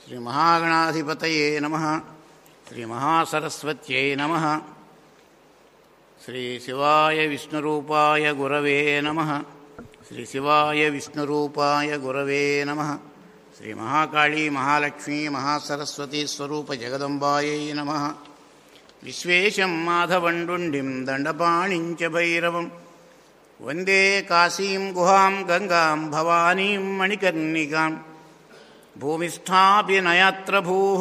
శ్రీ మహాగణాధిపతయే నమః. శ్రీ మహాసరస్వత్యై నమః. శ్రీ శివాయ విష్ణురూపాయ గురవే నమః. శ్రీ శివాయ విష్ణురూపాయ గురవే నమః. శ్రీ మహాకాళీ మహాలక్ష్మీ మహాసరస్వతీ స్వరూప జగదంబాయై నమః. విశ్వేశం మాధవండుండిం దండపాణిం చ భైరవం వందే కాశీం గుహాం గంగాం భవానీం మణికర్ణికాం. భూమిస్థాప్య నయత్ర భూః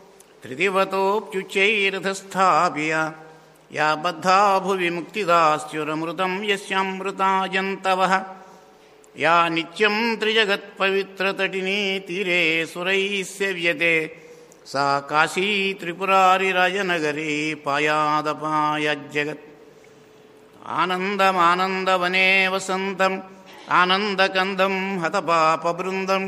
త్రిదివతోऽప్యుच्चैरथस्थाप्य या बद्धा भुवि मुक्तिदास्युरमृतं यस्यामृताजन्तवः. या नित्यं त्रिजगत्पवित्रतटिनी तीरे सुरैः सेव्यते सा काशी त्रिपुरारिराजनगरी पायादपायज्जगत्. आनन्दमानन्दवने वसन्तम् आनन्दकन्दं हतपापबृन्दं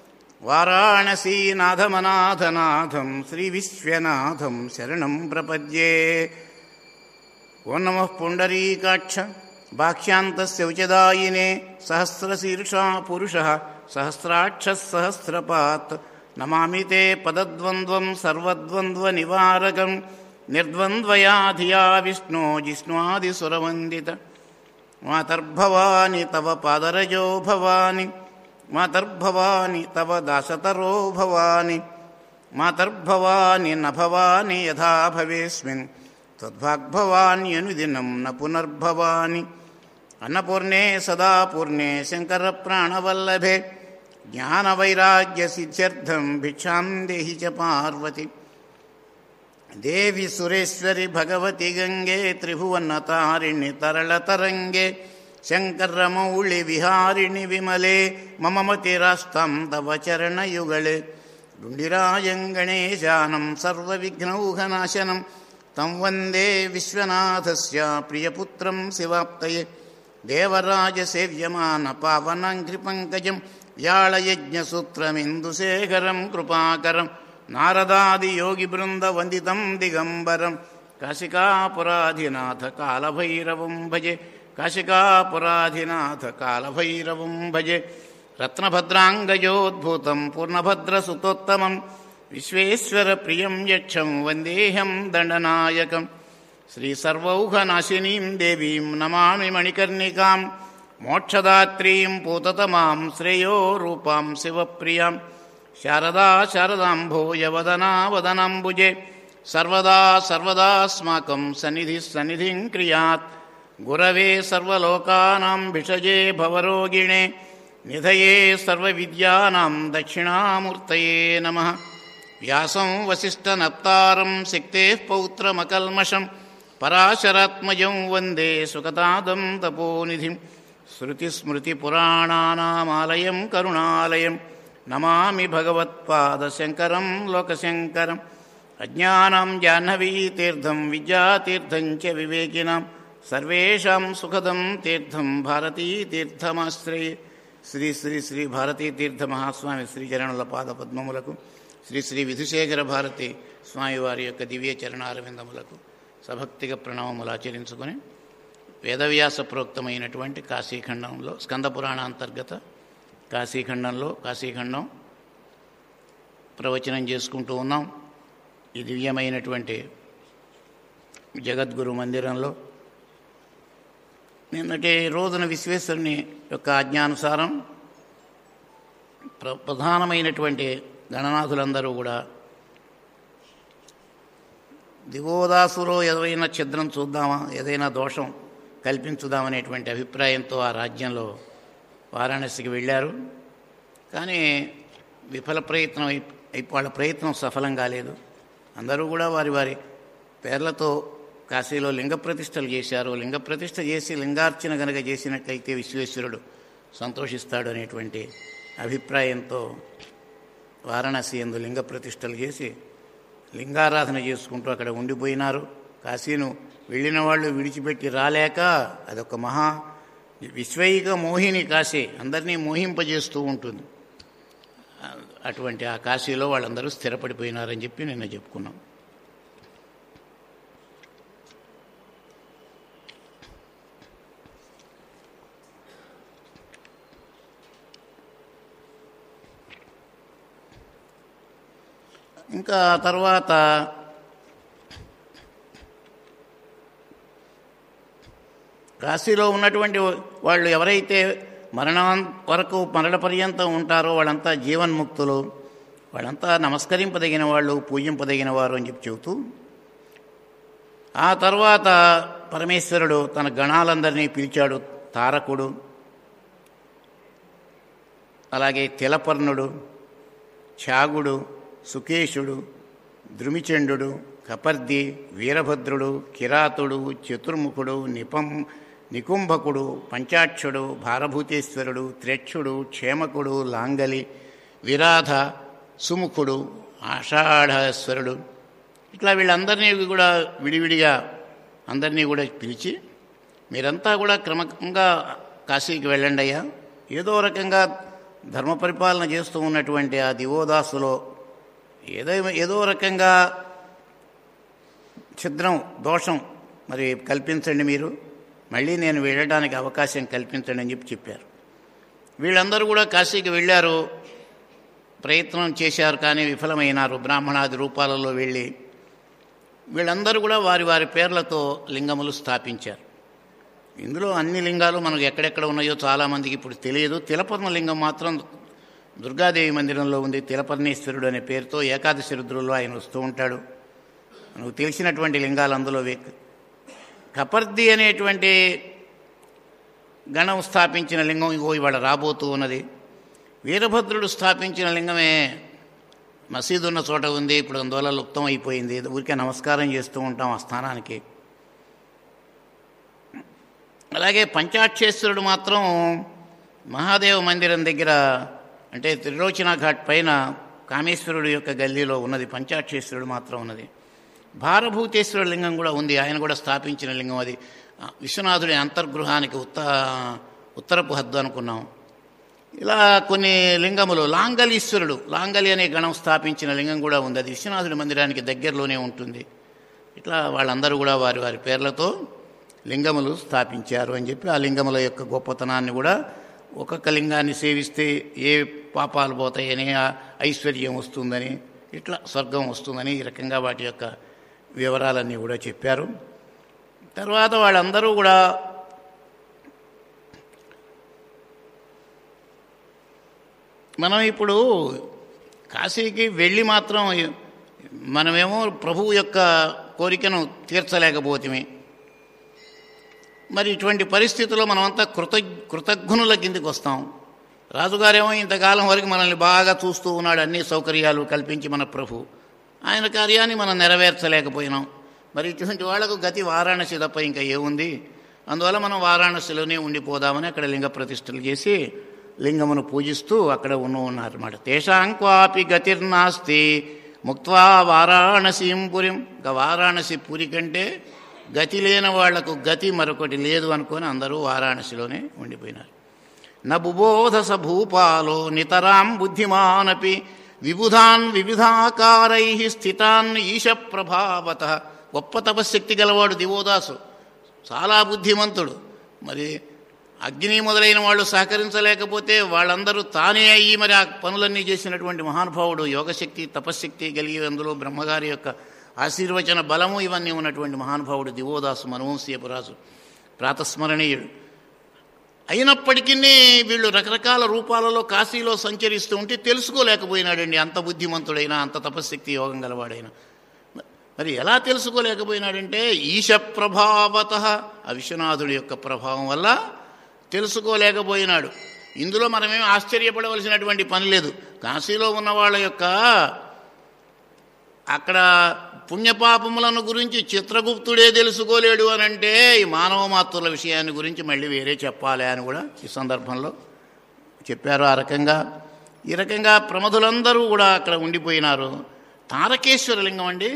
वाराणसीनाथमनाथनाथं श्रीविश्वनाथं शरणं प्रपद्ये. ఓం నమః పుండరీకాక్ష భాక్ష్యాంతస్య ఉచదాయినే సహస్రశీర్షా పురుషः సహస్రాక్షः సహస్రపాత్. నమామి తే పదద్వంద్వం సర్వద్వంద్వనివారకం నిర్ద్వంద్వయా ధియా విష్ణో జిష్ణ్వాదిసురవందిత. మాతర్భవాని తవ పాదరజో భవాని మాతర్భవాని తవ దాసతరో భవాని మాతర్భవాని న భవాని యథా భవేస్మిన్ తద్వాగ్భవాన్యనుదినం న పునర్భవాని. అన్నపూర్ణే సదా పూర్ణే శంకర ప్రాణవల్లభే జ్ఞానవైరాగ్యసిద్ధ్యర్థం భిక్షాం దేహి చ పార్వతి. దేవి సురేశ్వరి భగవతి గంగే త్రిభువనతారిణి తరళతరంగే శంకరమౌళి విహారిణి విమలే మమ మతిరాస్తాం తవ చరణయుగళే. డుండిరాజం గణేశానం సర్వవిఘ్నౌఘనాశనం తం వందే విశ్వనాథస్య ప్రియపుత్రం శివాప్తయే. దేవరాజసేవ్యమాన పావనాంఘ్రిపంకజం వ్యాళయజ్ఞసూత్రమిందుశేఖరం కృపాకరం నారదాదియోగిబృందవందితం దిగంబరం. కాశికాపురాధినాథ కాలభైరవం భజే కాశికాపురాధినాథ కాలభైరవం భజే. రత్నభద్రాంగజోద్భూతం పూర్ణభద్రసుతోత్తమం విశ్వేశ్వరప్రియం యక్షం వందేహం దండనాయకం. శ్రీసర్వౌఘనాశినీం దేవీం నమామి మణికర్ణికాం మోక్షదాత్రీం పూతతమాం శ్రేయో రూపాం శివప్రియాం. శారదా శారదాంభోజవదనా వదనాంబుజే సర్వదా సర్వదాస్మాకం సన్నిధి సన్నిధిం క్రియాత్. గురవే సర్వలోకానాం భిషజే భవరోగిణే నిధయే సర్వవిద్యానాం దక్షిణామూర్తయే నమః. వ్యాసం వసిష్ఠనప్తారం శక్తేః పౌత్రమకల్మషం పరాశరాత్మజం వందే సుఖతాదం తపోనిధిం. శృతిస్మృతిపురాణానామాలయం కరుణాలయం నమామి భగవత్పాదశంకరం లోకశంకరం. అజ్ఞానాం జాహ్నవీతీర్థం విద్యాతీర్థం చ వివేకినాం సర్వేషాం సుఖదం తీర్థం భారతీతీర్థమాశ్రయే. శ్రీ శ్రీ శ్రీ భారతీతీర్థ మహాస్వామి శ్రీచరణుల పాదపద్మములకు శ్రీ శ్రీ విధుశేఖర భారతి స్వామివారి యొక్క దివ్య చరణారవిందములకు సభక్తిగా ప్రణామములు ఆచరించుకొని వేదవ్యాస ప్రోక్తమైనటువంటి కాశీఖండంలో స్కందపురాణాంతర్గత కాశీఖండం ప్రవచనం చేసుకుంటూ ఉన్నాం. ఈ దివ్యమైనటువంటి జగద్గురు మందిరంలో నిన్నటి రోజున విశ్వేశ్వరుని యొక్క ఆజ్ఞానుసారం ప్రధానమైనటువంటి గణనాథులందరూ కూడా దివోదాసులో ఏదైనా ఛిద్రం చూద్దామా, ఏదైనా దోషం కల్పించుదామనేటువంటి అభిప్రాయంతో ఆ రాజ్యంలో వారాణసికి వెళ్ళారు. కానీ విఫల ప్రయత్నం వాళ్ళ ప్రయత్నం సఫలం కాలేదు. అందరూ కూడా వారి వారి పేర్లతో కాశీలో లింగ ప్రతిష్టలు చేశారు. లింగ ప్రతిష్ఠ చేసి లింగార్చన కనుక చేసినట్లయితే విశ్వేశ్వరుడు సంతోషిస్తాడు అనేటువంటి అభిప్రాయంతో వారణాసి యందు లింగ ప్రతిష్టలు చేసి లింగారాధన చేసుకుంటూ అక్కడ ఉండిపోయినారు. కాశీను వెళ్ళిన వాళ్ళు విడిచిపెట్టి రాలేక అదొక మహా విశ్వైక మోహిని కాశీ, అందరినీ మోహింపజేస్తూ ఉంటుంది. అటువంటి ఆ కాశీలో వాళ్ళందరూ స్థిరపడిపోయినారని చెప్పి నిన్న చెప్పుకున్నాం. ఇంకా తర్వాత కాశీలో ఉన్నటువంటి వాళ్ళు ఎవరైతే మరణం వరకు మరణ పర్యంతం ఉంటారో వాళ్ళంతా జీవన్ముక్తులు, వాళ్ళంతా నమస్కరింపదగిన వాళ్ళు, పూజింపదగిన వారు అని చెప్పి చెబుతూ, ఆ తర్వాత పరమేశ్వరుడు తన గణాలందరినీ పిలిచాడు. తారకుడు, అలాగే తిలపర్ణుడు, ఛాగుడు, సుకేశుడు, ద్రుమిచండు, కపర్ది, వీరభద్రుడు, కిరాతుడు, చతుర్ముఖుడు, నికుంభకుడు, పంచాక్షుడు, భారభూతేశ్వరుడు, త్రెక్షుడు, క్షేమకుడు, లాంగలి, విరాధ, సుముఖుడు, ఆషాఢేశ్వరుడు, ఇట్లా వీళ్ళందరినీ కూడా విడివిడిగా అందరినీ కూడా పిలిచి, మీరంతా కూడా క్రమంగా కాశీకి వెళ్ళండి అయ్యా. ఏదో రకంగా ధర్మ పరిపాలన చేస్తూ ఉన్నటువంటి ఆ దివోదాసులో ఏదో రకంగా ఛిద్రం దోషం మరి కల్పించండి, మీరు మళ్ళీ నేను వెళ్ళడానికి అవకాశం కల్పించండి అని చెప్పారు. వీళ్ళందరూ కూడా కాశీకి వెళ్ళారు, ప్రయత్నం చేశారు, కానీ విఫలమైనారు. బ్రాహ్మణాది రూపాలలో వెళ్ళి వీళ్ళందరూ కూడా వారి వారి పేర్లతో లింగములు స్థాపించారు. ఇందులో అన్ని లింగాలు మనకు ఎక్కడెక్కడ ఉన్నాయో చాలామందికి ఇప్పుడు తెలియదు. తిలపర్ణ లింగం మాత్రం దుర్గాదేవి మందిరంలో ఉంది. తిలపర్ణేశ్వరుడు అనే పేరుతో ఏకాదశి రుద్రుల్లో ఆయన వస్తూ ఉంటాడు. మనకు తెలిసినటువంటి లింగాలు అందులో కపర్ది అనేటువంటి గణం స్థాపించిన లింగం ఇగో ఇవాళ రాబోతూ ఉన్నది. వీరభద్రుడు స్థాపించిన లింగమే మసీదు ఉన్న చోట ఉంది. ఇప్పుడు అందువల్ల లుప్తం అయిపోయింది. ఊరికే నమస్కారం చేస్తూ ఉంటాం ఆ స్థానానికి. అలాగే పంచాక్షేశ్వరుడు మాత్రం మహాదేవ మందిరం దగ్గర, అంటే త్రిలోచన ఘాట్ పైన కామేశ్వరుడు యొక్క గల్లీలో ఉన్నది. పంచాక్షేశ్వరుడు మాత్రం ఉన్నది. భారభూతేశ్వరుడు లింగం కూడా ఉంది. ఆయన కూడా స్థాపించిన లింగం అది. విశ్వనాథుడి అంతర్గృహానికి ఉత్తరపు హద్దు అనుకున్నాం. ఇలా కొన్ని లింగములు. లాంగలీశ్వరుడు, లాంగలి అనే గణం స్థాపించిన లింగం కూడా ఉంది. అది విశ్వనాథుడి మందిరానికి దగ్గరలోనే ఉంటుంది. ఇట్లా వాళ్ళందరూ కూడా వారి వారి పేర్లతో లింగములు స్థాపించారు అని చెప్పి ఆ లింగముల యొక్క గొప్పతనాన్ని కూడా, ఒక్కొక్క లింగాన్ని సేవిస్తే ఏ పాపాలు పోతాయని, ఐశ్వర్యం వస్తుందని, ఇట్లా స్వర్గం వస్తుందని, ఈ రకంగా వాటి యొక్క వివరాలన్నీ కూడా చెప్పారు. తర్వాత వాళ్ళందరూ కూడా మనం ఇప్పుడు కాశీకి వెళ్ళి మాత్రం మనమేమో ప్రభువు యొక్క కోరికను తీర్చలేకపోతే, మరి ఇటువంటి పరిస్థితుల్లో మనమంతా కృతజ్ఞుల కిందికి వస్తాం. రాజుగారేమో ఇంతకాలం వరకు మనల్ని బాగా చూస్తూ ఉన్నాడు, అన్ని సౌకర్యాలు కల్పించి మన ప్రభు. ఆయన కార్యాన్ని మనం నెరవేర్చలేకపోయినాం. మరి ఇటువంటి వాళ్లకు గతి వారాణసి తప్ప ఇంకా ఏముంది? అందువల్ల మనం వారాణసిలోనే ఉండిపోదామని అక్కడ లింగ ప్రతిష్టలు చేసి లింగమును పూజిస్తూ అక్కడ ఉన్నారన్నమాట. తేషాంక్వాపి గతిర్నాస్తి ముక్త్వా వారాణసీం పురిం. ఇంకా వారాణసి పురి కంటే గతి లేని వాళ్లకు గతి మరొకటి లేదు అనుకొని అందరూ వారాణసిలోనే ఉండిపోయినారు. నబుబోధ స భూపాలో నితరాం బుద్ధిమానపి విబుధాన్ వివిధాకారై స్థితాన్ ఈశ ప్రభావత. గొప్ప తపశ్శక్తి గలవాడు దివోదాసు, చాలా బుద్ధిమంతుడు. మరి అగ్ని మొదలైన వాళ్ళు సహకరించలేకపోతే వాళ్ళందరూ తానే అయ్యి మరి ఆ పనులన్నీ చేసినటువంటి మహానుభావుడు. యోగశక్తి, తపశ్శక్తి కలిగి అందులో బ్రహ్మగారి యొక్క ఆశీర్వచన బలము ఇవన్నీ ఉన్నటువంటి మహానుభావుడు దివోదాసు, మనవంశీయపు రాజు, ప్రాతస్మరణీయుడు. అయినప్పటికీ వీళ్ళు రకరకాల రూపాలలో కాశీలో సంచరిస్తూ ఉంటే తెలుసుకోలేకపోయినాడండి. అంత బుద్ధిమంతుడైనా, అంత తపశ్శక్తి యోగం గలవాడైనా మరి ఎలా తెలుసుకోలేకపోయినాడంటే ఈశ ప్రభావత, ఆ విశ్వనాథుడి యొక్క ప్రభావం వల్ల తెలుసుకోలేకపోయినాడు. ఇందులో మనమేం ఆశ్చర్యపడవలసినటువంటి పని లేదు. కాశీలో ఉన్న వాళ్ళ యొక్క అక్కడ పుణ్యపాపములను గురించి చిత్రగుప్తుడే తెలుసుకోలేడు అని అంటే ఈ మానవ మాతృల విషయాన్ని గురించి మళ్ళీ వేరే చెప్పాలి అని కూడా ఈ సందర్భంలో చెప్పారు. ఈ రకంగా ప్రమధులందరూ కూడా అక్కడ ఉండిపోయినారు. తారకేశ్వర లింగం అండి,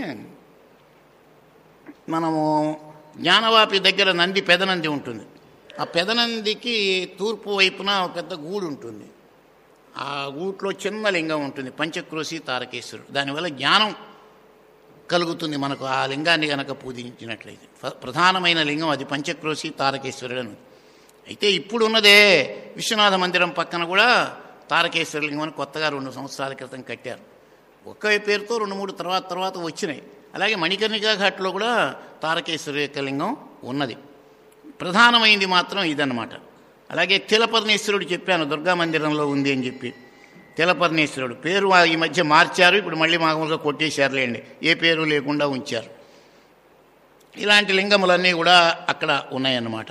మనము జ్ఞానవాపి దగ్గర నంది, పెదనంది ఉంటుంది. ఆ పెదనందికి తూర్పు వైపున ఒక పెద్ద గూడు ఉంటుంది. ఆ గూట్లో చిన్న లింగం ఉంటుంది, పంచక్రోశి తారకేశ్వరుడు. దానివల్ల జ్ఞానం కలుగుతుంది మనకు ఆ లింగాన్ని కనుక పూజించినట్లయితే. ప్రధానమైన లింగం అది, పంచక్రోశి తారకేశ్వరుడు అని. అయితే ఇప్పుడు ఉన్నదే విశ్వనాథ మందిరం పక్కన కూడా తారకేశ్వర లింగం అని కొత్తగా 2 సంవత్సరాల క్రితం కట్టారు. ఒక్క పేరుతో 2-3 తర్వాత వచ్చినాయి. అలాగే మణికర్ణికా ఘాట్లో కూడా తారకేశ్వరి యొక్క లింగం ఉన్నది. ప్రధానమైంది మాత్రం ఇదన్నమాట. అలాగే తిలపర్ణేశ్వరుడు చెప్పాను, దుర్గా మందిరంలో ఉంది అని చెప్పి. తిలపర్ణేశ్వరుడు పేరు ఈ మధ్య మార్చారు, ఇప్పుడు మళ్ళీ మామూలుగా కొట్టేశారులేండి, ఏ పేరు లేకుండా ఉంచారు. ఇలాంటి లింగములన్నీ కూడా అక్కడ ఉన్నాయన్నమాట.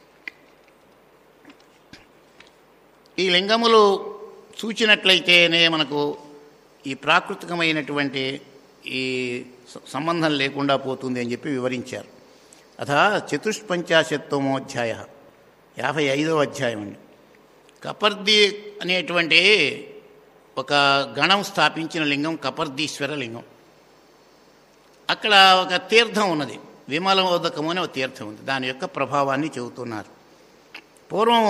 ఈ లింగములు చూచినట్లయితేనే మనకు ఈ ప్రాకృతికమైనటువంటి ఈ సంబంధం లేకుండా పోతుంది అని చెప్పి వివరించారు. అథ 54తమోధ్యాయ 55వ అధ్యాయం అండి. కపర్ది అనేటువంటి ఒక గణం స్థాపించిన లింగం కపర్దీశ్వర లింగం. అక్కడ ఒక తీర్థం ఉన్నది, విమలోదకము అనే ఒక తీర్థం ఉంది. దాని యొక్క ప్రభావాన్ని చెబుతున్నారు. పూర్వం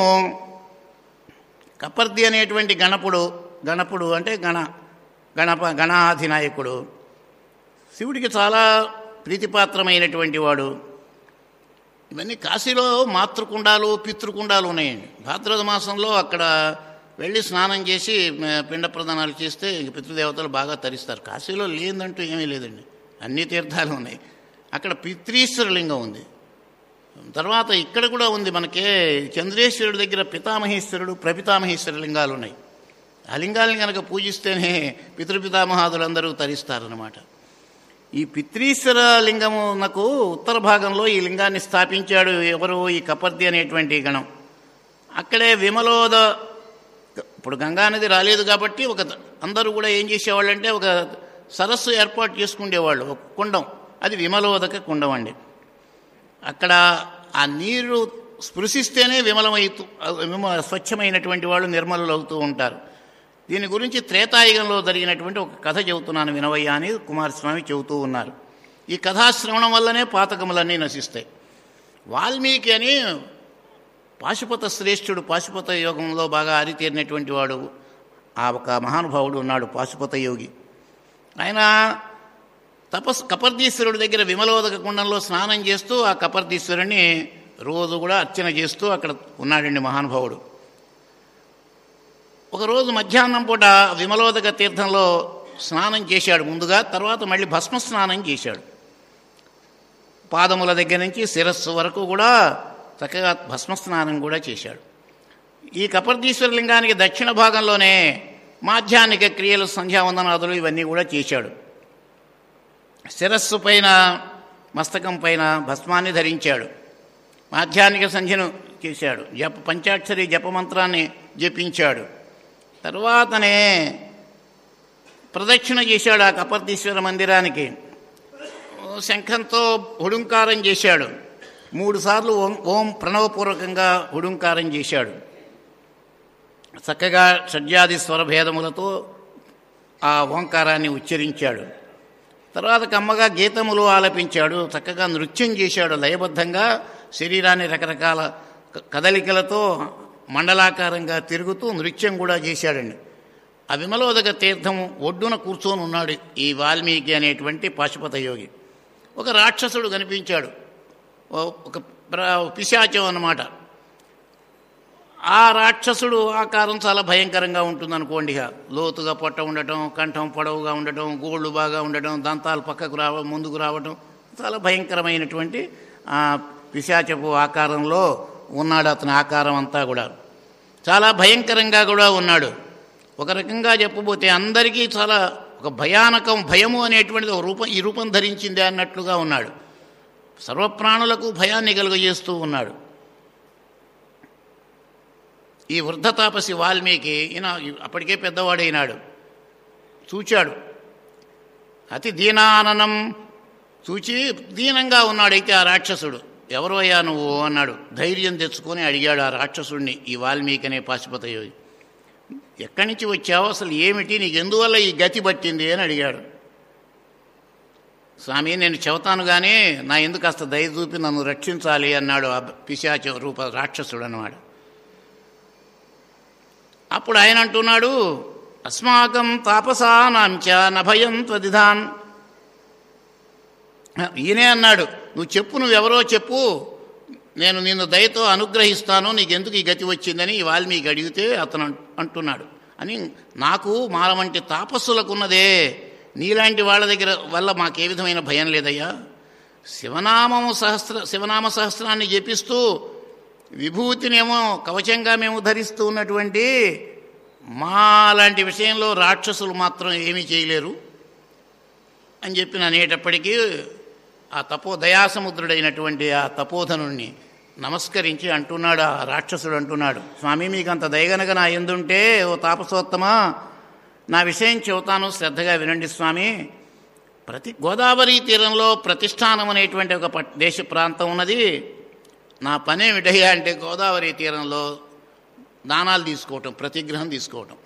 కపర్ది అనేటువంటి గణపుడు అంటే గణాధినాయకుడు, శివుడికి చాలా ప్రీతిపాత్రమైనటువంటి వాడు. ఇవన్నీ కాశీలో మాతృకుండాలు పితృకుండాలు ఉన్నాయండి. భాద్రపద మాసంలో అక్కడ వెళ్ళి స్నానం చేసి పిండ ప్రదానాలు చేస్తే ఇంక పితృదేవతలు బాగా తరిస్తారు. కాశీలో లేదంటూ ఏమీ లేదండి, అన్ని తీర్థాలు ఉన్నాయి. అక్కడ పితృశ్వర లింగం ఉంది. తర్వాత ఇక్కడ కూడా ఉంది మనకే, చంద్రేశ్వరుడి దగ్గర పితామహేశ్వరుడు ప్రపితామహేశ్వర లింగాలు ఉన్నాయి. ఆ లింగాలని కనుక పూజిస్తేనే పితృపితామహాదులందరూ తరిస్తారన్నమాట. ఈ పితృశ్వర లింగమునకు ఉత్తర భాగంలో ఈ లింగాన్ని స్థాపించాడు ఎవరు? ఈ కపర్ది అనేటువంటి గణం. అక్కడే విమలోద, ఇప్పుడు గంగానది రాలేదు కాబట్టి అందరూ కూడా ఏం చేసేవాళ్ళంటే ఒక సరస్సు ఏర్పాటు చేసుకునేవాళ్ళు, ఒక కుండం, అది విమలోదక కుండం అండి. అక్కడ ఆ నీరు స్పృశిస్తేనే స్వచ్ఛమైనటువంటి వాళ్ళు నిర్మలులు అవుతూ ఉంటారు. దీని గురించి త్రేతాయుగంలో జరిగినటువంటి ఒక కథ చెబుతున్నాను వినవయ్య అని కుమారస్వామి చెబుతూ ఉన్నారు. ఈ కథాశ్రవణం వల్లనే పాతకములన్నీ నశిస్తాయి. వాల్మీకి అని పాశుపత శ్రేష్ఠుడు, పాశుపత యోగంలో బాగా ఆరితేరినటువంటి వాడు, ఆ ఒక మహానుభావుడు ఉన్నాడు పాశుపత యోగి. ఆయన కపర్దీశ్వరుడి దగ్గర విమలోదక కుండంలో స్నానం చేస్తూ ఆ కపర్దీశ్వరుని రోజు కూడా అర్చన చేస్తూ అక్కడ ఉన్నాడండి మహానుభావుడు. ఒకరోజు మధ్యాహ్నం పూట విమలోదక తీర్థంలో స్నానం చేశాడు ముందుగా, తర్వాత మళ్ళీ భస్మ స్నానం చేశాడు. పాదముల దగ్గర నుంచి శిరస్సు వరకు కూడా చక్కగా భస్మస్నానం కూడా చేశాడు. ఈ కపర్దీశ్వర లింగానికి దక్షిణ భాగంలోనే మాధ్యాహ్నిక క్రియలు, సంధ్యావందనాదులు ఇవన్నీ కూడా చేశాడు. శిరస్సు పైన, మస్తకం పైన భస్మాన్ని ధరించాడు. మాధ్యాహ్నిక సంధ్యను చేశాడు. పంచాక్షరి జపమంత్రాన్ని జపించాడు. తర్వాతనే ప్రదక్షిణ చేశాడు ఆ కపర్దీశ్వర మందిరానికి. శంఖంతో హుడుంకారం చేశాడు. 3 సార్లు ఓం ప్రణవపూర్వకంగా హుడుంకారం చేశాడు. చక్కగా షడ్జాది స్వరభేదములతో ఆ ఓంకారాన్ని ఉచ్చరించాడు. తర్వాత కమ్మగా గీతములు ఆలపించాడు. చక్కగా నృత్యం చేశాడు. లయబద్ధంగా శరీరాన్ని రకరకాల కదలికలతో మండలాకారంగా తిరుగుతూ నృత్యం కూడా చేశాడండి. ఆ విమలోదక తీర్థం ఒడ్డున కూర్చొని ఉన్నాడు ఈ వాల్మీకి అనేటువంటి పాశుపత యోగి. ఒక రాక్షసుడు కనిపించాడు, ఒక పిశాచం అన్నమాట. ఆ రాక్షసుడు ఆకారం చాలా భయంకరంగా ఉంటుందనుకోండి. లోతుగా పొట్ట ఉండటం, కంఠం పొడవుగా ఉండటం, గోళ్ళు బాగా ఉండటం, దంతాలు పక్కకు ముందుకు రావటం, చాలా భయంకరమైనటువంటి పిశాచపు ఆకారంలో ఉన్నాడు. అతని ఆకారం అంతా కూడా చాలా భయంకరంగా కూడా ఉన్నాడు. ఒక రకంగా చెప్పబోతే అందరికీ చాలా ఒక భయము అనేటువంటిది ఒక రూపం, ఈ రూపం ధరించిందే అన్నట్లుగా ఉన్నాడు. సర్వప్రాణులకు భయాన్ని కలుగజేస్తూ ఉన్నాడు. ఈ వృద్ధ తాపసి వాల్మీకి, ఈయన అప్పటికే పెద్దవాడైనాడు, చూచాడు. అతి దీనాననం చూచి దీనంగా ఉన్నాడైతే ఆ రాక్షసుడు, ఎవరు అయ్యా నువ్వు అన్నాడు. ధైర్యం తెచ్చుకొని అడిగాడు ఆ రాక్షసుడిని ఈ వాల్మీకి అనే పాశుపత యోగి. ఎక్కడి నుంచి వచ్చావు, అసలు ఏమిటి, నీకు ఎందువల్ల ఈ గతి పట్టింది అని అడిగాడు. స్వామి నేను చెబుతాను కానీ నా ఎందుకు కాస్త దయ చూపి నన్ను రక్షించాలి అన్నాడు ఆ పిశాచ రూప రాక్షసుడు అన్నవాడు. అప్పుడు ఆయన అంటున్నాడు, అస్మాకం తాపసానాంచ నభయం త్వదిధాన్. ఈయనే అన్నాడు, నువ్వు చెప్పు, నువ్వెవరో చెప్పు, నేను నిన్ను దయతో అనుగ్రహిస్తాను, నీకెందుకు ఈ గతి వచ్చిందని వాల్మీకి అడిగితే అతను అంటున్నాడు, అని నాకు మాల వంటి తాపస్సులకున్నదే, నీలాంటి వాళ్ళ దగ్గర వల్ల మాకే విధమైన భయం లేదయ్యా. శివనామ సహస్రాన్ని జపిస్తూ విభూతినేమో కవచంగా మేము ధరిస్తూ ఉన్నటువంటి మా లాంటి విషయంలో రాక్షసులు మాత్రం ఏమీ చేయలేరు అని చెప్పి అనేటప్పటికీ ఆ దయాసముద్రుడైనటువంటి ఆ తపోధనుణ్ణి నమస్కరించి అంటున్నాడు, ఆ రాక్షసుడు అంటున్నాడు, స్వామి మీకు అంత దయగనక నా ఎందుంటే ఓ తాపసోత్తమా, నా విషయం చెబుతాను, శ్రద్ధగా వినండి స్వామి. గోదావరి తీరంలో ప్రతిష్టానం అనేటువంటి ఒక దేశ ప్రాంతం ఉన్నది. నా పనేమిటయ్యా అంటే గోదావరి తీరంలో దానాలు తీసుకోవటం, ప్రతిగ్రహం తీసుకోవటం.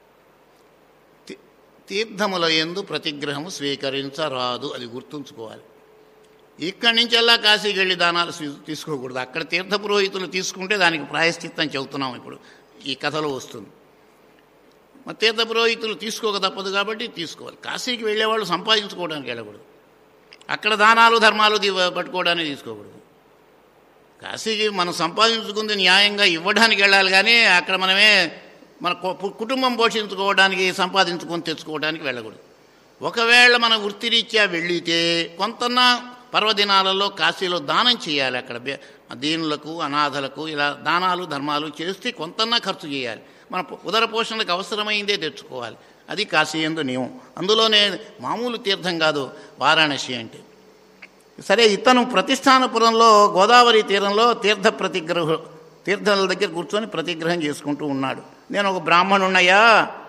తీర్థముల యందు ప్రతిగ్రహము స్వీకరించరాదు, అది గుర్తుంచుకోవాలి. ఇక్కడి నుంచెల్లా కాశీకి వెళ్ళి దానాలు తీసుకోకూడదు. అక్కడ తీర్థ పురోహితులు తీసుకుంటే దానికి ప్రాయశ్చిత్తం చెబుతున్నాం, ఇప్పుడు ఈ కథలో వస్తుంది. మరి తీర్థ పురోహితులు తీసుకోక తప్పదు కాబట్టి తీసుకోవాలి. కాశీకి వెళ్ళేవాళ్ళు సంపాదించుకోవడానికి వెళ్ళకూడదు, అక్కడ దానాలు ధర్మాలు పట్టుకోవడానికి తీసుకోకూడదు. కాశీకి మనం సంపాదించుకుంది న్యాయంగా ఇవ్వడానికి వెళ్ళాలి, కానీ అక్కడ మన కుటుంబం పోషించుకోవడానికి సంపాదించుకొని తెచ్చుకోవడానికి వెళ్ళకూడదు. ఒకవేళ మన వృత్తిరీత్యా వెళ్ళితే కొంతన్నా పర్వదినాలలో కాశీలో దానం చేయాలి. అక్కడ దీనులకు అనాథలకు ఇలా దానాలు ధర్మాలు చేస్తే కొంతన్నా ఖర్చు చేయాలి. మన ఉదర పోషణకు అవసరమైందే తెచ్చుకోవాలి. అది కాశీ యందు నియమం. అందులోనే మామూలు తీర్థం కాదు వారాణసి అంటే. సరే, ఇతను ప్రతిష్టానపురంలో గోదావరి తీరంలో తీర్థాల దగ్గర కూర్చొని ప్రతిగ్రహం చేసుకుంటూ ఉన్నాడు. నేను ఒక బ్రాహ్మణున్నయ్యా,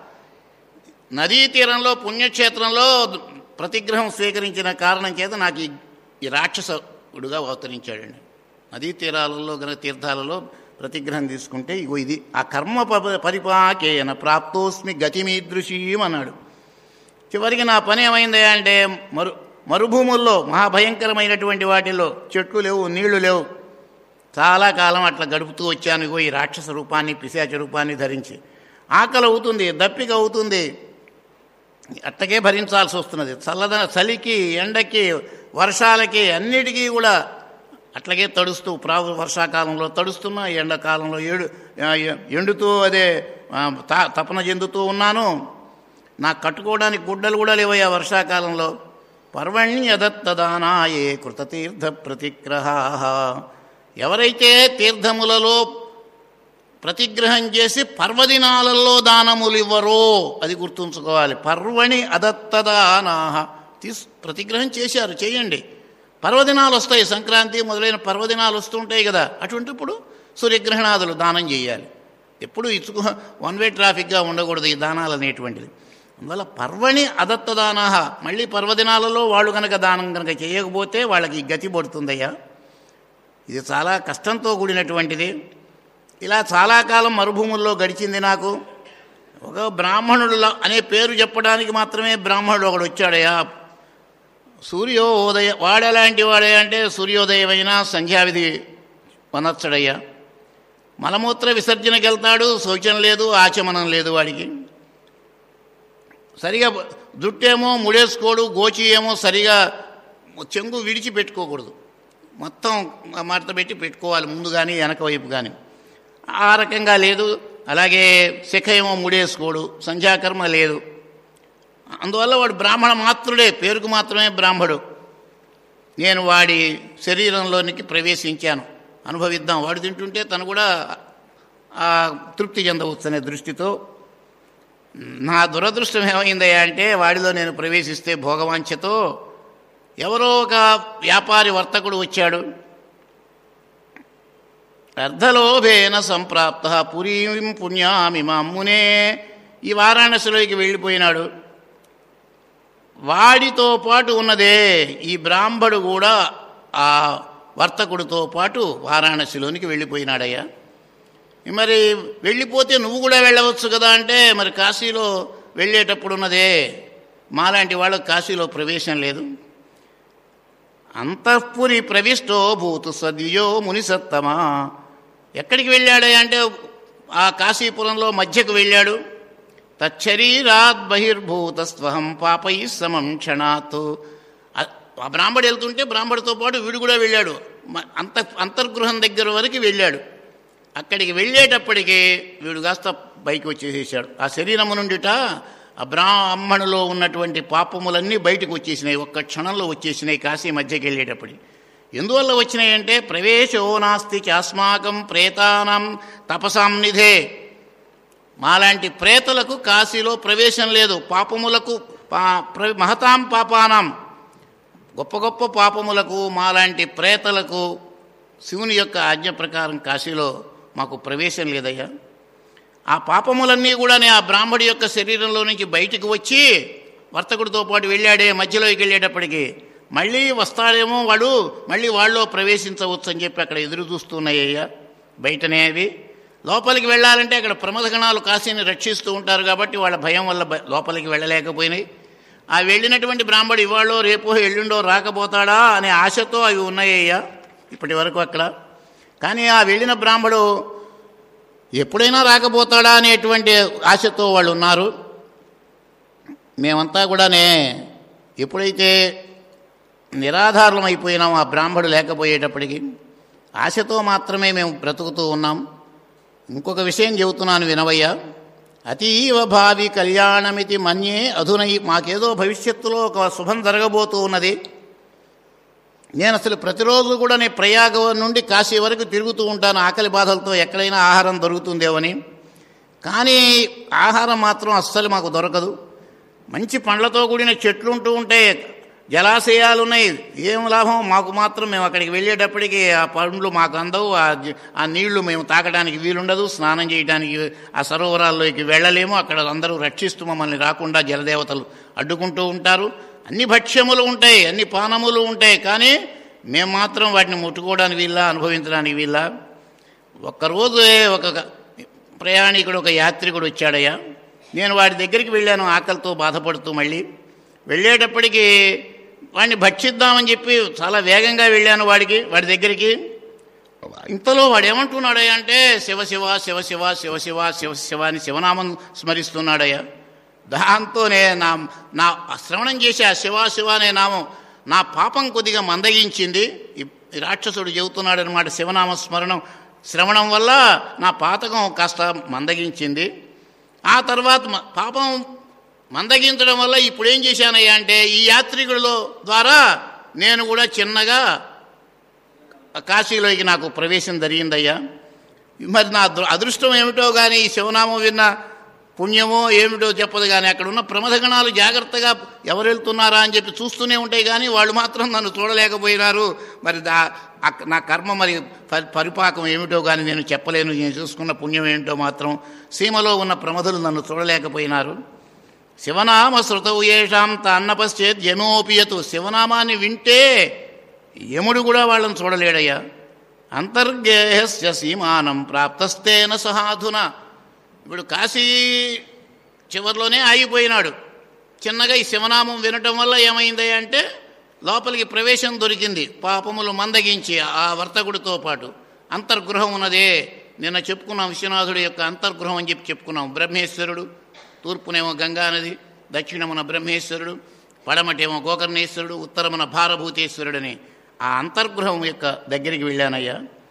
నదీ తీరంలో పుణ్యక్షేత్రంలో ప్రతిగ్రహం స్వీకరించిన కారణం చేత నాకు ఈ రాక్షసుడుగా అవతరించాడండి. నదీ తీరాలలో తీర్థాలలో ప్రతిగ్రహం తీసుకుంటే ఇగో ఇది ఆ కర్మ పరిపాకేన ప్రాప్తోస్మి గతిమీదృశీం అన్నాడు. చివరికి నా పని ఏమైందయ్యా అంటే మరుభూముల్లో మహాభయంకరమైనటువంటి వాటిల్లో చెట్లు లేవు, నీళ్లు లేవు, చాలా కాలం అట్లా గడుపుతూ వచ్చాను ఇగో ఈ రాక్షస రూపాన్ని, పిశాచ రూపాన్ని ధరించి. ఆకలి అవుతుంది, దప్పిక అవుతుంది, అట్టకే భరించాల్సి వస్తున్నది. చలికి, ఎండకి, వర్షాలకి అన్నిటికీ కూడా అట్లాగే తడుస్తూ వర్షాకాలంలో తడుస్తున్నా, ఎండాకాలంలో ఎండుతూ తపన చెందుతూ ఉన్నాను. నాకు కట్టుకోవడానికి గుడ్డలు కూడా లేవయ్యా వర్షాకాలంలో. పర్వణ్యదత్తదానాయే కృతతీర్థ ప్రతిగ్రహా, ఎవరైతే తీర్థములలో ప్రతిగ్రహం చేసి పర్వదినాలలో దానములు ఇవ్వరో అది గుర్తుంచుకోవాలి. పర్వణి అదత్తదానాహ, ప్రతిగ్రహం చేశారు, చేయండి. పర్వదినాలు వస్తాయి, సంక్రాంతి మొదలైన పర్వదినాలు వస్తుంటాయి కదా, అటువంటిప్పుడు సూర్యగ్రహణాదులు దానం చేయాలి. ఎప్పుడు వన్ వే ట్రాఫిక్గా ఉండకూడదు ఈ దానాలు అనేటువంటిది. అందువల్ల పర్వణి అదత్తదానాహ, మళ్ళీ పర్వదినాలలో వాళ్ళు కనుక దానం కనుక చేయకపోతే వాళ్ళకి గతి పడుతుందయ్యా. ఇది చాలా కష్టంతో కూడినటువంటిది. ఇలా చాలా కాలం మరుభూముల్లో గడిచింది నాకు. ఒక బ్రాహ్మణుడు అనే పేరు చెప్పడానికి మాత్రమే బ్రాహ్మణుడు ఒకడు వచ్చాడయ్యా. సూర్యోదయ వాడెలాంటి వాడే అంటే సూర్యోదయమైనా సంధ్యావిధి వనర్చడయ్యా. మలమూత్ర విసర్జనకి వెళ్తాడు, శౌచం లేదు, ఆచమనం లేదు వాడికి. సరిగా జుట్టేమో ముడేసుకోడు, గోచి ఏమో సరిగా చెంగు విడిచిపెట్టుకోకూడదు, మొత్తం మడత పెట్టి పెట్టుకోవాలి, ముందు కానీ వెనక వైపు కానీ. ఆ రకంగా లేదు. అలాగే శిఖ ఏమో ముడేసుకోడు, సంధ్యాకర్మ లేదు. అందువల్ల వాడు బ్రాహ్మణ మాత్రుడే, పేరుకు మాత్రమే బ్రాహ్మడు. నేను వాడి శరీరంలోనికి ప్రవేశించాను, అనుభవిద్దాం, వాడు తింటుంటే తను కూడా తృప్తి చెందవచ్చు అనే దృష్టితో. నా దురదృష్టం ఏమైందయ్యా అంటే వాడిలో నేను ప్రవేశిస్తే భోగవాంఛతో ఎవరో ఒక వ్యాపారి వర్తకుడు వచ్చాడు. అర్ధలోభేన సంప్రాప్త పురీం పుణ్యామిమామునే, ఈ వారాణసిలోకి వెళ్ళిపోయినాడు. వాడితో పాటు ఉన్నదే ఈ బ్రాహ్మడు కూడా ఆ వర్తకుడితో పాటు వారాణసిలోనికి వెళ్ళిపోయినాడయ్యా. మరి వెళ్ళిపోతే నువ్వు కూడా వెళ్ళవచ్చు కదా అంటే, మరి కాశీలో వెళ్ళేటప్పుడు ఉన్నదే మాలాంటి వాళ్ళకు కాశీలో ప్రవేశం లేదు. అంతఃపురి ప్రవిష్టో భూతు సద్విజో మునిసత్తమా, ఎక్కడికి వెళ్ళాడయ్యా అంటే ఆ కాశీపురంలో మధ్యకు వెళ్ళాడు. తచ్చరీరాత్ బహిర్భూతస్వహం పాపై సమం క్షణాత్, ఆ బ్రాహ్మడు వెళ్తుంటే బ్రాహ్మడితో పాటు వీడు కూడా వెళ్ళాడు. అంతర్గృహం దగ్గర వరకు వెళ్ళాడు. అక్కడికి వెళ్ళేటప్పటికీ వీడు కాస్త పైకి వచ్చేసేసాడు. ఆ శరీరము నుండిట ఆ బ్రాహ్మణులో ఉన్నటువంటి పాపములన్నీ బయటకు వచ్చేసినాయి, ఒక్క క్షణంలో వచ్చేసినాయి కాశీ మధ్యకి వెళ్ళేటప్పటికి. ఎందువల్ల వచ్చినాయంటే ప్రవేశో నాస్తి చాస్మాకం ప్రేతానం తపసాం నిధే. మాలాంటి ప్రేతలకు కాశీలో ప్రవేశం లేదు. పాపములకు మహతాం పాపానం, గొప్ప గొప్ప పాపములకు మాలాంటి ప్రేతలకు శివుని యొక్క ఆజ్ఞ ప్రకారం కాశీలో మాకు ప్రవేశం లేదయ్యా. ఆ పాపములన్నీ కూడా ఆ బ్రాహ్మడి యొక్క శరీరంలో నుంచి బయటకు వచ్చి వర్తకుడితో పాటు వెళ్ళాడే, మధ్యలోకి వెళ్ళేటప్పటికి మళ్ళీ వస్తాడేమో వాడు, మళ్ళీ వాళ్ళలో ప్రవేశించవచ్చు అని చెప్పి అక్కడ ఎదురు చూస్తున్నాయ్యా. బయటనే అవి లోపలికి వెళ్ళాలంటే అక్కడ ప్రమదగణాలు కాశీని రక్షిస్తూ ఉంటారు కాబట్టి వాళ్ళ భయం వల్ల లోపలికి వెళ్ళలేకపోయినాయి. ఆ వెళ్ళినటువంటి బ్రాహ్మడు ఇవాళో రేపో ఎల్లుండో రాకపోతాడా అనే ఆశతో అవి ఉన్నాయ్యా ఇప్పటి వరకు అక్కడ. కానీ ఆ వెళ్ళిన బ్రాహ్మడు ఎప్పుడైనా రాకపోతాడా అనేటువంటి ఆశతో వాళ్ళు ఉన్నారు. మేమంతా కూడానే ఎప్పుడైతే నిరాధారం అయిపోయినాం ఆ బ్రాహ్మడు లేకపోయేటప్పటికి ఆశతో మాత్రమే మేము బ్రతుకుతూ ఉన్నాం. ఇంకొక విషయం చెబుతున్నాను వినవయ్యా. అతీవ భావి కళ్యాణమితి మన్యే అధునై. మాకేదో భవిష్యత్తులో ఒక శుభం జరగబోతూ ఉన్నది. నేను అసలు ప్రతిరోజు కూడా నేను ప్రయాగ నుండి కాశీ వరకు తిరుగుతూ ఉంటాను ఆకలి బాధలతో, ఎక్కడైనా ఆహారం దొరుకుతుందేమని. కానీ ఆహారం మాత్రం అస్సలు మాకు దొరకదు. మంచి పండ్లతో కూడిన చెట్లు ఉంటూ ఉంటాయి, జలాశయాలు ఉన్నాయి, ఏం లాభం మాకు మాత్రం. మేము అక్కడికి వెళ్ళేటప్పటికి ఆ పండ్లు మాకు అందవు, ఆ నీళ్లు మేము తాగడానికి వీలుండదు, స్నానం చేయడానికి ఆ సరోవరాల్లోకి వెళ్ళలేము. అక్కడ అందరూ రక్షిస్తూ మమ్మల్ని రాకుండా జలదేవతలు అడ్డుకుంటూ ఉంటారు. అన్ని భక్ష్యములు ఉంటాయి, అన్ని పానములు ఉంటాయి, కానీ మేము మాత్రం వాటిని ముట్టుకోవడానికి వీళ్ళ, అనుభవించడానికి వీళ్ళ. ఒక్కరోజు ఒక ప్రయాణికుడు, ఒక యాత్రికుడు వచ్చాడయ్యా. నేను వాడి దగ్గరికి వెళ్ళాను ఆకలితో బాధపడుతూ. మళ్ళీ వెళ్ళేటప్పటికి వాడిని భక్షిద్దామని చెప్పి చాలా వేగంగా వెళ్ళాను వాడి దగ్గరికి. ఇంతలో వాడు ఏమంటున్నాడయ్యా అంటే శివ శివ శివ శివ శివ శివ శివ శివ అని శివనామం స్మరిస్తున్నాడయ్యా. దాంతోనే నా శ్రవణం చేసి ఆ శివ శివ అనే నామం నా పాపం కొద్దిగా మందగించింది. ఈ రాక్షసుడు చెబుతున్నాడు అనమాట. శివనామ శ్రవణం వల్ల నా పాతకం కాస్త మందగించింది. ఆ తర్వాత పాపం మందగించడం వల్ల ఇప్పుడు ఏం చేశానయ్యా అంటే ఈ యాత్రికుల ద్వారా నేను కూడా చిన్నగా కాశీలోకి నాకు ప్రవేశం జరిగిందయ్యా. మరి నా అదృష్టం ఏమిటో కానీ ఈ శివనామం విన్న పుణ్యమో ఏమిటో చెప్పదు. కానీ అక్కడ ఉన్న ప్రమదగణాలు జాగ్రత్తగా ఎవరు వెళ్తున్నారా అని చెప్పి చూస్తూనే ఉంటాయి, కానీ వాళ్ళు మాత్రం నన్ను చూడలేకపోయినారు. మరి నా కర్మ మరి పరిపాకం ఏమిటో కానీ నేను చెప్పలేను. నేను చూసుకున్న పుణ్యం ఏమిటో మాత్రం సీమలో ఉన్న ప్రమదులు నన్ను చూడలేకపోయినారు. శివనామ శృతవు ఏషాం తాన్నపశ్చేత్ యమోపియతు. శివనామాన్ని వింటే యముడు కూడా వాళ్ళని చూడలేడయ్యా. అంతర్గేహస్య సీమానం ప్రాప్తస్తేన సహాధున. ఇప్పుడు కాశీ చివరిలోనే ఆగిపోయినాడు. చిన్నగా ఈ శివనామం వినటం వల్ల ఏమైంది అంటే లోపలికి ప్రవేశం దొరికింది, పాపములు మందగించి ఆ వర్తకుడితో పాటు. అంతర్గృహం ఉన్నదే నిన్న చెప్పుకున్నాం, విశ్వనాథుడి యొక్క అంతర్గృహం అని చెప్పుకున్నాం. బ్రహ్మేశ్వరుడు, తూర్పునేమో గంగానది, దక్షిణమున బ్రహ్మేశ్వరుడు, పడమటేమో గోకర్ణేశ్వరుడు, ఉత్తరమున భారభూతేశ్వరుడని ఆ అంతర్గృహం యొక్క దగ్గరికి వెళ్ళానయ్యా.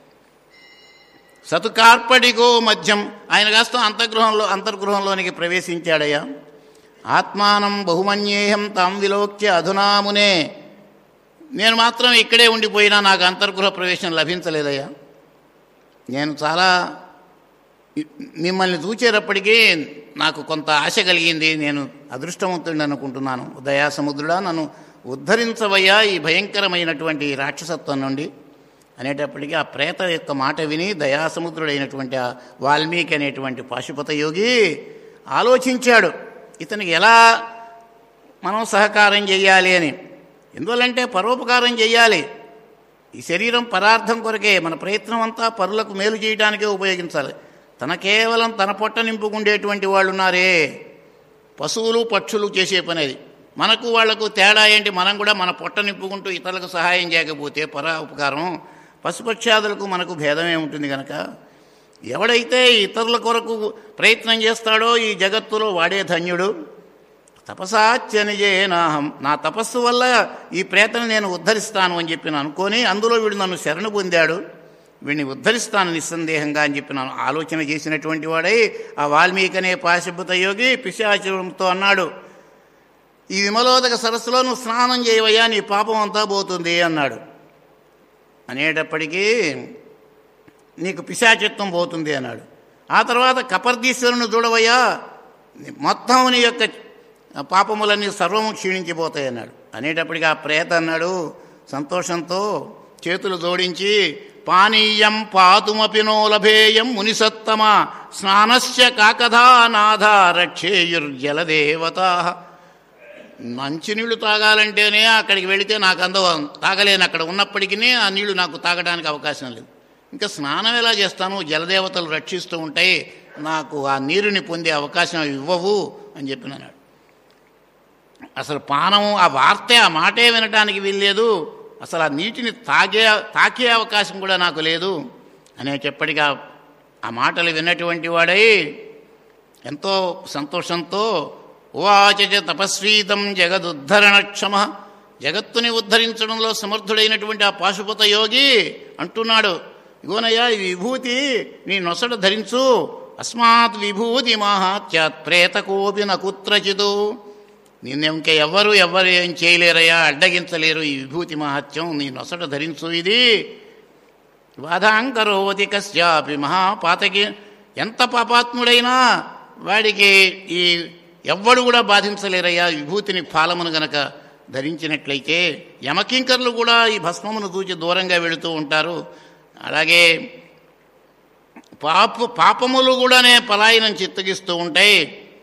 సతుకార్పడిగో మధ్యం. ఆయన కాస్త అంతర్గృహంలోనికి ప్రవేశించాడయ్యా. ఆత్మానం బహుమన్యేహం తాం విలోక్య అధునామునే. నేను మాత్రం ఇక్కడే ఉండిపోయినా నాకు అంతర్గృహ ప్రవేశం లభించలేదయ్యా. నేను చాలా మిమ్మల్ని చూచేటప్పటికీ నాకు కొంత ఆశ కలిగింది. నేను అదృష్టవంతుడిని అనుకుంటున్నాను. దయాసముద్రుడా, నన్ను ఉద్ధరించవయ్యా ఈ భయంకరమైనటువంటి రాక్షసత్వం నుండి అనేటప్పటికీ ఆ ప్రేత యొక్క మాట విని దయాసముద్రుడైనటువంటి ఆ వాల్మీకి అనేటువంటి పాశుపత యోగి ఆలోచించాడు, ఇతనికి ఎలా మనం సహకారం చేయాలి అని. ఎందువల్లంటే పరోపకారం చేయాలి. ఈ శరీరం పరార్థం కొరకే, మన ప్రయత్నం అంతా పరులకు మేలు చేయడానికే ఉపయోగించాలి. కేవలం తన పొట్ట నింపుకుండేటువంటి వాళ్ళు ఉన్నారే, పశువులు పక్షులు చేసే పని అది. మనకు వాళ్లకు తేడా ఏంటి? మనం కూడా మన పొట్ట నింపుకుంటూ ఇతరులకు సహాయం చేయకపోతే ఉపకారం. పశుపక్షాదులకు మనకు భేదమే ఉంటుంది కనుక ఎవడైతే ఇతరుల కొరకు ప్రయత్నం చేస్తాడో ఈ జగత్తులో వాడే ధన్యుడు. తపసాచ్యనిజేనాహం. నా తపస్సు వల్ల ఈ ప్రేతను నేను ఉద్ధరిస్తాను అని చెప్పి అనుకొని అందులో వీడు నన్ను శరణు పొందాడు. వీడిని ఉద్ధరిస్తాను నిస్సందేహంగా అని చెప్పి నేను ఆలోచన చేసినటువంటి వాడై ఆ వాల్మీకి అనే పాశుపత యోగి పిశాచంతో అన్నాడు, ఈ విమలోదక సరస్సులో నువ్వు స్నానం చేయవయ్యా, నీ పాపం అంతా పోతుంది అన్నాడు. అనేటప్పటికీ నీకు పిశాచత్వం పోతుంది అన్నాడు. ఆ తర్వాత కపర్దీశ్వరుని చూడవయ్యా, మొత్తం నీ యొక్క పాపములన్నీ సర్వము క్షీణించిపోతాయి అన్నాడు. అనేటప్పటికీ ఆ ప్రేత అన్నాడు సంతోషంతో చేతులు జోడించి, పానీయం పాతుమపి నో లభేయం మునిసత్తమ స్నానస్య కాకధానాథ రక్షేయుర్జలదేవతా. మంచినీళ్ళు తాగాలంటేనే అక్కడికి వెళితే నాకు తాగలేను, అక్కడ ఉన్నప్పటికీ ఆ నీళ్లు నాకు తాగడానికి అవకాశం లేదు. ఇంకా స్నానం ఎలా చేస్తాను, జలదేవతలు రక్షిస్తూ ఉంటాయి, నాకు ఆ నీరుని పొందే అవకాశం ఇవ్వవు అని చెప్పినాడు. అసలు పానము ఆ వార్తే ఆ మాటే వినటానికి వీల్లేదు, అసలు ఆ నీటిని తాకే అవకాశం కూడా నాకు లేదు అనేటప్పటికీ ఆ మాటలు విన్నటువంటి వాడై ఎంతో సంతోషంతో ఉవాచ తపస్వీతం జగదుద్ధరణక్షమ, జగత్తుని ఉద్ధరించడంలో సమర్థుడైనటువంటి ఆ పాశుపత యోగి అంటున్నాడు, ఇగోనయ్యా ఈ విభూతి నీ నొసట ధరించు, అస్మాత్ విభూతి మాహాత్యాత్ ప్రేతకోపి నకుత్రచితు, నిన్ను ఇంకా ఎవరు ఏం చేయలేరయ్యా, అడ్డగించలేరు ఈ విభూతి మహత్యం, నీ నొసట ధరించు, ఇది బాధాంకరోవతి కస్యాపి మహాపాతకి, ఎంత పాపాత్ముడైనా వాడికి ఈ ఎవ్వడు కూడా బాధించలేరయ్యా విభూతిని ఫాలమును గనక ధరించినట్లయితే. యమకింకర్లు కూడా ఈ భస్మమును చూచి దూరంగా వెళుతూ ఉంటారు. అలాగే పాపములు కూడానే పలాయనం చిత్తగిస్తూ ఉంటాయి.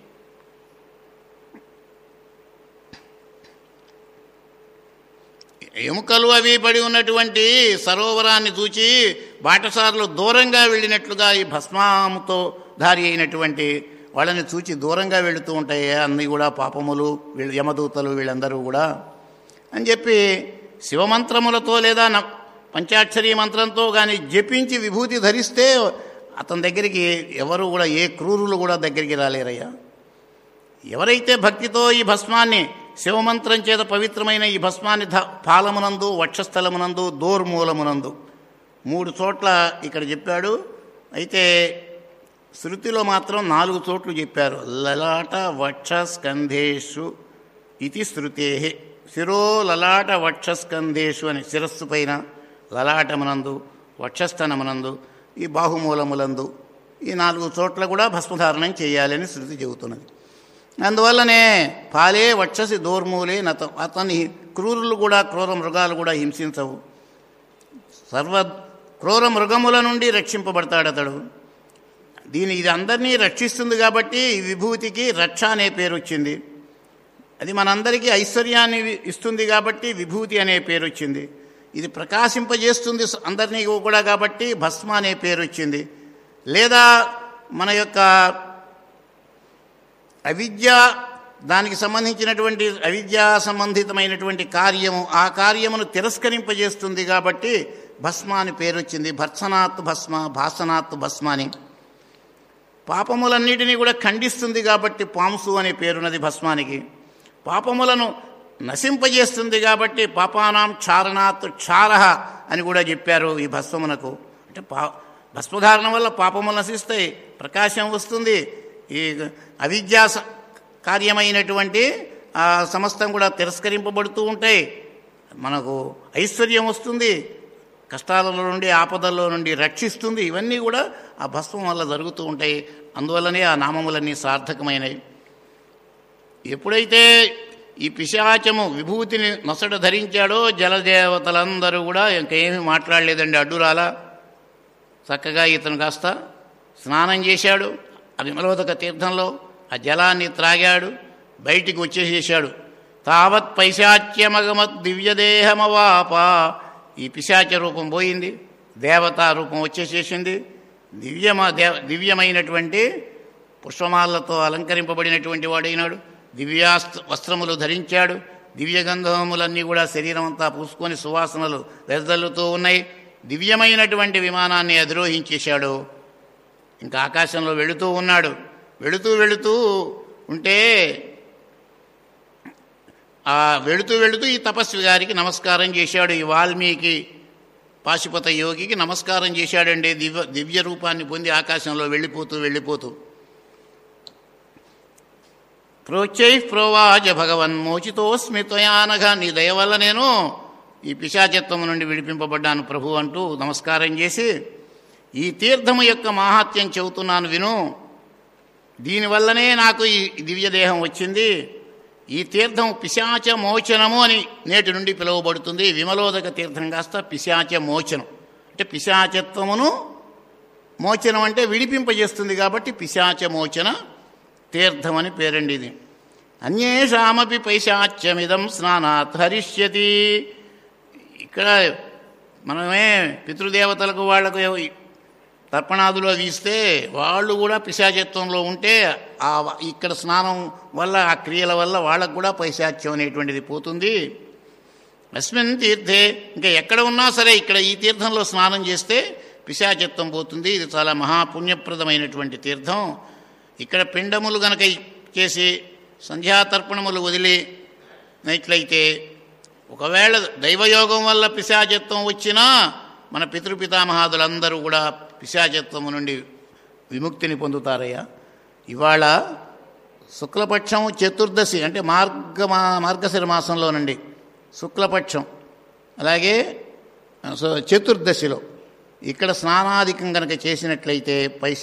ఎముకలు అవి పడి ఉన్నటువంటి సరోవరాన్ని చూచి బాటసారులు దూరంగా వెళ్ళినట్లుగా ఈ భస్మాముతో ధారి అయినటువంటి వాళ్ళని చూచి దూరంగా వెళుతూ ఉంటాయి అన్నీ కూడా పాపములు, యమదూతలు వీళ్ళందరూ కూడా అని చెప్పి శివమంత్రములతో లేదా పంచాక్షరీ మంత్రంతో కానీ జపించి విభూతి ధరిస్తే అతని దగ్గరికి ఎవరు కూడా ఏ క్రూరులు కూడా దగ్గరికి రాలేరయ్యా. ఎవరైతే భక్తితో ఈ భస్మాన్ని శివమంత్రం చేత పవిత్రమైన ఈ భస్మాన్ని పాలమునందు, వక్షస్థలమునందు, దోర్మూలమునందు 3 చోట్ల ఇక్కడ చెప్పాడు. అయితే శృతిలో మాత్రం 4 చోట్లు చెప్పారు. లలాట వక్షస్కంధేషు ఇది శృతే, శిరో లలాట వక్షస్కంధేషు అని శిరస్సు పైన లలాటమునందు, వక్షస్థనమునందు, ఈ బాహుమూలములందు ఈ 4 చోట్ల కూడా భస్మధారణం చేయాలని శృతి చెబుతున్నది. అందువల్లనే పాలే వక్షసి దోర్మూలే నతం, అతని క్రూరులు కూడా, క్రూర మృగాలు కూడా హింసించవు. క్రూర మృగముల నుండి రక్షింపబడతాడు అతడు. ఇది అందరినీ రక్షిస్తుంది కాబట్టి ఈ విభూతికి రక్ష అనే పేరు వచ్చింది. అది మనందరికీ ఐశ్వర్యాన్ని ఇస్తుంది కాబట్టి విభూతి అనే పేరు వచ్చింది. ఇది ప్రకాశింపజేస్తుంది అందరినీ కూడా కాబట్టి భస్మ అనే పేరు వచ్చింది. లేదా మన యొక్క అవిద్య, దానికి సంబంధించినటువంటి అవిద్యా సంబంధితమైనటువంటి కార్యము, ఆ కార్యమును తిరస్కరింపజేస్తుంది కాబట్టి భస్మ అని పేరు వచ్చింది. భర్సనాత్ భస్మ, భాసనాత్ భస్మ అని. పాపములన్నిటినీ కూడా ఖండిస్తుంది కాబట్టి పాంసు అనే పేరున్నది భస్మానికి. పాపములను నశింపజేస్తుంది కాబట్టి పాపానాం క్షారణాత్ క్షారః అని కూడా చెప్పారు ఈ భస్మమునకు. అంటే భస్మధారణ వల్ల పాపములు నశిస్తాయి, ప్రకాశం వస్తుంది, ఈ అవిద్యా కార్యమైనటువంటి ఆ సమస్తం కూడా తిరస్కరింపబడుతూ ఉంటాయి, మనకు ఐశ్వర్యం వస్తుంది, కష్టాలలో నుండి ఆపదల్లో నుండి రక్షిస్తుంది. ఇవన్నీ కూడా ఆ భస్మం వల్ల జరుగుతూ ఉంటాయి. అందువల్లనే ఆ నామములన్నీ సార్థకమైనవి. ఎప్పుడైతే ఈ పిశాచము విభూతిని నొసట ధరించాడో జలదేవతలందరూ కూడా ఇంకేమీ మాట్లాడలేదండి, అడ్డురాలా. చక్కగా ఇతను కాస్త స్నానం చేశాడు ఆ విమలోదక తీర్థంలో, ఆ జలాన్ని త్రాగాడు, బయటికి వచ్చేసేసాడు. తావత్ పైశాచ్యమగమత్ దివ్యదేహమవాప, ఈ పిశాచ రూపం పోయింది, దేవతా రూపం వచ్చేసేసింది. దివ్యమైనటువంటి పుష్పమాలతో అలంకరింపబడినటువంటి వాడైనాడు. వస్త్రములు ధరించాడు. దివ్యగంధములన్నీ కూడా శరీరం అంతా పూసుకొని సువాసనలు వెదజల్లుతూ ఉన్నాయి. దివ్యమైనటువంటి విమానాన్ని అధిరోహించేశాడు. ఇంకా ఆకాశంలో వెళుతూ ఉన్నాడు. వెళుతూ ఉంటే వెళుతూ ఈ తపస్వి గారికి నమస్కారం చేశాడు. ఈ వాల్మీకి పాశుపత యోగికి నమస్కారం చేశాడండి. దివ్య రూపాన్ని పొంది ఆకాశంలో వెళ్ళిపోతూ ప్రోచ్చై ప్రోవాచ భగవన్మోచితోస్మి త్వయానఘ, నీ దయ వల్ల నేను ఈ పిశాచత్వం నుండి విడిపింపబడ్డాను ప్రభు అంటూ నమస్కారం చేసి, ఈ తీర్థము యొక్క మాహాత్యం చెబుతున్నాను విను, దీనివల్లనే నాకు ఈ దివ్యదేహం వచ్చింది. ఈ తీర్థం పిశాచ మోచనము అని నేటి నుండి పిలువబడుతుంది. విమలోదక తీర్థం కాస్త పిశాచ మోచనం అంటే పిశాచత్వమును, మోచనం అంటే విడిపింపజేస్తుంది కాబట్టి పిశాచ మోచన తీర్థం అని పేరండి ఇది. అన్యేషామపి పైశాచ్యమిదం స్నానాత్ హరిష్యతి. ఇక్కడ మనమే పితృదేవతలకు వాళ్లకు తర్పణాదులో వీస్తే వాళ్ళు కూడా పిశాచత్వంలో ఉంటే ఇక్కడ స్నానం వల్ల, ఆ క్రియల వల్ల వాళ్ళకు కూడా పైశాచ్యం అనేటువంటిది పోతుంది. అస్మిన్ తీర్థే, ఇంకా ఎక్కడ ఉన్నా సరే ఇక్కడ ఈ తీర్థంలో స్నానం చేస్తే పిశాచత్వం పోతుంది. ఇది చాలా మహాపుణ్యప్రదమైనటువంటి తీర్థం. ఇక్కడ పిండములు గనక చేసి సంధ్యాతర్పణములు వదిలినట్లయితే ఒకవేళ దైవయోగం వల్ల పిశాచత్వం వచ్చినా మన పితృపితామహాదులందరూ కూడా పిశాచత్వము నుండి విముక్తిని పొందుతారయ్యా. ఇవాళ శుక్లపక్షం చతుర్దశి అంటే మార్గశిర మాసంలోనండి శుక్లపక్షం, అలాగే చతుర్దశిలో ఇక్కడ స్నానాధికం కనుక చేసినట్లయితే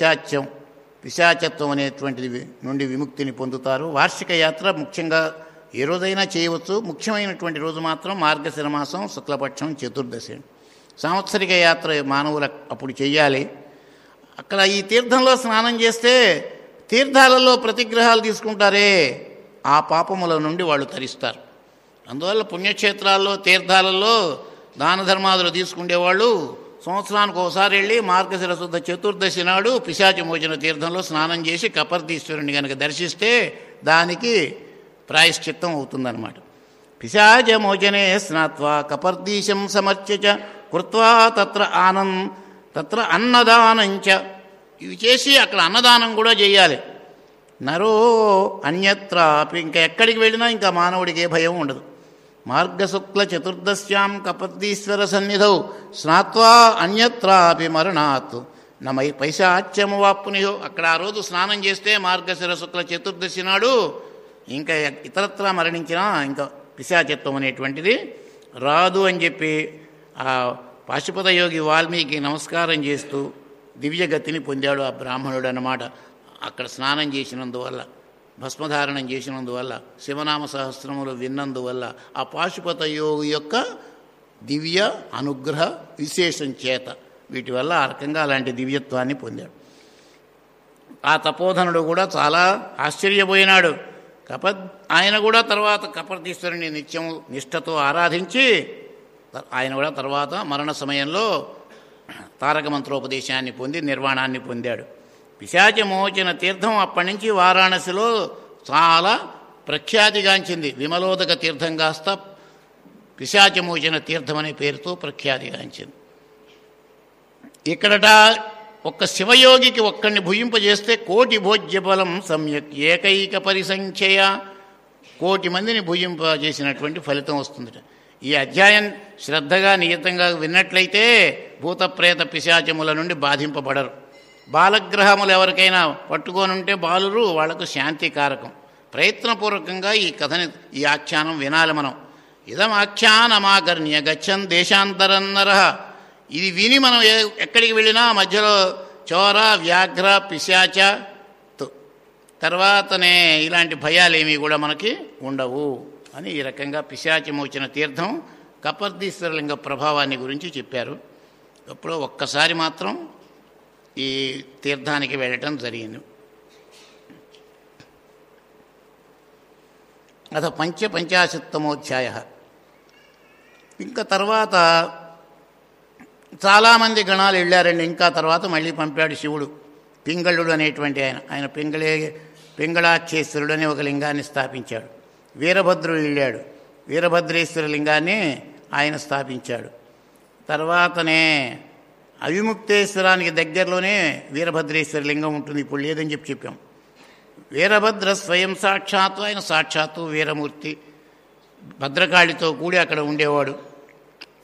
పిశాచత్వం అనేటువంటిది నుండి విముక్తిని పొందుతారు. వార్షిక యాత్ర ముఖ్యంగా ఏ రోజైనా చేయవచ్చు. ముఖ్యమైనటువంటి రోజు మాత్రం మార్గశిర మాసం శుక్లపక్షం చతుర్దశి. సాంవత్సరిక యాత్ర మానవులు అప్పుడు చెయ్యాలి. అక్కడ ఈ తీర్థంలో స్నానం చేస్తే తీర్థాలలో ప్రతిగ్రహాలు తీసుకుంటారే, ఆ పాపముల నుండి వాళ్ళు తరిస్తారు. అందువల్ల పుణ్యక్షేత్రాల్లో తీర్థాలలో దాన ధర్మాదులు తీసుకునేవాళ్ళు సంవత్సరానికి ఒకసారి వెళ్ళి మార్గశిర శుద్ధ చతుర్దశి నాడు పిశాచమోచన తీర్థంలో స్నానం చేసి కపర్దీశ్వరుని కనుక దర్శిస్తే దానికి ప్రాయశ్చిత్తం అవుతుందన్నమాట. పిశాచమోచనే స్నాత్వా కపర్దీశం సమర్చ్య కృత్వా తత్ర అన్నదానంచ, ఇవి చేసి అక్కడ అన్నదానం కూడా చేయాలి. నరో అన్యత్రాపి, ఇంకా ఎక్కడికి వెళ్ళినా ఇంకా మానవుడికి ఏ భయం ఉండదు. మార్గశుక్ల చతుర్దశ్యాం కపర్దీశ్వర సన్నిధౌ స్నాత్వా అన్యత్రాపి మరణాత్ నమై పైశాచ్యము వాప్నుయో. అక్కడ ఆ రోజు స్నానం చేస్తే మార్గశిర శుక్ల చతుర్దశి నాడు ఇంకా ఇతరత్రా మరణించినా ఇంకా పిశాచత్వం అనేటువంటిది రాదు అని చెప్పి ఆ పాశుపత యోగి వాల్మీకి నమస్కారం చేస్తూ దివ్యగతిని పొందాడు ఆ బ్రాహ్మణుడు అన్నమాట. అక్కడ స్నానం చేసినందువల్ల, భస్మధారణం చేసినందువల్ల, శివనామ సహస్రములు విన్నందువల్ల, ఆ పాశుపత యోగి యొక్క దివ్య అనుగ్రహ విశేషం చేత వీటి వల్ల ఆ రకంగా అలాంటి దివ్యత్వాన్ని పొందాడు. ఆ తపోధనుడు కూడా చాలా ఆశ్చర్యపోయినాడు. ఆయన కూడా తర్వాత కపర్దీశ్వరుని నిత్యము నిష్ఠతో ఆరాధించి ఆయన కూడా తర్వాత మరణ సమయంలో తారక మంత్రోపదేశాన్ని పొంది నిర్వాణాన్ని పొందాడు. పిశాచమోచన తీర్థం అప్పటి నుంచి వారాణసిలో చాలా ప్రఖ్యాతిగాంచింది. విమలోదక తీర్థం కాస్త పిశాచమోచన తీర్థం అనే పేరుతో ప్రఖ్యాతిగాంచింది. ఇక్కడట ఒక్క శివయోగికి ఒక్కడిని భుజింపజేస్తే 1,000,000 భోజ్యఫలం సమ్యక్ ఏకైక పరిసంఖ్యయ, 1,000,000 మందిని భుజింపజేసినటువంటి ఫలితం వస్తుందట. ఈ అధ్యాయం శ్రద్ధగా నియతంగా విన్నట్లయితే భూత ప్రేత పిశాచముల నుండి బాధింపబడరు. బాలగ్రహములు ఎవరికైనా పట్టుకొనుంటే బాలురు, వాళ్లకు శాంతికారకం. ప్రయత్నపూర్వకంగా ఈ కథని, ఈ ఆఖ్యానం వినాలి మనం. ఇదం ఆఖ్యానమాకర్ణ్య గచ్చన్ దేశాంతరన్నర. ఇది విని మనం ఎక్కడికి వెళ్ళినా మధ్యలో చోర వ్యాఘ్ర పిశాచ తర్వాతనే ఇలాంటి భయాలేమీ కూడా మనకి ఉండవు అని ఈ రకంగా పిశాచమోచన తీర్థం కపర్దీశ్వరలింగ ప్రభావాన్ని గురించి చెప్పారు. అప్పుడు ఒక్కసారి మాత్రం ఈ తీర్థానికి వెళ్ళటం జరిగింది. అత పంచాశత్తమోధ్యాయ. ఇంకా తర్వాత చాలామంది గణాలు వెళ్ళారండి. ఇంకా తర్వాత మళ్ళీ పంపాడు శివుడు. పింగళుడు అనేటువంటి ఆయన పింగళాక్షేశ్వరుడు అనే ఒక లింగాన్ని స్థాపించాడు. వీరభద్రుడు వెళ్ళాడు, వీరభద్రేశ్వర లింగాన్ని ఆయన స్థాపించాడు. తర్వాతనే అవిముక్తేశ్వరానికి దగ్గరలోనే వీరభద్రేశ్వర లింగం ఉంటుంది, ఇప్పుడు లేదని చెప్పాం. వీరభద్ర స్వయం సాక్షాత్తు, ఆయన సాక్షాత్తు వీరమూర్తి, భద్రకాళితో కూడి అక్కడ ఉండేవాడు.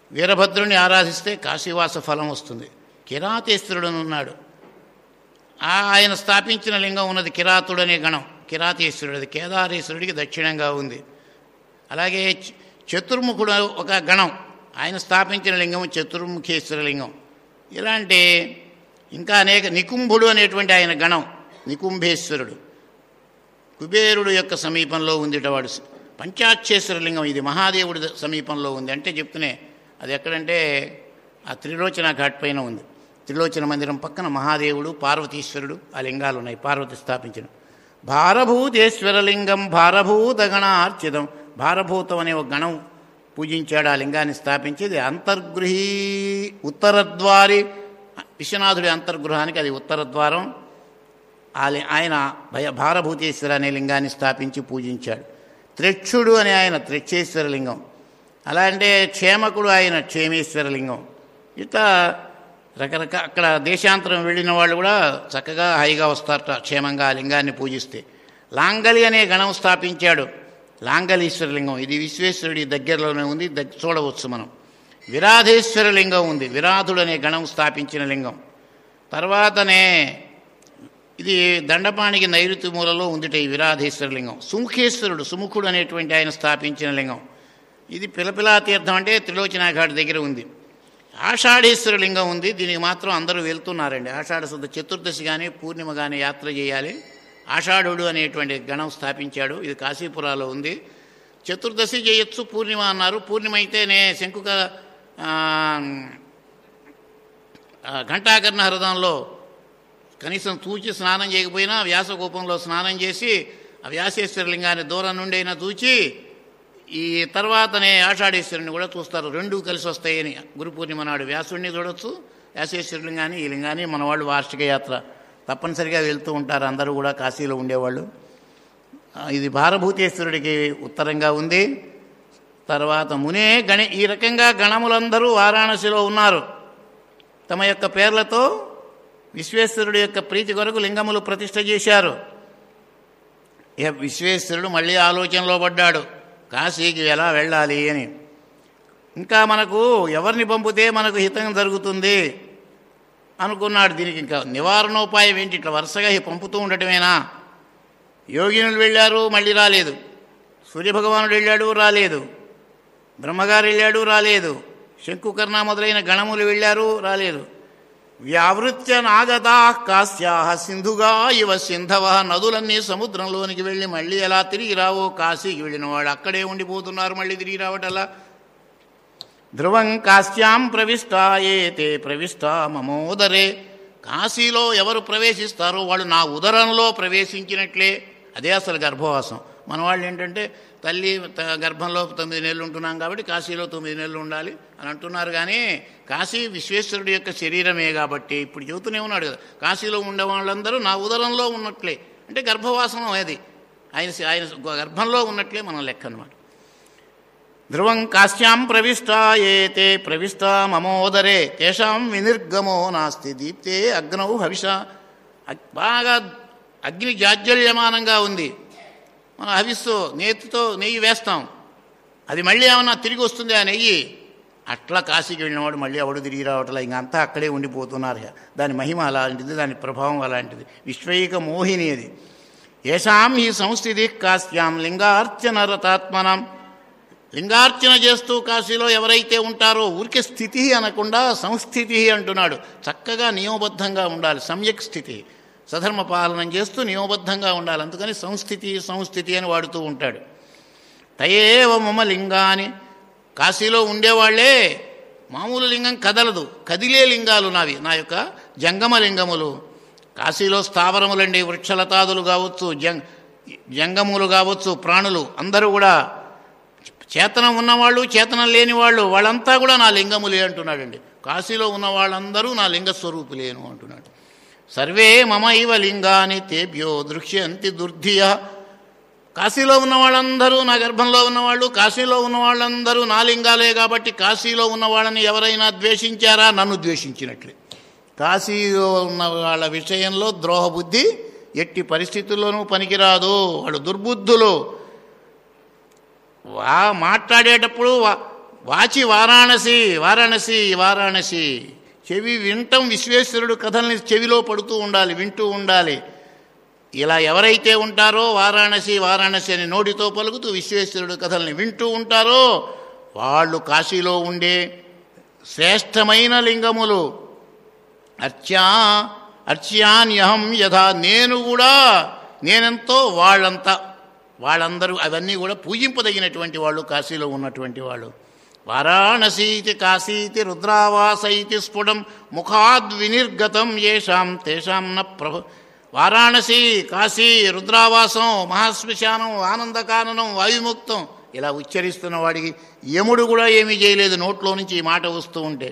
వీరభద్రుని ఆరాధిస్తే కాశీవాస ఫలం వస్తుంది. కిరాతేశ్వరుడు ఉన్నాడు, ఆయన స్థాపించిన లింగం ఉన్నది కిరాతుడు అనే గణం, కిరాతేశ్వరుడు. కేదారేశ్వరుడికి దక్షిణంగా ఉంది. అలాగే చతుర్ముఖుడు ఒక గణం, ఆయన స్థాపించిన లింగం చతుర్ముఖేశ్వర లింగం. ఇలాంటి ఇంకా అనేక, నికుంభుడు అనేటువంటి ఆయన గణం నికుంభేశ్వరుడు, కుబేరుడు యొక్క సమీపంలో ఉందిటవాడు. పంచాక్షేశ్వర లింగం ఇది మహాదేవుడి సమీపంలో ఉంది. అంటే చెప్తూనే అది ఎక్కడంటే ఆ త్రిలోచన ఘాట్ పైన ఉంది. త్రిలోచన మందిరం పక్కన మహాదేవుడు, పార్వతీశ్వరుడు ఆ లింగాలు ఉన్నాయి, పార్వతి స్థాపించిన. భారభూతేశ్వర లింగం భారభూత గణార్చితం, భారభూతం అనే ఒక గణం పూజించాడు, ఆ లింగాన్ని స్థాపించేది. అంతర్గృహీ ఉత్తరద్వారి, విశ్వనాథుడి అంతర్గృహానికి అది ఉత్తరద్వారం. ఆయన భారభూతేశ్వర అనే లింగాన్ని స్థాపించి పూజించాడు. త్రెక్షుడు అనే ఆయన త్రెక్షేశ్వర లింగం. అలా అంటే క్షేమకుడు ఆయన క్షేమేశ్వర లింగం. ఇట్లా రకరకాల అక్కడ దేశాంతరం వెళ్ళిన వాళ్ళు కూడా చక్కగా హాయిగా వస్తారట క్షేమంగా ఆ లింగాన్ని పూజిస్తే. లాంగలి అనే గణం స్థాపించాడు, లాంగలీశ్వర లింగం. ఇది విశ్వేశ్వరుడి దగ్గరలోనే ఉంది, చూడవచ్చు మనం. విరాధేశ్వర లింగం ఉంది, విరాధుడు అనే గణం స్థాపించిన లింగం. తర్వాతనే ఇది దండపాణికి నైరుతి మూలలో ఉందిట ఈ విరాధేశ్వర లింగం. సుముఖేశ్వరుడు, సుముఖుడు అనేటువంటి ఆయన స్థాపించిన లింగం. ఇది పిలపిలా తీర్థం అంటే త్రిలోచనా ఘాట్ దగ్గర ఉంది. ఆషాఢేశ్వర లింగం ఉంది, దీనికి మాత్రం అందరూ వెళ్తున్నారండి. ఆషాఢ శుద్ధ చతుర్దశి కానీ పూర్ణిమ కానీ యాత్ర చేయాలి. ఆషాఢుడు అనేటువంటి గణం స్థాపించాడు, ఇది కాశీపురాలో ఉంది. చతుర్దశి చేయొచ్చు, పూర్ణిమ అన్నారు. పూర్ణిమ అయితేనే శంకుక ఘంటాకర్ణ హృదంలో కనీసం తూచి స్నానం చేయకపోయినా వ్యాసకూపంలో స్నానం చేసి ఆ వ్యాసేశ్వర లింగాన్ని దూరం నుండి అయినా తూచి ఈ తర్వాతనే ఆషాఢేశ్వరుని కూడా చూస్తారు. రెండూ కలిసి వస్తాయని. గురు పూర్ణిమ నాడు వ్యాసుడిని చూడొచ్చు, వ్యాసేశ్వర లింగాన్ని, ఈ లింగాన్ని మన వాళ్ళు వార్షిక యాత్ర తప్పనిసరిగా వెళ్తూ ఉంటారు, అందరూ కూడా కాశీలో ఉండేవాళ్ళు. ఇది భారభూతేశ్వరుడికి ఉత్తరంగా ఉంది. తర్వాత మునే ఈ రకంగా గణములందరూ వారాణసిలో ఉన్నారు. తమ యొక్క పేర్లతో విశ్వేశ్వరుడు యొక్క ప్రీతి కొరకు లింగములు ప్రతిష్ఠ చేశారు. ఇక విశ్వేశ్వరుడు మళ్ళీ ఆలోచనలో పడ్డాడు, కాశీకి ఎలా వెళ్ళాలి అని. ఇంకా మనకు ఎవరిని పంపితే మనకు హితం జరుగుతుంది అనుకున్నాడు. దీనికి ఇంకా నివారణోపాయం ఏంటి? ఇట్లా వరుసగా పంపుతూ ఉండటమేనా? యోగినులు వెళ్ళారు, మళ్ళీ రాలేదు. సూర్యభగవానుడు వెళ్ళాడు, రాలేదు. బ్రహ్మగారు వెళ్ళాడు, రాలేదు. శంకుకర్ణ మొదలైన గణములు వెళ్ళారు, రాలేదు. వ్యావృత్య నాగతా కాశ్యా సింధుగా ఇవ సింధవ, నదులన్నీ సముద్రంలోనికి వెళ్ళి మళ్ళీ ఎలా తిరిగి రావో కాశీకి వెళ్ళిన వాడు అక్కడే ఉండిపోతున్నారు, మళ్ళీ తిరిగి రావటలా. ధ్రువం కాశ్యాం ప్రవిష్టాయేతే ప్రవిష్టా మమోదరే, కాశీలో ఎవరు ప్రవేశిస్తారో వాళ్ళు నా ఉదరంలో ప్రవేశించినట్లే. అదే అసలు గర్భవాసం. మన వాళ్ళు ఏంటంటే తల్లి గర్భంలో 9 నెలలు ఉంటున్నాం కాబట్టి కాశీలో 9 నెలలు ఉండాలి అని అంటున్నారు. కానీ కాశీ విశ్వేశ్వరుడి యొక్క శరీరమే కాబట్టి ఇప్పుడు చెబుతూనే ఉన్నాడు కదా, కాశీలో ఉండే వాళ్ళందరూ నా ఉదరంలో ఉన్నట్లే. అంటే గర్భవాసం అది, ఆయన గర్భంలో ఉన్నట్లే మనం లెక్క అన్నమాట. ధ్రువం కాశ్యాం ప్రవిష్టాయేతే ప్రవిష్టా మమోదరే తేషాం వినిర్గమో నాస్తి దీప్తే అగ్నౌ హవిష. బాగా అగ్ని జాజ్వల్యమానంగా ఉంది. మనం హవిస్సు నేతితో నెయ్యి వేస్తాం, అది మళ్ళీ ఏమన్నా తిరిగి వస్తుంది ఆ నెయ్యి. అట్లా కాశీకి వెళ్ళినవాడు మళ్ళీ ఎవడు తిరిగి రావట్లా, ఇంకంతా అక్కడే ఉండిపోతున్నారు. దాని మహిమ అలాంటిది, దాని ప్రభావం అలాంటిది. విశ్వైక మోహిని అది. ఏషాం ఈ సంస్థితి కాశ్యాం లింగార్చనరతాత్మనం, లింగార్చన చేస్తూ కాశీలో ఎవరైతే ఉంటారో, ఊరికే స్థితి అనకుండా సంస్థితి అంటున్నాడు. చక్కగా నియమబద్ధంగా ఉండాలి, సమ్యక్ స్థితి. సధర్మ పాలనం చేస్తూ నియమబద్ధంగా ఉండాలి. అందుకని సంస్థితి అని వాడుతూ ఉంటాడు. తయేవ మమ లింగాని, కాశీలో ఉండేవాళ్లే. మామూలు లింగం కదలదు, కదిలే లింగాలు నావి, నా యొక్క జంగమ లింగములు. కాశీలో స్థావరములండి, వృక్షలతాదులు కావచ్చు, జంగములు కావచ్చు, ప్రాణులు అందరూ కూడా చేతనం ఉన్నవాళ్ళు, చేతనం లేనివాళ్ళు, వాళ్ళంతా కూడా నా లింగములే అంటున్నాడండి. కాశీలో ఉన్న వాళ్ళందరూ నా లింగ స్వరూపులేను అంటున్నాడు. సర్వే మమ ఇవ లింగాని తేభ్యో దృశ్యంతి దుర్ధియ. కాశీలో ఉన్న వాళ్ళందరూ నా గర్భంలో ఉన్నవాళ్ళు, కాశీలో ఉన్న వాళ్ళందరూ నా లింగాలే కాబట్టి కాశీలో ఉన్న వాళ్ళని ఎవరైనా ద్వేషించారా, నన్ను ద్వేషించినట్లే. కాశీలో ఉన్న వాళ్ళ విషయంలో ద్రోహబుద్ధి ఎట్టి పరిస్థితుల్లోనూ పనికిరాదు. వాళ్ళు దుర్బుద్ధులు. మాట్లాడేటప్పుడు వాచి వారాణసి వారాణసి వారాణసి. చెవి వింటం విశ్వేశ్వరుడు కథల్ని చెవిలో పడుతూ ఉండాలి, వింటూ ఉండాలి. ఇలా ఎవరైతే ఉంటారో వారాణసి వారాణసి అని నోటితో పలుకుతూ విశ్వేశ్వరుడు కథల్ని వింటూ ఉంటారో వాళ్ళు కాశీలో ఉండే శ్రేష్టమైన లింగములు. అర్చ్యాన్యహం యథా, నేను కూడా నేనెంతో వాళ్ళందరూ అవన్నీ కూడా పూజింపదగినటువంటి వాళ్ళు కాశీలో ఉన్నటువంటి వాళ్ళు. వారాణసీతి కాశీతి రుద్రావాసైతి స్ఫుటం ముఖాద్వినిర్గతం ఏషాం తేషాం న ప్రభు. వారాణసి, కాశీ, రుద్రావాసం, మహాశ్మశానం, ఆనందకాననం, వాయుముక్తం ఇలా ఉచ్చరిస్తున్న వాడికి యముడు కూడా ఏమీ చేయలేదు, నోట్లో నుంచి ఈ మాట వస్తూ ఉంటే.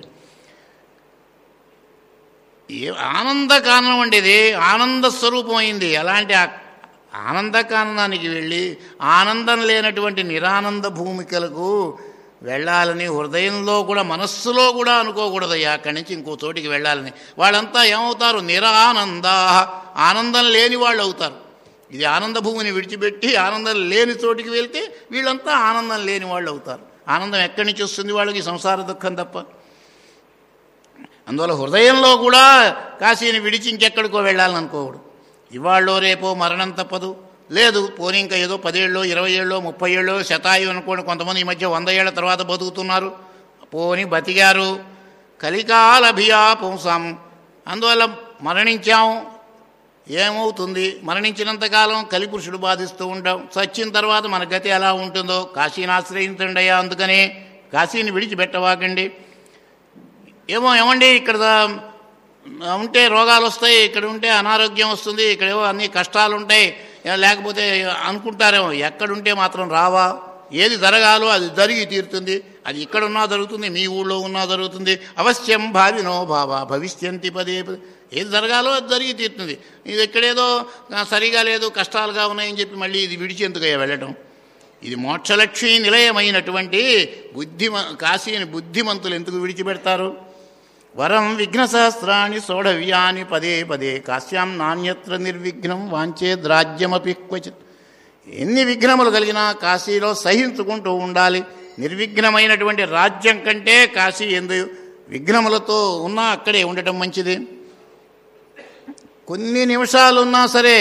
ఆనందకాననం అంటే ఇది ఆనంద స్వరూపం అయింది. అలాంటి ఆనందకాననానికి వెళ్ళి ఆనందం లేనటువంటి నిరానంద భూమికలకు వెళ్ళాలని హృదయంలో కూడా మనస్సులో కూడా అనుకోకూడదయ్యా. అక్కడి నుంచి ఇంకో చోటికి వెళ్ళాలని. వాళ్ళంతా ఏమవుతారు? నిరానందా, ఆనందం లేని వాళ్ళు అవుతారు. ఇది ఆనంద భూమిని విడిచిపెట్టి ఆనందం లేని చోటికి వెళ్తే వీళ్ళంతా ఆనందం లేని వాళ్ళు అవుతారు. ఆనందం ఎక్కడి నుంచి వస్తుంది వాళ్ళకి? సంసార దుఃఖం తప్ప. అందువల్ల హృదయంలో కూడా కాశీని విడిచి ఇంకెక్కడికో వెళ్ళాలని అనుకోకూడదు. ఇవాళ్ళో రేపో మరణం తప్పదు. లేదు పోనీ ఇంకా ఏదో 10 ఏళ్ళో 20 ఏళ్ళో 30 ఏళ్ళో శతాయు అనుకోండి. కొంతమంది ఈ మధ్య 100 ఏళ్ల తర్వాత బతుకుతున్నారు. పోని బతికారు. కలికాలభియా పుంసాం. అందువల్ల మరణించాం, ఏమవుతుంది? మరణించినంతకాలం కలిపురుషుడు బాధిస్తూ ఉంటాం. చచ్చిన తర్వాత మన గతి ఎలా ఉంటుందో. కాశీని ఆశ్రయించండి అయ్యా. అందుకనే కాశీని విడిచిపెట్టవాకండి. ఏమండి ఇక్కడ ఉంటే రోగాలు వస్తాయి, ఇక్కడ ఉంటే అనారోగ్యం వస్తుంది, ఇక్కడేవో అన్ని కష్టాలు ఉంటాయి లేకపోతే అనుకుంటారేమో. ఎక్కడుంటే మాత్రం రావా? ఏది జరగాలో అది జరిగి తీరుతుంది. అది ఇక్కడున్నా జరుగుతుంది, మీ ఊళ్ళో ఉన్నా జరుగుతుంది. అవశ్యం భావినో భావ భవిష్యంతి పదే పదే. ఏది జరగాలో అది జరిగి తీరుతుంది. ఇది ఎక్కడేదో సరిగా లేదు, కష్టాలుగా ఉన్నాయని చెప్పి మళ్ళీ ఇది విడిచేందుకయ్యా వెళ్ళటం. ఇది మోక్షలక్ష్మీ నిలయమైనటువంటి కాశీని బుద్ధిమంతులు ఎందుకు విడిచిపెడతారు? వరం విఘ్నసహస్రాణి సోఢవ్యాని పదే పదే కాశ్యాం నాణ్యత్ర నిర్విఘ్నం వాంచేద్రాజ్యమపి క్వచిత్. ఎన్ని విఘ్నములు కలిగినా కాశీలో సహించుకుంటూ ఉండాలి. నిర్విఘ్నమైనటువంటి రాజ్యం కంటే కాశీ ఎందు విఘ్నములతో ఉన్నా అక్కడే ఉండటం మంచిది. కొన్ని నిమిషాలు ఉన్నా సరే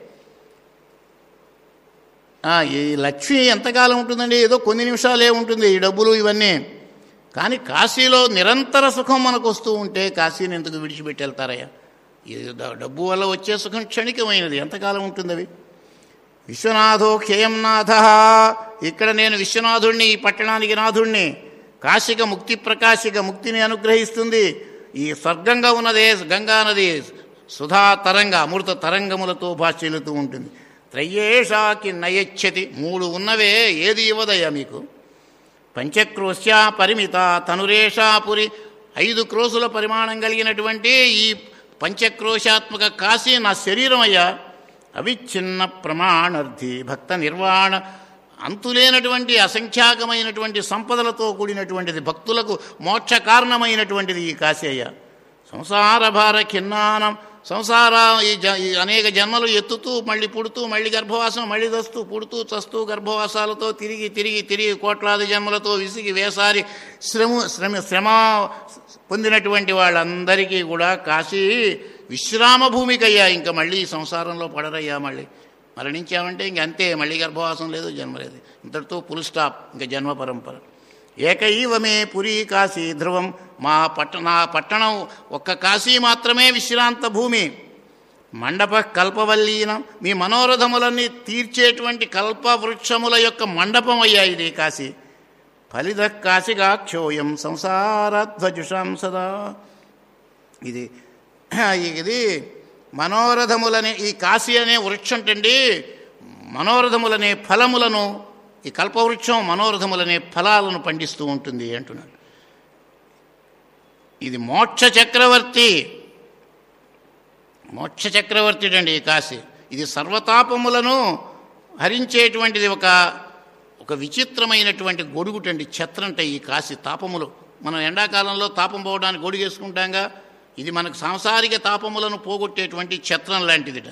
ఈ లక్ష్మి ఎంతకాలం ఉంటుందండి? ఏదో కొన్ని నిమిషాలే ఉంటుంది ఈ డబ్బులు ఇవన్నీ. కానీ కాశీలో నిరంతర సుఖం మనకు వస్తూ ఉంటే కాశీని ఎందుకు విడిచిపెట్టి వెళ్తారయ్యా? ఈ డబ్బు వల్ల వచ్చే సుఖం క్షణికమైనది, ఎంతకాలం ఉంటుంది అవి? విశ్వనాథో క్షయం నాథ. ఇక్కడ నేను విశ్వనాథుణ్ణి, ఈ పట్టణానికి నాథుణ్ణి. కాశిక ముక్తి ప్రకాశిక ముక్తిని అనుగ్రహిస్తుంది. ఈ స్వర్గంగా ఉన్నదే గంగానది సుధా తరంగ అమృత తరంగములతో భాష్యలుతూ ఉంటుంది. త్రయేషాకి నయచ్చతి. 3 ఉన్నవే ఏది ఇవ్వదయ్యా మీకు? పంచక్రోశ్యా పరిమిత తనురేషాపురి. 5 క్రోసుల పరిమాణం కలిగినటువంటి ఈ పంచక్రోశాత్మక కాశీ నా శరీరం అయ్యా. అవిచ్ఛిన్న ప్రమాణార్థి భక్త నిర్వాణ. అంతులేనటువంటి అసంఖ్యాకమైనటువంటి సంపదలతో కూడినటువంటిది, భక్తులకు మోక్ష కారణమైనటువంటిది ఈ కాశీ అయ్యా. సంసార భార ఖిన్నానం. సంసార ఈ అనేక జన్మలు ఎత్తుతూ మళ్ళీ పుడుతూ మళ్ళీ గర్భవాసం, మళ్ళీ దస్తూ పుడుతూ చస్తూ గర్భవాసాలతో తిరిగి తిరిగి తిరిగి కోట్లాది జన్మలతో విసిగి వేసారి శ్రమ పొందినటువంటి వాళ్ళందరికీ కూడా కాశీ విశ్రామ భూమికయ్యా. ఇంకా మళ్ళీ సంసారంలో పడరయ్యా. మళ్ళీ మరణించామంటే ఇంక అంతే, మళ్ళీ గర్భవాసం లేదు, జన్మ లేదు. ఇంతటితో ఫుల్ స్టాప్, ఇంకా జన్మ పరంపర. ఏకైవమే పురీ కాశీ ధ్రువం. నా పట్టణం ఒక్క కాశీ మాత్రమే విశ్రాంత భూమి. మండప కల్పవల్లీనం. మీ మనోరథములన్నీ తీర్చేటువంటి కల్పవృక్షముల యొక్క మండపం అయ్యా ఇది కాశీ. ఫలిత కాశిగాక్షోయం సంసారధ్వజుషాం సదా. ఇది మనోరథములనే ఈ కాశీ అనే వృక్షం అంటండి, మనోరథములనే ఫలములను, ఈ కల్పవృక్షం మనోరథములనే ఫలాలను పండిస్తూ ఉంటుంది అంటున్నాడు. ఇది మోక్ష చక్రవర్తి, మోక్ష చక్రవర్తి అండి ఈ కాశీ. ఇది సర్వతాపములను హరించేటువంటిది. ఒక విచిత్రమైనటువంటి గొడుగుటండి, ఛత్రంట ఈ కాశీ. తాపములు మనం ఎండాకాలంలో తాపం పోవడానికి గొడుగు వేసుకుంటాంగా, ఇది మనకు సాంసారిక తాపములను పోగొట్టేటువంటి ఛత్రం లాంటిదిట.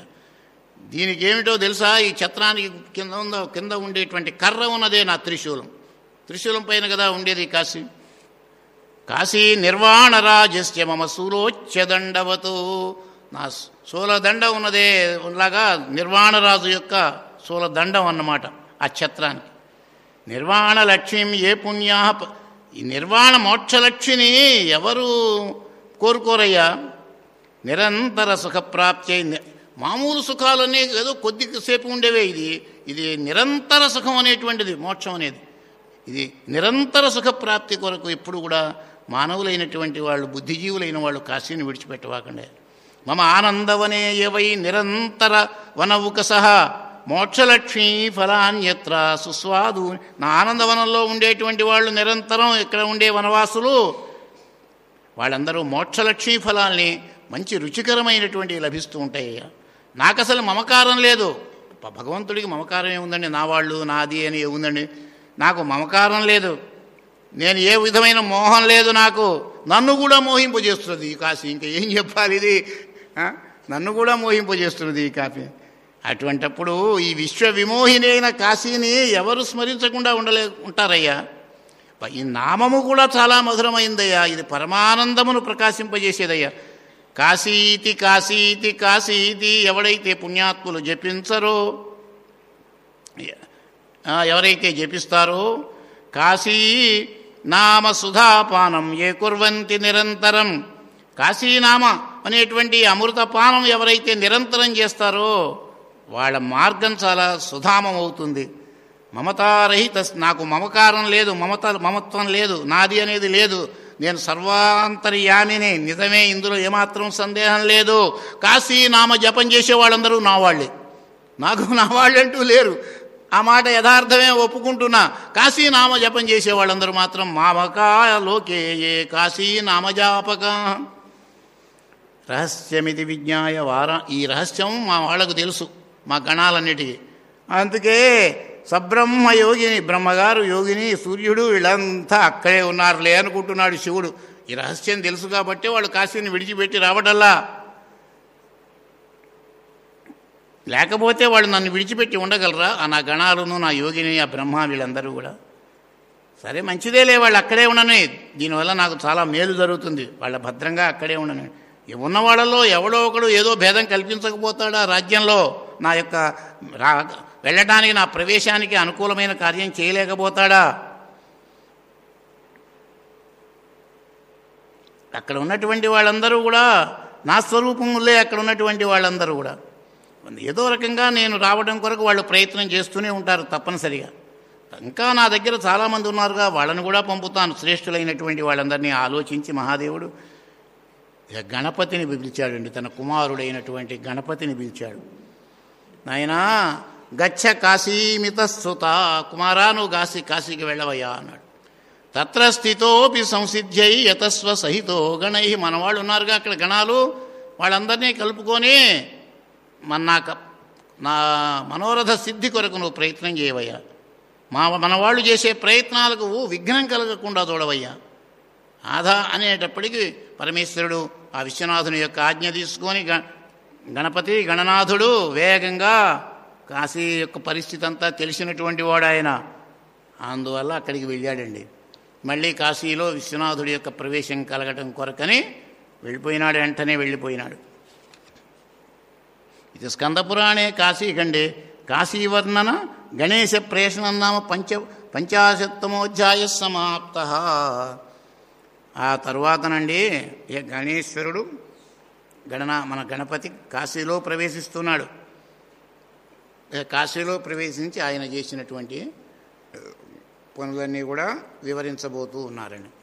దీనికి ఏమిటో తెలుసా? ఈ ఛత్రానికి కింద ఉండేటువంటి కర్ర ఉన్నదే నా త్రిశూలం. త్రిశూలం పైన కదా ఉండేది కాశీ. కాశీ నిర్వాణరాజస్య మమ శూలోచ్యదండవతు, నా శూలదండం ఉన్నదే లాగా నిర్వాణరాజు యొక్క శూలదండం అన్నమాట ఆ ఛత్రానికి. నిర్వాణ లక్ష్మీం ఏ పుణ్యా, ఈ నిర్వాణ మోక్షలక్ష్మిని ఎవరు కోరుకోరయ్యా? నిరంతర సుఖప్రాప్తి, మామూలు సుఖాలన్నీ ఏదో కొద్దిసేపు ఉండేవే. ఇది నిరంతర సుఖం అనేటువంటిది మోక్షం అనేది. ఇది నిరంతర సుఖప్రాప్తి కొరకు ఎప్పుడు కూడా మానవులైనటువంటి వాళ్ళు, బుద్ధిజీవులైన వాళ్ళు కాశీని విడిచిపెట్టవాకండి. మమ ఆనందవనే ఏవై నిరంతర వనవుక సహా మోక్షలక్ష్మీ ఫలాన్యత్ర సుస్వాదు. నా ఆనందవనంలో ఉండేటువంటి వాళ్ళు నిరంతరం ఇక్కడ ఉండే వనవాసులు వాళ్ళందరూ మోక్షలక్ష్మీ ఫలాల్ని మంచి రుచికరమైనటువంటి లభిస్తూ ఉంటాయి. నాకు అసలు మమకారం లేదు. భగవంతుడికి మమకారం ఏముందండి? నా వాళ్ళు నాది అని ఏముందండి? నాకు మమకారం లేదు. నేను ఏ విధమైన మోహం లేదు నాకు. నన్ను కూడా మోహింపజేస్తున్నది ఈ కాశీ. ఇంకా ఏం చెప్పాలి? ఇది నన్ను కూడా మోహింపజేస్తున్నది ఈ కాశీ. అటువంటప్పుడు ఈ విశ్వ విమోహిని అయిన కాశీని ఎవరు స్మరించకుండా ఉంటారయ్యా? ఈ నామము కూడా చాలా మధురమైందయ్యా. ఇది పరమానందమును ప్రకాశింపజేసేదయ్యా. కాశీతి కాశీతి కాశీతి ఎవడైతే పుణ్యాత్ములు జపించరో, ఎవరైతే జపిస్తారో, కాశీ నామ సుధాపానం ఏ కుర్వంతి నిరంతరం, కాశీనామ అనేటువంటి అమృతపానం ఎవరైతే నిరంతరం చేస్తారో వాళ్ళ మార్గం చాలా సుధామం అవుతుంది. మమతారహిత, నాకు మమకారం లేదు, మమత్వం లేదు, నాది అనేది లేదు. నేను సర్వాంతర్యామిని, నిజమే, ఇందులో ఏమాత్రం సందేహం లేదు. కాశీ నామ జపం చేసే వాళ్ళందరూ నా వాళ్ళే, నాకు నా వాళ్ళంటూ లేరు. ఆ మాట యథార్థమే ఒప్పుకుంటున్నా. కాశీ నామ జపం చేసే వాళ్ళందరూ మాత్రం మామకా లోకే ఏ కాశీ నామజాపక రహస్యమిది విజ్ఞాయ ఈ రహస్యం మా వాళ్ళకు తెలుసు, మా గణాలన్నిటికీ. అందుకే సబ్రహ్మ యోగిని, బ్రహ్మగారు, యోగిని, సూర్యుడు వీళ్ళంతా అక్కడే ఉన్నారులే అనుకుంటున్నాడు శివుడు. ఈ రహస్యం తెలుసు కాబట్టి వాళ్ళు కాశీని విడిచిపెట్టి రావటల్లా. లేకపోతే వాళ్ళు నన్ను విడిచిపెట్టి ఉండగలరా? నా గణాలను, నా యోగిని, ఆ బ్రహ్మ వీళ్ళందరూ కూడా. సరే మంచిదేలే, వాళ్ళు అక్కడే ఉండని, దీనివల్ల నాకు చాలా మేలు జరుగుతుంది, వాళ్ళ భద్రంగా అక్కడే ఉండని. ఉన్న వాళ్ళలో ఎవడో ఒకడు ఏదో భేదం కల్పించకపోతాడా రాజ్యంలో? నా యొక్క వెళ్ళటానికి, నా ప్రవేశానికి అనుకూలమైన కార్యం చేయలేకపోతాడా? అక్కడ ఉన్నటువంటి వాళ్ళందరూ కూడా నా స్వరూపములే. అక్కడ ఉన్నటువంటి వాళ్ళందరూ కూడా ఏదో రకంగా నేను రావడం కొరకు వాళ్ళు ప్రయత్నం చేస్తూనే ఉంటారు తప్పనిసరిగా. ఇంకా నా దగ్గర చాలామంది ఉన్నారుగా, వాళ్ళని కూడా పంపుతాను, శ్రేష్ఠులైనటువంటి వాళ్ళందరినీ ఆలోచించి మహాదేవుడు గణపతిని పిలిచాడండి. తన కుమారుడైనటువంటి గణపతిని పిలిచాడు. నాయనా గచ్చ కాశీమిత సుత, కుమారా నువ్వు కాశీకి వెళ్ళవయ్యా అన్నాడు. తత్ర స్థితోపి సంసిద్ధ్యై యతస్వ సహితో గణై, మనవాళ్ళు ఉన్నారుగా అక్కడ గణాలు, వాళ్ళందరినీ కలుపుకొని నా మనోరథ సిద్ధి కొరకు నువ్వు ప్రయత్నం చేయవయ్యా. మనవాళ్ళు చేసే ప్రయత్నాలకు విఘ్నం కలగకుండా చూడవయ్యా. ఆధా అనేటప్పటికీ పరమేశ్వరుడు ఆ విశ్వనాథుని యొక్క ఆజ్ఞ తీసుకొని గణపతి గణనాథుడు వేగంగా, కాశీ యొక్క పరిస్థితి అంతా తెలిసినటువంటి వాడు ఆయన, అందువల్ల అక్కడికి వెళ్ళాడండి. మళ్ళీ కాశీలో విశ్వనాథుడి యొక్క ప్రవేశం కలగటం కొరకని వెళ్ళిపోయినాడు. వెంటనే వెళ్ళిపోయినాడు. ఇది స్కందపురాణే కాశీఖండే కాశీవర్ణన గణేశ ప్రేషణం నామ పంచాశత్తమోధ్యాయ సమాప్త. ఆ తరువాతనండి గణేశ్వరుడు మన గణపతి కాశీలో ప్రవేశిస్తున్నాడు. కాశీలో ప్రవేశించి ఆయన చేసినటువంటి పనులన్నీ కూడా వివరించబోతూ ఉన్నారండి.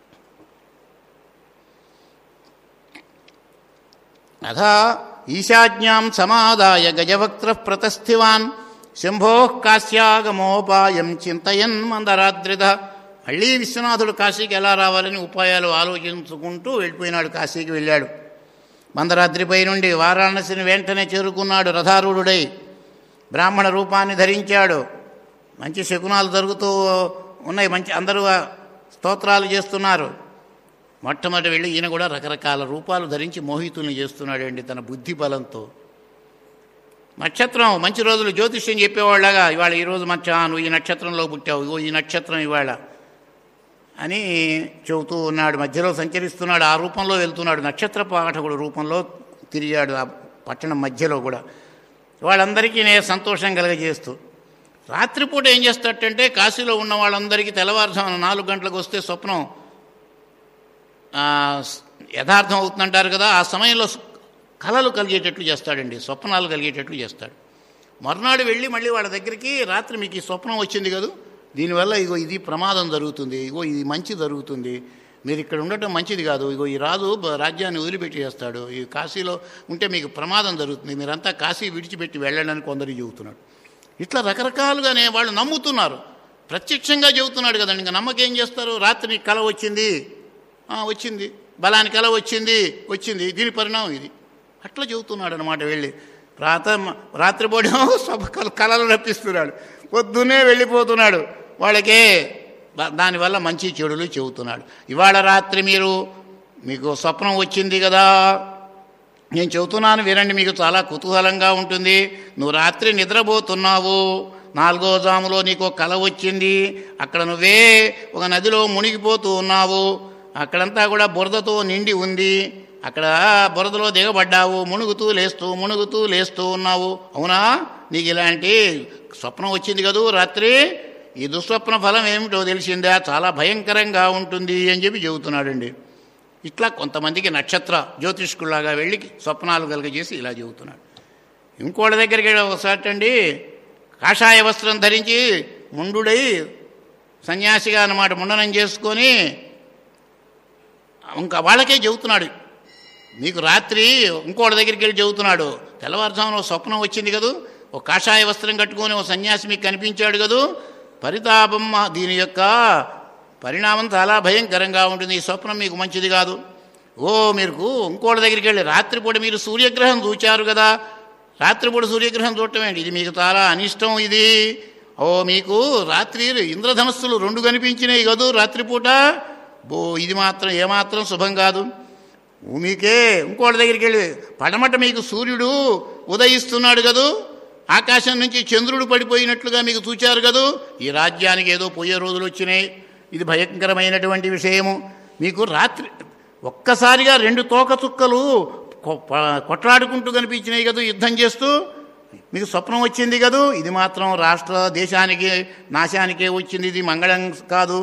అథా ఈశాజ్ఞాం సమాదాయ గజవక్త్ర ప్రతస్థివాన్ శంభో కాశ్యాగమోపాయం చింతయన్ మందరాద్రిద. మళ్ళీ విశ్వనాథుడు కాశీకి ఎలా రావాలని ఉపాయాలు ఆలోచించుకుంటూ వెళ్ళిపోయినాడు. కాశీకి వెళ్ళాడు. మందరాద్రిపై నుండి వారాణసిని వెంటనే చేరుకున్నాడు. రథారూఢుడై బ్రాహ్మణ రూపాన్ని ధరించాడు. మంచి శకునాలు జరుగుతూ ఉన్నాయి. అందరూ స్తోత్రాలు చేస్తున్నారు. మొట్టమొదటి వెళ్ళి ఈయన కూడా రకరకాల రూపాలు ధరించి మోహితుల్ని చేస్తున్నాడండి తన బుద్ధి బలంతో. నక్షత్రం మంచి రోజులు జ్యోతిష్యం చెప్పేవాళ్ళగా ఇవాళ ఈరోజు నువ్వు ఈ నక్షత్రంలో పుట్టావు, ఇగో ఈ నక్షత్రం ఇవాళ అని చెబుతూ ఉన్నాడు. మధ్యలో సంచరిస్తున్నాడు, ఆ రూపంలో వెళ్తున్నాడు, నక్షత్ర పాఠకుడు రూపంలో తిరిగాడు ఆ పట్టణం మధ్యలో కూడా. వాళ్ళందరికీ సంతోషం కలగజేస్తూ రాత్రిపూట ఏం చేస్తాడంటే కాశీలో ఉన్న వాళ్ళందరికీ తెల్లవారుజామున 4 గంటలకు వస్తే స్వప్నం యథార్థం అవుతుందంటారు కదా, ఆ సమయంలో కళలు కలిగేటట్లు చేస్తాడండి, స్వప్నాలు కలిగేటట్లు చేస్తాడు. మర్నాడు వెళ్ళి మళ్ళీ వాళ్ళ దగ్గరికి రాత్రి మీకు ఈ స్వప్నం వచ్చింది కదా, దీనివల్ల ఇగో ఇది ప్రమాదం జరుగుతుంది, ఇగో ఇది మంచి జరుగుతుంది, మీరు ఇక్కడ ఉండటం మంచిది కాదు, ఇగో ఈ రాజు రాజ్యాన్ని వదిలిపెట్టి చేస్తాడు, ఈ కాశీలో ఉంటే మీకు ప్రమాదం జరుగుతుంది, మీరంతా కాశీ విడిచిపెట్టి వెళ్ళండి కొందరు చెబుతున్నాడు. ఇట్లా రకరకాలుగానే వాళ్ళు నమ్ముతున్నారు, ప్రత్యక్షంగా చెబుతున్నాడు కదండి. ఇంకా నమ్మకేం చేస్తారు? రాత్రి నీకు కళ వచ్చింది, వచ్చింది, బలాని కళ వచ్చింది, దీని పరిణామం ఇది, అట్లా చెబుతున్నాడు అనమాట. వెళ్ళి రాత్రిపూట కళలు రప్పిస్తున్నాడు, పొద్దున్నే వెళ్ళిపోతున్నాడు, వాళ్ళకే దానివల్ల మంచి చెడులు చెబుతున్నాడు. ఇవాళ రాత్రి మీకు స్వప్నం వచ్చింది కదా, నేను చెబుతున్నాను వినండి, మీకు చాలా కుతూహలంగా ఉంటుంది. నువ్వు రాత్రి నిద్రపోతున్నావు, 4వ జాములో నీకు కల వచ్చింది, అక్కడ నువ్వే ఒక నదిలో మునిగిపోతూ ఉన్నావు, అక్కడంతా కూడా బురదతో నిండి ఉంది, అక్కడ బురదలో దిగబడ్డావు, మునుగుతూ లేస్తూ ఉన్నావు. అవునా, నీకు ఇలాంటి స్వప్నం వచ్చింది కదూ రాత్రి, ఈ దుస్వప్న ఫలం ఏమిటో తెలిసిందా, చాలా భయంకరంగా ఉంటుంది అని చెప్పి చెబుతున్నాడండి. ఇట్లా కొంతమందికి నక్షత్ర జ్యోతిష్కుల్లాగా వెళ్ళి స్వప్నాలు కలుగజేసి ఇలా చెబుతున్నాడు. ఇంకోళ్ళ దగ్గరికి ఒకసారి అండి కాషాయ వస్త్రం ధరించి ముండుడై సన్యాసిగా అన్నమాట ముండనం చేసుకొని ఇంకా వాళ్ళకే చెబుతున్నాడు. మీకు రాత్రి ఇంకోళ్ళ దగ్గరికి వెళ్ళి చెబుతున్నాడు, తెల్లవారుజామున స్వప్నం వచ్చింది కదూ, ఒక కాషాయ వస్త్రం కట్టుకొని ఒక సన్యాసి మీకు కనిపించాడు కదూ, పరితాపం దీని యొక్క పరిణామం చాలా భయంకరంగా ఉంటుంది, ఈ స్వప్నం మీకు మంచిది కాదు. మీరు ఇంకోళ్ళ దగ్గరికి వెళ్ళి రాత్రిపూట మీరు సూర్యగ్రహం చూచారు కదా, రాత్రిపూట సూర్యగ్రహం చూడటం ఏంటి, ఇది మీకు చాలా అనిష్టం, ఇది మీకు రాత్రి ఇంద్రధనస్సులు 2 కనిపించినాయి కదూ రాత్రిపూట, ఇది మాత్రం ఏమాత్రం శుభం కాదు. మీకే ఇంకోళ్ళ దగ్గరికి వెళ్ళి పడమట మీకు సూర్యుడు ఉదయిస్తున్నాడు కదూ, ఆకాశం నుంచి చంద్రుడు పడిపోయినట్లుగా మీకు చూచారు కదూ, ఈ రాజ్యానికి ఏదో పోయే రోజులు వచ్చినాయి, ఇది భయంకరమైనటువంటి విషయము. మీకు రాత్రి ఒక్కసారిగా 2 తోక చుక్కలు కొట్లాడుకుంటూ కనిపించినాయి కదూ, యుద్ధం చేస్తూ, మీకు స్వప్నం వచ్చింది కదూ, ఇది మాత్రం రాష్ట్ర దేశానికి నాశానికే వచ్చింది, ఇది మంగళం కాదు.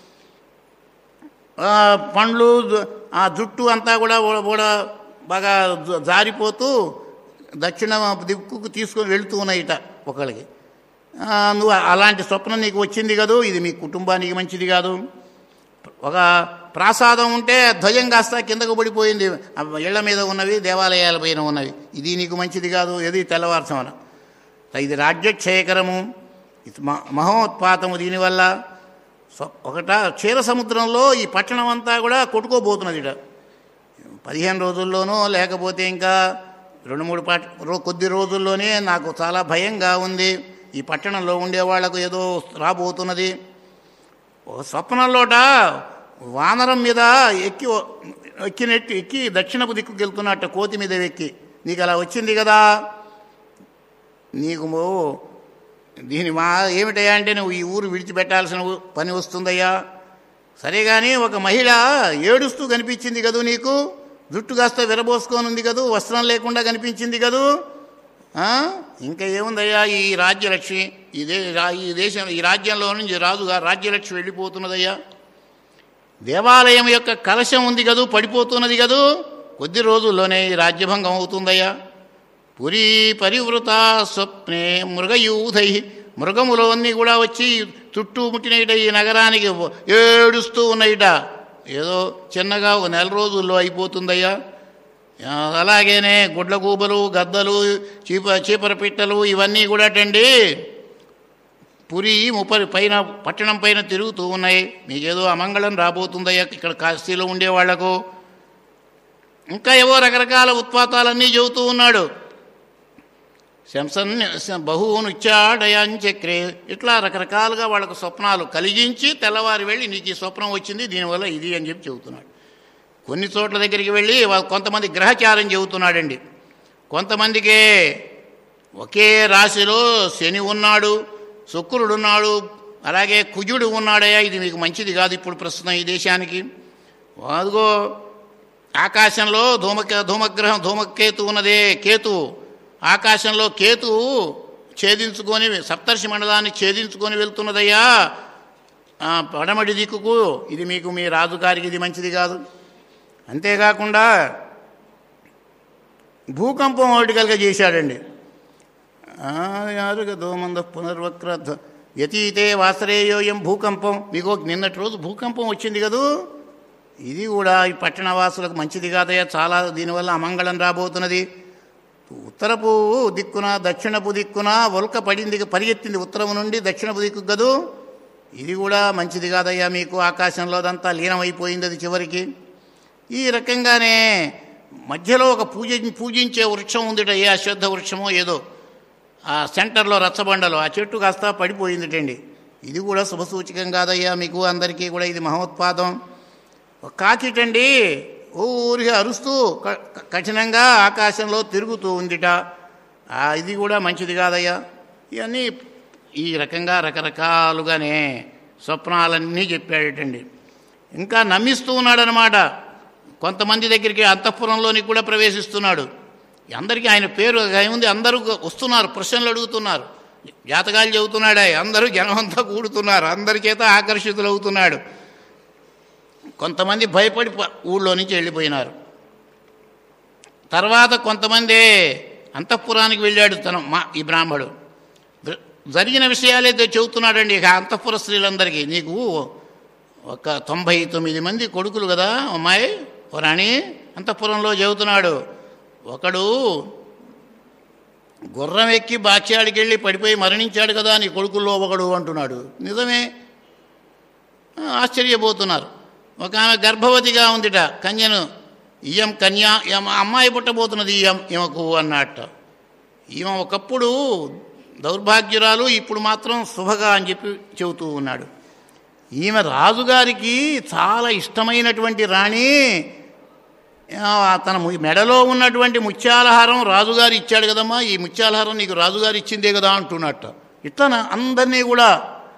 పండ్లు ఆ జుట్టు అంతా కూడా బాగా జారిపోతూ దక్షిణ దిక్కుకు తీసుకొని వెళుతూ ఉన్నాయిట ఒకళ్ళకి. నువ్వు అలాంటి స్వప్నం నీకు వచ్చింది కదూ, ఇది మీ కుటుంబానికి మంచిది కాదు. ఒక ప్రాసాదం ఉంటే ధ్వజం కాస్త కిందకు పడిపోయింది, ఇళ్ల మీద ఉన్నవి దేవాలయాల పైన ఉన్నవి, ఇది నీకు మంచిది కాదు, ఇది తెల్లవారుజామున. ఇది రాజ్యక్షయకరము, ఇది మహోత్పాతము. దీనివల్ల క్షీర సముద్రంలో ఈ పట్టణం అంతా కూడా కొట్టుకోబోతున్నది. 15 రోజుల్లోనూ లేకపోతే ఇంకా 2-3 కొద్ది రోజుల్లోనే నాకు చాలా భయంగా ఉంది, ఈ పట్టణంలో ఉండేవాళ్లకు ఏదో రాబోతున్నది. స్వప్నంలోట వానరం మీద ఎక్కి దక్షిణపు దిక్కుకు వెళ్తున్నట్ట, కోతి మీద ఎక్కి, నీకు అలా వచ్చింది కదా, నీకు దీని ఏమిటయ్యా అంటే నువ్వు ఈ ఊరు విడిచిపెట్టాల్సిన పని వస్తుందయ్యా. సరే కానీ ఒక మహిళ ఏడుస్తూ కనిపించింది కదూ నీకు, జుట్టు కాస్త విరబోసుకొని ఉంది కదూ, వస్త్రం లేకుండా కనిపించింది కదూ, ఇంకా ఏముందయ్యా, ఈ రాజ్యలక్ష్మి ఈ దేశం ఈ రాజ్యంలో నుంచి రాజుగా రాజ్యలక్ష్మి వెళ్ళిపోతున్నదయ్యా. దేవాలయం యొక్క కలశం ఉంది కదూ, పడిపోతున్నది కదూ, కొద్ది రోజుల్లోనే ఈ రాజ్యభంగం అవుతుందయ్యా. పురీ పరివృత స్వప్నే మృగయూధై, మృగములన్నీ కూడా వచ్చి చుట్టూ ముట్టినయిట, ఈ నగరానికి ఏడుస్తూ ఉన్నాయిట. ఏదో చిన్నగా 1 నెల రోజుల్లో అయిపోతుందయ్యా. అలాగేనే గుడ్లగూబలు, గద్దలు, చీపర పిట్టలు ఇవన్నీ కూడా టండి పురి పైన పట్టణం పైన తిరుగుతూ ఉన్నాయి. మీకేదో అమంగళం రాబోతుందయ్యా ఇక్కడ కాశీలో ఉండేవాళ్లకు. ఇంకా ఏవో రకరకాల ఉత్పాతాలన్నీ చెబుతూ ఉన్నాడు. శంసన్ బహూనుచ్చాడయాంచక్రే, ఇట్లా రకరకాలుగా వాళ్ళకు స్వప్నాలు కలిగించి తెల్లవారి వెళ్ళి నీకు ఈ స్వప్నం వచ్చింది, దీనివల్ల ఇది అని చెప్పి చెబుతున్నాడు. కొన్ని చోట్ల దగ్గరికి వెళ్ళి కొంతమంది గ్రహచారం చెబుతున్నాడండి, కొంతమందికే ఒకే రాశిలో శని ఉన్నాడు, శుక్రుడున్నాడు, అలాగే కుజుడు ఉన్నాడయ్యా, ఇది మీకు మంచిది కాదు ఇప్పుడు ప్రస్తుతం ఈ దేశానికి. అదిగో ఆకాశంలో ధూమకేతు ఉన్నదే, కేతు ఆకాశంలో కేతు ఛేదించుకొని సప్తర్షి మండలాన్ని ఛేదించుకొని వెళ్తున్నదయ్యా పడమటి దిక్కుకు. ఇది మీకు మీ రాజుగారికి ఇది మంచిది కాదు. అంతేకాకుండా భూకంపం ఒకటి కలిగజేశాడండి. ధూమంద పునర్వక్ర యతీతే వాసరేయోయం భూకంపం. మీకు నిన్నటి రోజు భూకంపం వచ్చింది కదూ, ఇది కూడా ఈ పట్టణవాసులకు మంచిది కాదయ్యా, చాలా దీనివల్ల అమంగళం రాబోతున్నది. ఉత్తరపు దిక్కున దక్షిణపు దిక్కున ఒలక పడింది, పరిగెత్తింది ఉత్తరము నుండి దక్షిణపు దిక్కు కదూ, ఇది కూడా మంచిది కాదయ్యా మీకు. ఆకాశంలో అదంతా లీనమైపోయింది అది చివరికి. ఈ రకంగానే మధ్యలో ఒక పూజించే వృక్షం ఉందిటయ్యా, అశ్వత్థ వృక్షమో ఏదో, ఆ సెంటర్లో రచ్చబండలో ఆ చెట్టు కాస్త పడిపోయిందిటండి. ఇది కూడా శుభసూచకం కాదయ్యా మీకు అందరికీ కూడా, ఇది మహోత్పాదం. ఒక కాకిటండి ఊరికి అరుస్తూ కఠినంగా ఆకాశంలో తిరుగుతూ ఉందిట, ఇది కూడా మంచిది కాదయ్యా. ఇవన్నీ ఈ రకంగా రకరకాలుగానే స్వప్నాలన్నీ చెప్పాడటండి. ఇంకా నమ్మిస్తూ ఉన్నాడనమాట. కొంతమంది దగ్గరికి అంతఃపురంలోనికి కూడా ప్రవేశిస్తున్నాడు. అందరికీ ఆయన పేరు ఏముంది, అందరూ వస్తున్నారు, ప్రశ్నలు అడుగుతున్నారు, జాతకాలు చెబుతున్నాడు. అందరూ జనమంతా కూడుతున్నారు, అందరి చేత ఆకర్షితులు అవుతున్నాడు. కొంతమంది భయపడి ఊళ్ళో నుంచి వెళ్ళిపోయినారు. తర్వాత కొంతమంది అంతఃపురానికి వెళ్ళాడు ఈ బ్రాహ్మడు. జరిగిన విషయాలే చెబుతున్నాడండి ఇక అంతఃపుర స్త్రీలందరికీ. నీకు ఒక 99 మంది కొడుకులు కదా అమ్మాయి రాణి, అంతఃపురంలో చెబుతున్నాడు. ఒకడు గుర్రం ఎక్కి బాక్యాడికి వెళ్ళి పడిపోయి మరణించాడు కదా నీ కొడుకుల్లో ఒకడు అంటున్నాడు. నిజమే, ఆశ్చర్యపోతున్నారు. ఒక ఆమె గర్భవతిగా ఉందిట, కన్యను, ఈయం కన్యా, అమ్మాయి పుట్టబోతున్నది ఈమెకు అన్నట్ట. ఈమె ఒకప్పుడు దౌర్భాగ్యురాలు, ఇప్పుడు మాత్రం శుభగా అని చెప్పి చెబుతూ ఉన్నాడు. ఈమె రాజుగారికి చాలా ఇష్టమైనటువంటి రాణి. తన మెడలో ఉన్నటువంటి ముత్యాలహారం రాజుగారు ఇచ్చాడు కదమ్మా, ఈ ముత్యాలహారం నీకు రాజుగారు ఇచ్చిందే కదా అంటున్నట్ట. ఇట్లా అందరినీ కూడా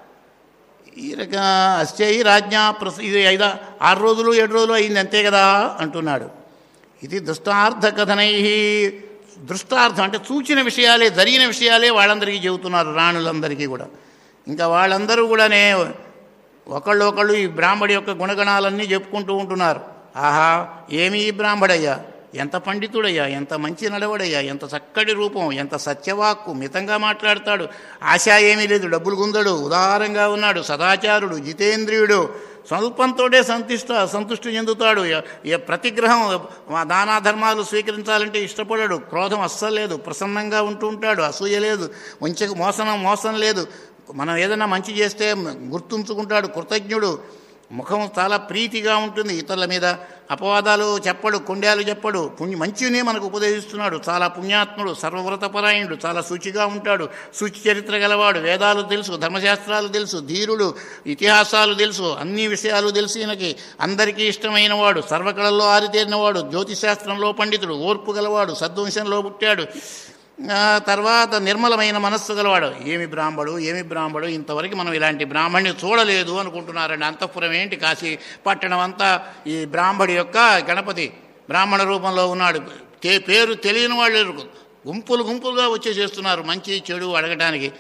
ఈ రకంగా అశ్చయి రాజ్ఞా ఇది 6 రోజులు 7 రోజులు అయింది అంతే కదా అంటున్నాడు. ఇది దృష్టార్థ కథనై, దృష్టార్థం అంటే చూచిన విషయాలే, జరిగిన విషయాలే వాళ్ళందరికీ చెబుతున్నారు, రాణులందరికీ కూడా. ఇంకా వాళ్ళందరూ కూడానే ఒకళ్ళు ఈ బ్రాహ్మడి యొక్క గుణగణాలన్నీ చెప్పుకుంటూ ఉంటున్నారు. ఆహా, ఏమి ఈ బ్రాహ్మడయ్యా, ఎంత పండితుడయ్యా, ఎంత మంచి నడవడయ్యా, ఎంత చక్కటి రూపం, ఎంత సత్యవాక్కు, మితంగా మాట్లాడతాడు, ఆశ ఏమీ లేదు, డబ్బులు గుందడు, ఉదారంగా ఉన్నాడు, సదాచారుడు, జితేంద్రియుడు, స్వల్పంతోటే సంతుష్టి చెందుతాడు. ప్రతిగ్రహం దానాధర్మాలు స్వీకరించాలంటే ఇష్టపడాడు, క్రోధం అస్సలు లేదు, ప్రసన్నంగా ఉంటూ ఉంటాడు, అసూయ లేదు, మోసం లేదు. మనం ఏదైనా మంచి చేస్తే గుర్తుంచుకుంటాడు, కృతజ్ఞుడు, ముఖం చాలా ప్రీతిగా ఉంటుంది, ఇతరుల మీద అపవాదాలు చెప్పడు, కొండ్యాలు చెప్పడు, మంచిని మనకు ఉపదేశిస్తున్నాడు, చాలా పుణ్యాత్ముడు, సర్వవ్రతపరాయణుడు, చాలా శుచిగా ఉంటాడు, శుచి చరిత్ర గలవాడు, వేదాలు తెలుసు, ధర్మశాస్త్రాలు తెలుసు, ధీరుడు, ఇతిహాసాలు తెలుసు, అన్ని విషయాలు తెలిసి ఈయనకి అందరికీ ఇష్టమైన వాడు, సర్వకళల్లో ఆరితేరినవాడు, జ్యోతిశాస్త్రంలో పండితుడు, ఓర్పు గలవాడు, సద్వంశంలో పుట్టాడు, తర్వాత నిర్మలమైన మనస్సు గలవాడు. ఏమి బ్రాహ్మడు, ఇంతవరకు మనం ఇలాంటి బ్రాహ్మణ్ణి చూడలేదు అనుకుంటున్నారండి. అంతఃపురం ఏంటి, కాశీ పట్టణం అంతా ఈ బ్రాహ్మడి యొక్క గణపతి బ్రాహ్మణ రూపంలో ఉన్నాడు. పేరు తెలియని వాళ్ళు గుంపులుగా వచ్చేసేస్తున్నారు మంచి చెడు అడగటానికి.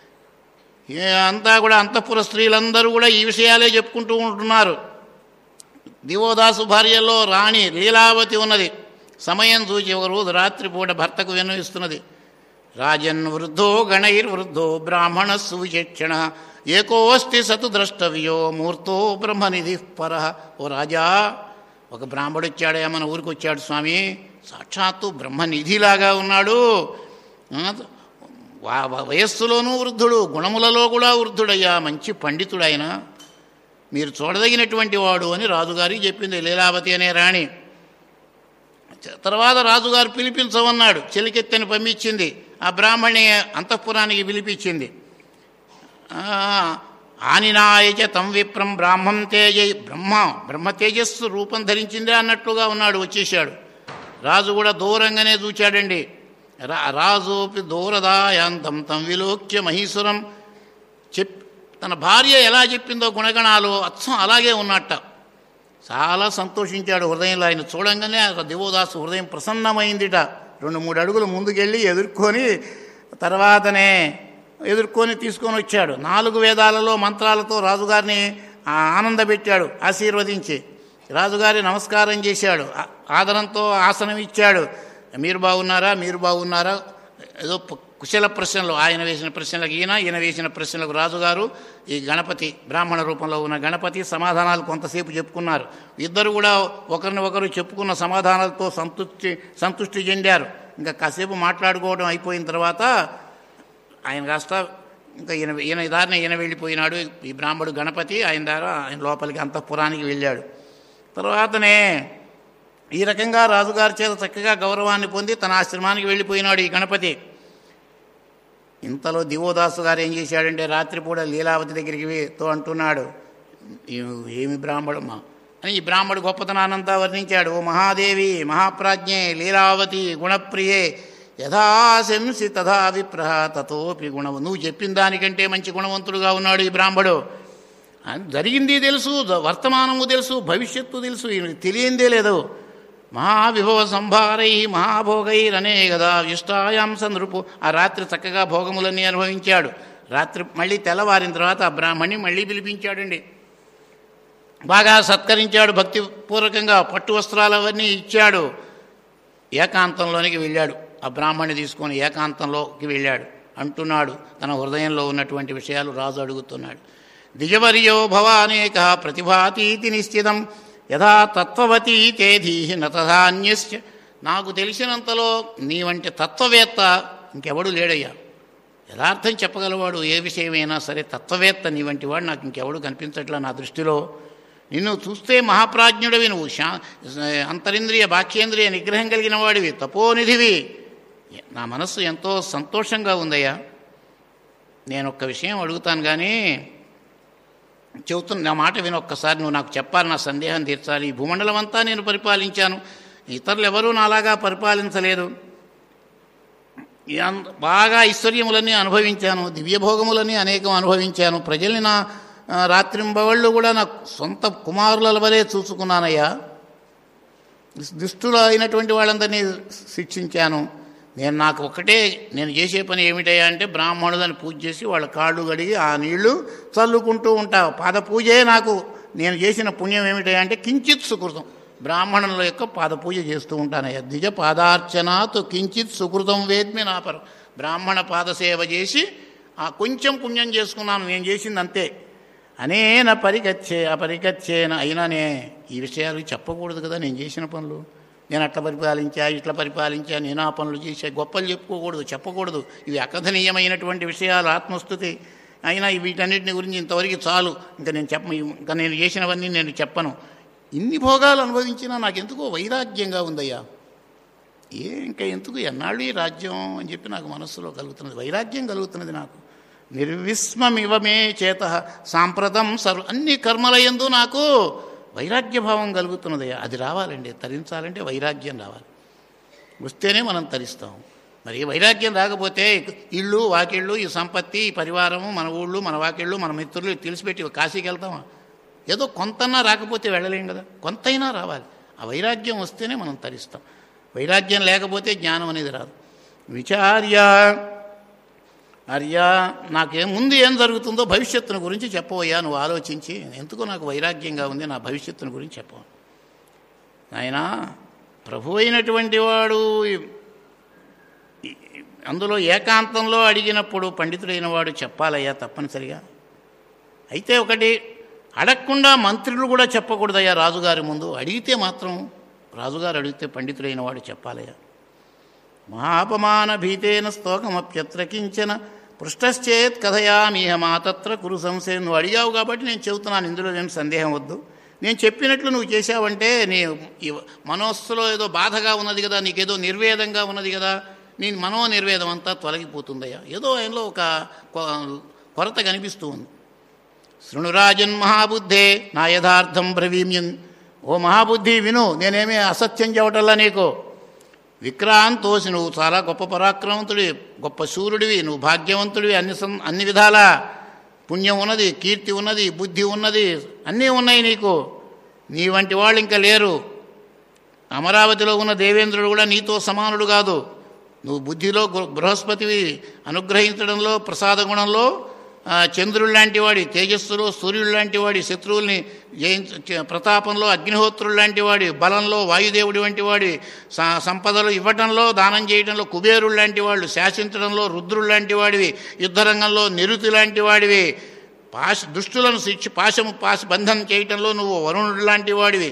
అంతా కూడా అంతఃపుర స్త్రీలందరూ కూడా ఈ విషయాలే చెప్పుకుంటూ ఉంటున్నారు. దివోదాసు భార్యలో రాణి లీలావతి ఉన్నది. సమయం చూచి ఒక రోజు రాత్రిపూట భర్తకు విన్నవిస్తున్నది. రాజన్ వృద్ధో గణైర్వృద్ధో బ్రాహ్మణ సువిచక్షణ ఏకోస్తి సతు ద్రష్టవ్యో మూర్తో బ్రహ్మనిధి పర. ఓ రాజా, ఒక బ్రాహ్మడు వచ్చాడయా, మన ఊరికి వచ్చాడు స్వామి, సాక్షాత్తు బ్రహ్మనిధిలాగా ఉన్నాడు, వయస్సులోనూ వృద్ధుడు, గుణములలో కూడా వృద్ధుడయ్యా, మంచి పండితుడు ఆయన, మీరు చూడదగినటువంటి వాడు అని రాజుగారికి చెప్పింది లీలావతి అనే రాణి. తర్వాత రాజుగారు పిలిపించమన్నాడు, చెలికెత్తని పంపించింది, ఆ బ్రాహ్మణి అంతఃపురానికి పిలిపించింది. ఆనినాయచ తం విప్రం బ్రాహ్మం బ్రహ్మ తేజస్సు రూపం ధరించిందే అన్నట్లుగా ఉన్నాడు, వచ్చేసాడు. రాజు కూడా దూరంగానే చూచాడండి. రాజోపి దూరదాయాంతం తం విలోక్య మహీసురం. తన భార్య ఎలా చెప్పిందో గుణగణాలు అచ్చం అలాగే ఉన్నట్ట. చాలా సంతోషించాడు హృదయంలో. ఆయన చూడంగానే దివోదాసు హృదయం ప్రసన్నమైందిట. 2-3 అడుగులు ముందుకెళ్ళి ఎదుర్కొని తర్వాతనే తీసుకొని వచ్చాడు. 4 వేదాలలో మంత్రాలతో రాజుగారిని ఆనందపెట్టాడు, ఆశీర్వదించి. రాజుగారి నమస్కారం చేశాడు, ఆదరంతో ఆసనం ఇచ్చాడు. మీరు బాగున్నారా ఏదో కుశల ప్రశ్నలు, ఆయన వేసిన ప్రశ్నలకు ఈయన వేసిన ప్రశ్నలకు రాజుగారు. ఈ గణపతి, బ్రాహ్మణ రూపంలో ఉన్న గణపతి సమాధానాలు కొంతసేపు చెప్పుకున్నారు. ఇద్దరు కూడా ఒకరిని ఒకరు చెప్పుకున్న సమాధానాలతో సంతృష్టి చెందారు. ఇంకా కాసేపు మాట్లాడుకోవడం అయిపోయిన తర్వాత ఆయన కాస్త ఇంకా ఈయన దారిని ఈయన వెళ్ళిపోయినాడు. ఈ బ్రాహ్మడు గణపతి ఆయన ద్వారా ఆయన లోపలికి అంతఃపురానికి వెళ్ళాడు. తర్వాతనే ఈ రకంగా రాజుగారి చేత చక్కగా గౌరవాన్ని పొంది తన ఆశ్రమానికి వెళ్ళిపోయినాడు ఈ గణపతి. ఇంతలో దివోదాసు గారు ఏం చేశాడంటే రాత్రిపూట లీలావతి దగ్గరికి అంటున్నాడు, ఏమి బ్రాహ్మడమ్మా అని ఈ బ్రాహ్మడు గొప్పతనానంతా వర్ణించాడు. ఓ మహాదేవి, మహాప్రాజ్ఞే, లీలావతి, గుణప్రియే, యథాశంసి తథా విప్రహ తతోపి గుణవు. నువ్వు చెప్పిన దానికంటే మంచి గుణవంతుడుగా ఉన్నాడు ఈ బ్రాహ్మడు. జరిగింది తెలుసు, వర్తమానము తెలుసు, భవిష్యత్తు తెలుసు, తెలియందే లేదు. మహావిభవ సంభారై మహాభోగైరనే కదా ఇష్టాయాం సందృపు. ఆ రాత్రి చక్కగా భోగములన్నీ అనుభవించాడు. రాత్రి మళ్ళీ తెల్లవారిన తర్వాత ఆ బ్రాహ్మణ్ణి మళ్ళీ పిలిపించాడండి. బాగా సత్కరించాడు, భక్తిపూర్వకంగా పట్టు వస్త్రాలు అవన్నీ ఇచ్చాడు. ఏకాంతంలోనికి వెళ్ళాడు. ఆ బ్రాహ్మణ్ణి తీసుకొని ఏకాంతంలోకి వెళ్ళాడు. అంటున్నాడు తన హృదయంలో ఉన్నటువంటి విషయాలు రాజు అడుగుతున్నాడు. ద్విజవర్యో భవానేక ప్రతిభాతీతి నిశ్చితం యథా తత్వవతీ తేధీహి నతధాన్యశ్చ. నాకు తెలిసినంతలో నీ వంటి తత్వవేత్త ఇంకెవడు లేడయ్యా. యథార్థం చెప్పగలవాడు ఏ విషయమైనా సరే తత్వవేత్త నీ వంటి వాడు నాకు ఇంకెవడు కనిపించట్లా నా దృష్టిలో. నిన్ను చూస్తే మహాప్రాజ్ఞుడివి, నువ్వు అంతరింద్రియ బాహ్యేంద్రియ నిగ్రహం కలిగిన వాడివి, తపోనిధివి. నా మనస్సు ఎంతో సంతోషంగా ఉందయ్యా. నేను ఒక్క విషయం అడుగుతాను కానీ చెబుతున్నా, నా మాట విని ఒక్కసారి. నువ్వు నాకు చెప్పాలి, నా సందేహం తీర్చాలి. ఈ భూమండలం అంతా నేను పరిపాలించాను, ఇతరులు ఎవరూ నాలాగా పరిపాలించలేదు. బాగా ఐశ్వర్యములన్నీ అనుభవించాను, దివ్యభోగములన్నీ అనేకం అనుభవించాను. ప్రజల్ని నా రాత్రింబవళ్ళు కూడా నా సొంత కుమారుల వలె చూసుకున్నానయ్యా. దుష్టులు అయినటువంటి వాళ్ళందరినీ శిక్షించాను. నేను చేసే పని ఏమిటయ్యా అంటే బ్రాహ్మణులని పూజ చేసి వాళ్ళ కాళ్ళు కడిగి ఆ నీళ్లు చల్లుకుంటూ ఉంటా. పాద పూజే నేను చేసిన పుణ్యం ఏమిటయ్యా అంటే కించిత్ సుకృతం, బ్రాహ్మణుల యొక్క పాద పూజ చేస్తూ ఉంటానయ్యా. ద్విజ పాదార్చనాతో కించిత్ సుకృతం వేద్మి నాపరం. బ్రాహ్మణ పాదసేవ చేసి ఆ కొంచెం పుణ్యం చేసుకున్నాను, నేను చేసింది అంతే. అనేన అపరిగచ్చేన. అయినానే ఈ విషయాలు చెప్పకూడదు కదా, నేను చేసిన పనులు. నేను అట్లా పరిపాలించా, ఇట్లా పరిపాలించా, నేను ఆ పనులు చేసా, గొప్పలు చెప్పుకోకూడదు, చెప్పకూడదు. ఇవి అకథనీయమైనటువంటి విషయాలు, ఆత్మస్తుతి. అయినా వీటన్నిటిని గురించి ఇంతవరకు చాలు, ఇంకా నేను చేసినవన్నీ నేను చెప్పను. ఇన్ని భోగాలు అనుభవించినా నాకెందుకో వైరాగ్యంగా ఉందయ్యా. ఇంకా ఎందుకు ఎన్నాళ్ళు ఈ రాజ్యం అని చెప్పి నాకు మనస్సులో కలుగుతున్నది, వైరాగ్యం కలుగుతున్నది నాకు. నిర్విస్మమివమే చేత సాంప్రతం అన్ని కర్మలయందు నాకు వైరాగ్యభావం కలుగుతున్నదయ్యా. అది రావాలండి, తరించాలంటే వైరాగ్యం రావాలి. వస్తేనే మనం తరిస్తాం. మరి వైరాగ్యం రాకపోతే ఇళ్ళు వాకిళ్ళు, ఈ సంపత్తి, ఈ పరివారము, మన ఊళ్ళు, మన వాకిళ్ళు, మన మిత్రులు తెలిసిపెట్టి కాశీకి వెళ్తామా? ఏదో కొంతన్నా రాకపోతే వెళ్ళలేం కదా, కొంతైనా రావాలి. ఆ వైరాగ్యం వస్తేనే మనం తరిస్తాం. వైరాగ్యం లేకపోతే జ్ఞానం అనేది రాదు. విచార్య అర్యా, ముందు ఏం జరుగుతుందో భవిష్యత్తును గురించి చెప్పవయ్యా, నువ్వు ఆలోచించి. ఎందుకో నాకు వైరాగ్యంగా ఉంది, నా భవిష్యత్తును గురించి చెప్పవు. ఆయన ప్రభు అయినటువంటి వాడు అందులో ఏకాంతంలో అడిగినప్పుడు పండితుడైన వాడు చెప్పాలయ్యా తప్పనిసరిగా. అయితే ఒకటి, అడగకుండా మంత్రులు కూడా చెప్పకూడదయ్యా రాజుగారి ముందు. అడిగితే మాత్రం రాజుగారు అడిగితే పండితుడైన వాడు చెప్పాలయ్యా. మహాపమాన భీతేన స్తోకమప్యత్ర కించన పృష్టశ్చేత్ కథయామీహ మాతత్ర కురు సంశయం. నువ్వు అడిగావు కాబట్టి నేను చెబుతున్నాను, ఇందులో ఏం సందేహం వద్దు. నేను చెప్పినట్లు నువ్వు చేశావంటే నీ మనస్సులో ఏదో బాధగా ఉన్నది కదా, నీకేదో నిర్వేదంగా ఉన్నది కదా, నీ మనోనిర్వేదం అంతా తొలగిపోతుందయ్యా. ఏదో ఆయనలో ఒక కొరత కనిపిస్తూ ఉంది. శృణురాజన్ మహాబుద్ధే నా యథార్థం బ్రవీమ్యం. ఓ మహాబుద్ధి విను, నేనేమీ అసత్యం చెప్పటల్లా నీకు. విక్రాంతోసి, నువ్వు చాలా గొప్ప పరాక్రమవంతుడివి, గొప్ప శూరుడివి, నువ్వు భాగ్యవంతుడివి, అన్ని విధాల పుణ్యం ఉన్నది, కీర్తి ఉన్నది, బుద్ధి ఉన్నది, అన్నీ ఉన్నాయి నీకు. నీ వంటి వాళ్ళు ఇంకా లేరు. అమరావతిలో ఉన్న దేవేంద్రుడు కూడా నీతో సమానుడు కాదు. నువ్వు బుద్ధిలో బృహస్పతివి, అనుగ్రహించడంలో ప్రసాద గుణంలో చంద్రుడు లాంటి వాడి, తేజస్సులో సూర్యుడు లాంటి వాడి, శత్రువుల్ని ప్రతాపంలో అగ్నిహోత్రుడు లాంటి వాడి, బలంలో వాయుదేవుడి వంటి వాడి, సంపదలు ఇవ్వటంలో దానం చేయడంలో కుబేరుడు లాంటి వాళ్ళు, శాసించడంలో రుద్రుడు లాంటి వాడివి, యుద్ధరంగంలో నిరుతి లాంటి వాడివి, దుష్టులను బంధం చేయటంలో నువ్వు వరుణుడు లాంటి వాడివి,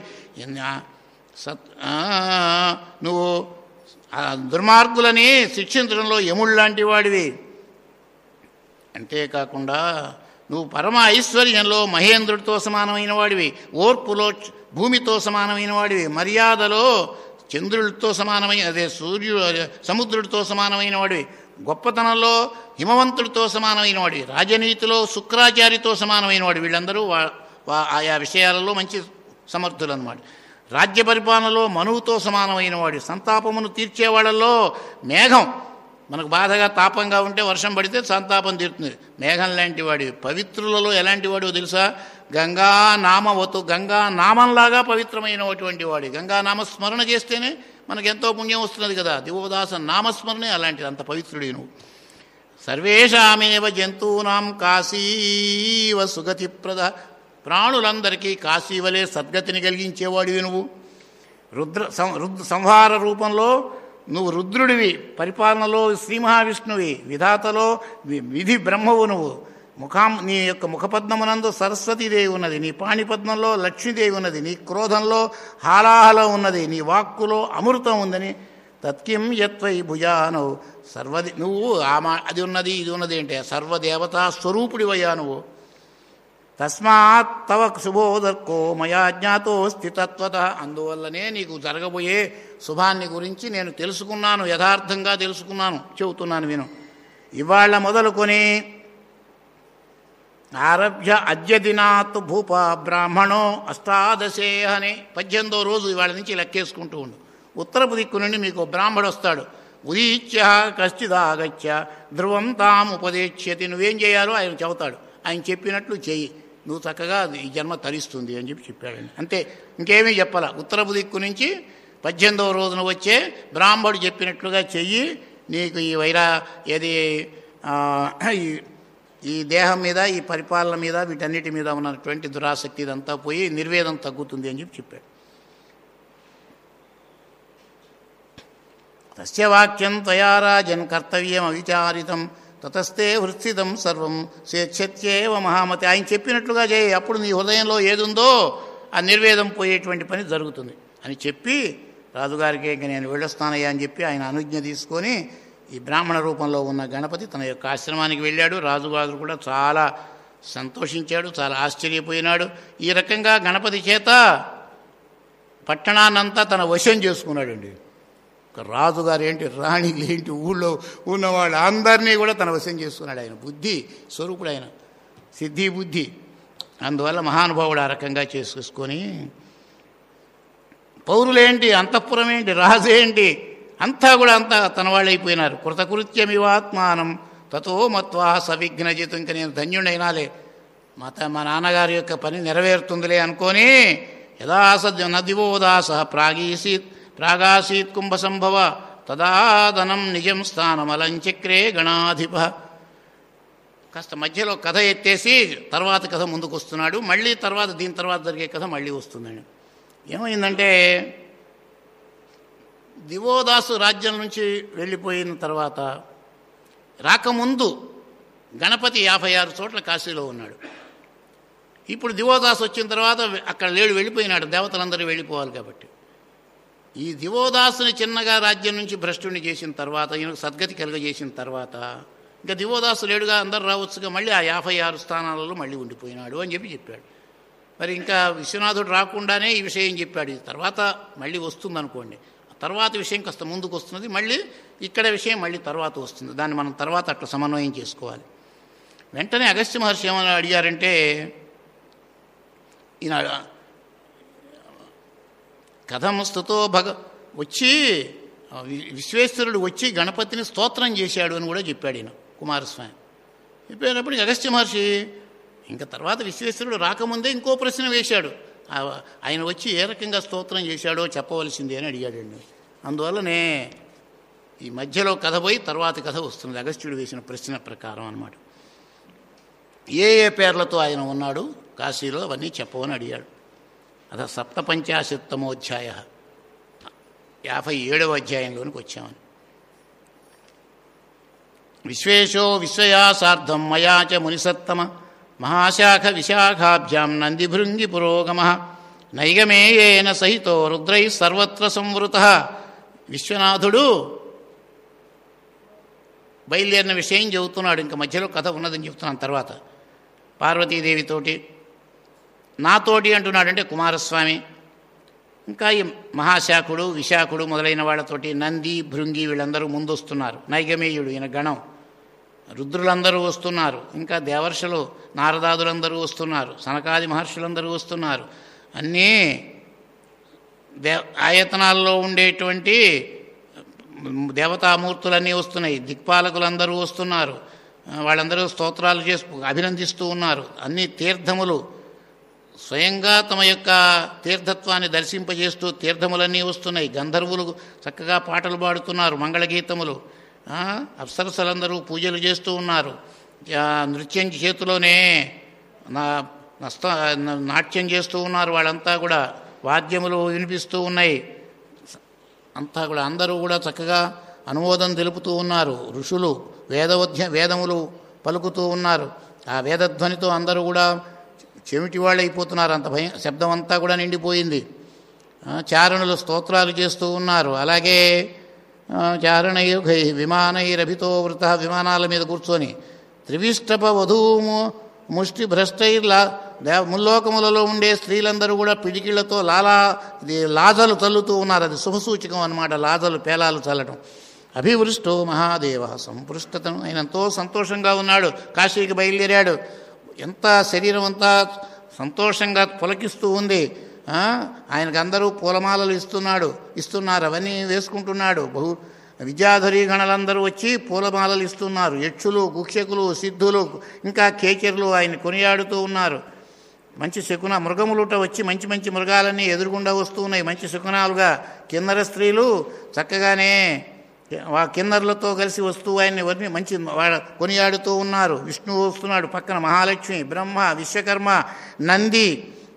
నువ్వు దుర్మార్గులని శిక్షించడంలో యముడు లాంటి వాడివి. అంతేకాకుండా నువ్వు పరమ ఐశ్వర్యంలో మహేంద్రుడితో సమానమైన వాడివి, ఓర్పులో భూమితో సమానమైన వాడివి, మర్యాదలో చంద్రుడితో సమానమైన సముద్రుడితో సమానమైన వాడివి, గొప్పతనంలో హిమవంతుడితో సమానమైన వాడివి, రాజనీతిలో శుక్రాచార్యతో సమానమైన వాడు. వీళ్ళందరూ ఆయా విషయాలలో మంచి సమర్థులు అన్నమాట. రాజ్య పరిపాలనలో మనువుతో సమానమైన వాడు, సంతాపమును తీర్చేవాళ్ళలో మేఘం, మనకు బాధగా తాపంగా ఉంటే వర్షం పడితే సంతాపం తీరుతుంది, మేఘం లాంటి వాడివి. పవిత్రులలో ఎలాంటి వాడివో తెలుసా? గంగా నామవతు, గంగా నామంలాగా పవిత్రమైనటువంటి వాడి. గంగా నామస్మరణ చేస్తేనే మనకెంతో పుణ్యం వస్తున్నది కదా. దివోదాస నామస్మరణే అలాంటిది, అంత పవిత్రుడి నువ్వు. సర్వేషామేవ జంతూనాం కాశీవ సుగతిప్రద, ప్రాణులందరికీ కాశీవలే సద్గతిని కలిగించేవాడివి నువ్వు. సంహార రూపంలో నువ్వు రుద్రుడివి, పరిపాలనలో శ్రీ మహావిష్ణువి, విధాతలో విధి బ్రహ్మవు నువ్వు. నీ యొక్క ముఖపద్మమునందు సరస్వతీదేవి ఉన్నది, నీ పాణిపద్మంలో లక్ష్మీదేవి ఉన్నది, నీ క్రోధంలో హాలాహలం ఉన్నది, నీ వాక్కులో అమృతం ఉందని. తత్కిం యత్వై భుజానవు నువ్వు అది ఉన్నది ఇది ఉన్నది అంటే సర్వదేవతా స్వరూపుడివయ్యా నువ్వు. తస్మాత్ తవ శుభోదర్కో మయా జ్ఞాతోస్తి తత్వత, అందువల్లనే నీకు జరగబోయే శుభాన్ని గురించి నేను తెలుసుకున్నాను, యథార్థంగా తెలుసుకున్నాను, చెబుతున్నాను విను. ఇవాళ మొదలుకొని ఆరభ్య అద్య దినాత్ భూప బ్రాహ్మణో అష్టాదశే అని 18వ రోజు ఇవాళ నుంచి లెక్కేసుకుంటూ ఉండు. ఉత్తరపు దిక్కు నుండి మీకు బ్రాహ్మడు వస్తాడు. ఉదీచ్య కశ్చిదాగత్య ధ్రువం తాం ఉపదేశ్యతి, నువ్వేం చేయాలో ఆయన చెబుతాడు, ఆయన చెప్పినట్లు చెయ్యి, నువ్వు చక్కగా ఈ జన్మ తరిస్తుంది అని చెప్పాడండి. అంతే, ఇంకేమీ చెప్పాల. ఉత్తరపు దిక్కు నుంచి 18వ రోజున వచ్చే బ్రాహ్మడు చెప్పినట్లుగా చెయ్యి, నీకు ఈ ఈ దేహం మీద, ఈ పరిపాలన మీద, వీటన్నిటి మీద ఉన్నటువంటి దురాసక్తి ఇదంతా పోయి నిర్వేదం తగ్గుతుంది అని చెప్పాడు. తస్య వాక్యం త్వయా రాజన్ కర్తవ్యం అవిచారితం తతస్తే హృత్సితం సర్వం స్వేచ్ఛత్యేవ మహామతి, ఆయన చెప్పినట్లుగా చేయి, అప్పుడు నీ హృదయంలో ఏదుందో ఆ నిర్వేదం పోయేటువంటి పని జరుగుతుంది అని చెప్పి రాజుగారికి ఇంక నేను వెళ్ళొస్తానయ్యా అని చెప్పి ఆయన అనుజ్ఞ తీసుకొని ఈ బ్రాహ్మణ రూపంలో ఉన్న గణపతి తన యొక్క ఆశ్రమానికి వెళ్ళాడు. రాజుగారు కూడా చాలా సంతోషించాడు, చాలా ఆశ్చర్యపోయినాడు. ఈ రకంగా గణపతి చేత పట్టణాన్నంతా తన వశం చేసుకున్నాడండి. రాజుగారు ఏంటి, రాణిలు ఏంటి, ఊళ్ళో ఉన్నవాళ్ళు అందరినీ కూడా తన వశం చేసుకున్నాడు. ఆయన బుద్ధి స్వరూపుడు, ఆయన సిద్ధి బుద్ధి. అందువల్ల మహానుభావుడు ఆ రకంగా చేసుకొని పౌరులేంటి, అంతఃపురం ఏంటి, రాజు ఏంటి, అంతా కూడా తన వాళ్ళు అయిపోయినారు. కృతకృత్యమివాత్మానం తతో మత్వా సవిఘ్నజితు, ఇంక నేను ధన్యుడైనాలే, మా నాన్నగారి యొక్క పని నెరవేరుతుందిలే అనుకొని యథాసద్య నదివోదాస ప్రాగాసీత్ కుంభ సంభవ తదాదనం నిజం స్థానమలంచక్రే గణాధిప. కాస్త మధ్యలో కథ ఎత్తేసి తర్వాత కథ ముందుకు వస్తున్నాడు. మళ్ళీ దీని తర్వాత జరిగే కథ మళ్ళీ వస్తుందండి. ఏమైందంటే దివోదాసు రాజ్యం నుంచి వెళ్ళిపోయిన తర్వాత రాకముందు గణపతి 56 చోట్ల కాశీలో ఉన్నాడు. ఇప్పుడు దివోదాసు వచ్చిన తర్వాత అక్కడ వెళ్ళిపోయినాడు, దేవతలందరూ వెళ్ళిపోవాలి కాబట్టి. ఈ దివోదాసుని చిన్నగా రాజ్యం నుంచి భ్రష్టుని చేసిన తర్వాత, ఈయనకు సద్గతి కలుగజేసిన తర్వాత ఇంకా దివోదాసు లేడుగా, అందరు రావచ్చుగా, మళ్ళీ ఆ 56 స్థానాలలో మళ్ళీ ఉండిపోయినాడు అని చెప్పాడు. మరి ఇంకా విశ్వనాథుడు రాకుండానే ఈ విషయం చెప్పాడు. ఇది తర్వాత మళ్ళీ వస్తుందనుకోండి, తర్వాత విషయం కాస్త ముందుకు వస్తున్నది, మళ్ళీ ఇక్కడ విషయం మళ్ళీ తర్వాత వస్తుంది. దాన్ని మనం తర్వాత అట్లా సమన్వయం చేసుకోవాలి. వెంటనే అగస్త్య మహర్షి ఏమని అడిగారంటే, ఈయన కథం స్థుతో వచ్చి విశ్వేశ్వరుడు వచ్చి గణపతిని స్తోత్రం చేశాడు అని కూడా చెప్పాడు ఈయన కుమారస్వామి. చెప్పేటప్పటికి అగస్త్య మహర్షి ఇంకా తర్వాత విశ్వేశ్వరుడు రాకముందే ఇంకో ప్రశ్న వేశాడు. ఆయన వచ్చి ఏ రకంగా స్తోత్రం చేశాడో చెప్పవలసిందే అని అడిగాడండి. అందువల్లనే ఈ మధ్యలో కథ పోయి తర్వాతి కథ వస్తుంది అగస్త్యుడు వేసిన ప్రశ్న ప్రకారం అన్నమాట. ఏ ఏ పేర్లతో ఆయన ఉన్నాడు కాశీలో అవన్నీ చెప్పవని అడిగాడు. అద సప్తపంచాశత్తమోధ్యాయ 57వ అధ్యాయంలోనికి వచ్చామని. విశ్వేశో విశ్వయాసార్థం మయా చ మునిసత్తమ మహాశాఖ విశాఖాభ్యాం నందిభృంగి పురోగమ నైగమేయేన సహితో రుద్రై సర్వత్ర సంవృత. విశ్వనాథుడు బయలుదేరిన విషయం చెబుతున్నాడు. ఇంకా మధ్యలో కథ ఉన్నదని చెప్తున్నాను. తర్వాత పార్వతీదేవితోటి నాతోటి అంటున్నాడంటే కుమారస్వామి, ఇంకా ఈ మహాశాఖుడు విశాఖుడు మొదలైన వాళ్ళతోటి నంది భృంగి వీళ్ళందరూ ముందు వస్తున్నారు. నైగమేయుడు ఈయన గణం, రుద్రులందరూ వస్తున్నారు, ఇంకా దేవర్షులు నారదాదులందరూ వస్తున్నారు, సనకాది మహర్షులందరూ వస్తున్నారు. అన్నీ ఆయతనాల్లో ఉండేటువంటి దేవతామూర్తులన్నీ వస్తున్నాయి, దిక్పాలకులందరూ వస్తున్నారు. వాళ్ళందరూ స్తోత్రాలు చేసి అభినందిస్తూ ఉన్నారు. అన్ని తీర్థములు స్వయంగా తమ యొక్క తీర్థత్వాన్ని దర్శింపజేస్తూ తీర్థములన్నీ వస్తున్నాయి. గంధర్వులు చక్కగా పాటలు పాడుతున్నారు, మంగళగీతములు. అప్సరసలందరూ పూజలు చేస్తూ ఉన్నారు. నృత్యం చేతిలోనే నాట్యం చేస్తూ ఉన్నారు. వాళ్ళంతా కూడా వాద్యములు వినిపిస్తూ ఉన్నాయి. అంతా కూడా అందరూ కూడా చక్కగా అనుమోదం తెలుపుతూ ఉన్నారు. ఋషులు వేదములు పలుకుతూ ఉన్నారు. ఆ వేదధ్వనితో అందరూ కూడా చెమిటి వాళ్ళు అయిపోతున్నారు. అంత భయం, శబ్దం అంతా కూడా నిండిపోయింది. చారణులు స్తోత్రాలు చేస్తూ ఉన్నారు. అలాగే చారణైర్ఘై విమానైరభితో వృత, విమానాల మీద కూర్చొని త్రివిష్టప వధూము ముష్టి భ్రష్టైర్లా ముల్లోకములలో ఉండే స్త్రీలందరూ కూడా పిడికిళ్లతో లాజలు చల్లుతూ ఉన్నారు. అది శుభసూచకం అన్నమాట. లాజలు పేలాలు చల్లటం. అభివృష్టో మహాదేవ సంపృష్టతను, ఆయన ఎంతో సంతోషంగా ఉన్నాడు. కాశీకి బయలుదేరాడు. ఎంత శరీరం అంతా సంతోషంగా పులకిస్తూ ఉంది. ఆయనకు అందరూ పూలమాలలు ఇస్తున్నారు. అవన్నీ వేసుకుంటున్నాడు. విద్యాధరీ గణలందరూ వచ్చి పూలమాలలు ఇస్తున్నారు. యక్షులు, గుక్షకులు, సిద్ధులు, ఇంకా కేచరులు ఆయన కొనియాడుతూ ఉన్నారు. మంచి శకున మృగములుట వచ్చి మంచి మంచి మృగాలన్నీ ఎదురుగుండా వస్తూ ఉన్నాయి. మంచి శకునాలుగా కిన్నర స్త్రీలు చక్కగానే ఆ కిన్నరులతో కలిసి వస్తూ ఆయన్ని మంచి కొనియాడుతూ ఉన్నారు. విష్ణువు వస్తున్నాడు, పక్కన మహాలక్ష్మి, బ్రహ్మ, విశ్వకర్మ, నంది,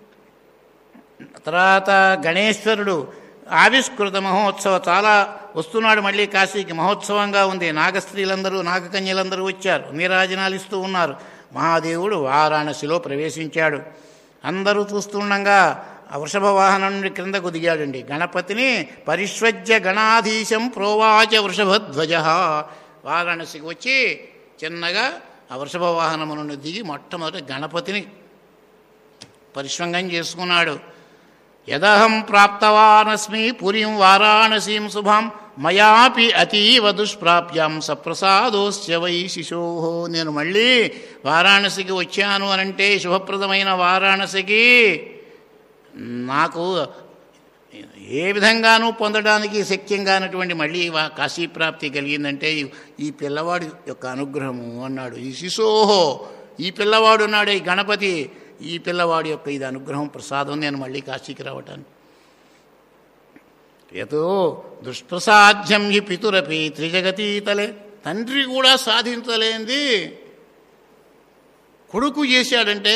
తర్వాత గణేశ్వరుడు. ఆవిష్కృత మహోత్సవ చాలా వస్తున్నాడు. మళ్ళీ కాశీకి మహోత్సవంగా ఉంది. నాగస్త్రీలందరూ నాగకన్యలందరూ వచ్చారు, నీరాజనాలు ఇస్తూ ఉన్నారు. మహాదేవుడు వారాణసిలో ప్రవేశించాడు. అందరూ చూస్తుండగా ఆ వృషభ వాహనం నుండి క్రిందకు దిగాడండి. గణపతిని పరిష్వజ్య గణాధీశం ప్రోవాచ వృషభధ్వజ. వారాణసికి వచ్చి చిన్నగా ఆ వృషభ వాహనము నుండి దిగి మొట్టమొదటి గణపతిని పరిష్వంగం చేసుకున్నాడు. యదహం ప్రాప్తవానస్మి పురీం వారాణసీం శుభాం మయాపి అతీవ దుష్ప్రాప్యాం సప్రసాదోస్య వై శిశో. నేను మళ్ళీ వారాణసికి వచ్చాను అనంటే, శుభప్రదమైన వారాణసికి నాకు ఏ విధంగానూ పొందడానికి శక్యంగానటువంటి మళ్ళీ కాశీప్రాప్తి కలిగిందంటే ఈ పిల్లవాడి యొక్క అనుగ్రహము అన్నాడు. ఈ శిశోహో, ఈ పిల్లవాడు ఉన్నాడే ఈ గణపతి, ఈ పిల్లవాడి యొక్క ఇది అనుగ్రహం, ప్రసాదం నేను మళ్ళీ కాశీకి రావటానికి. యతో దుష్ప్రసాధ్యం హి పితురపి త్రిజగతీతలే. తండ్రి కూడా సాధించలేంది కొడుకు చేశాడంటే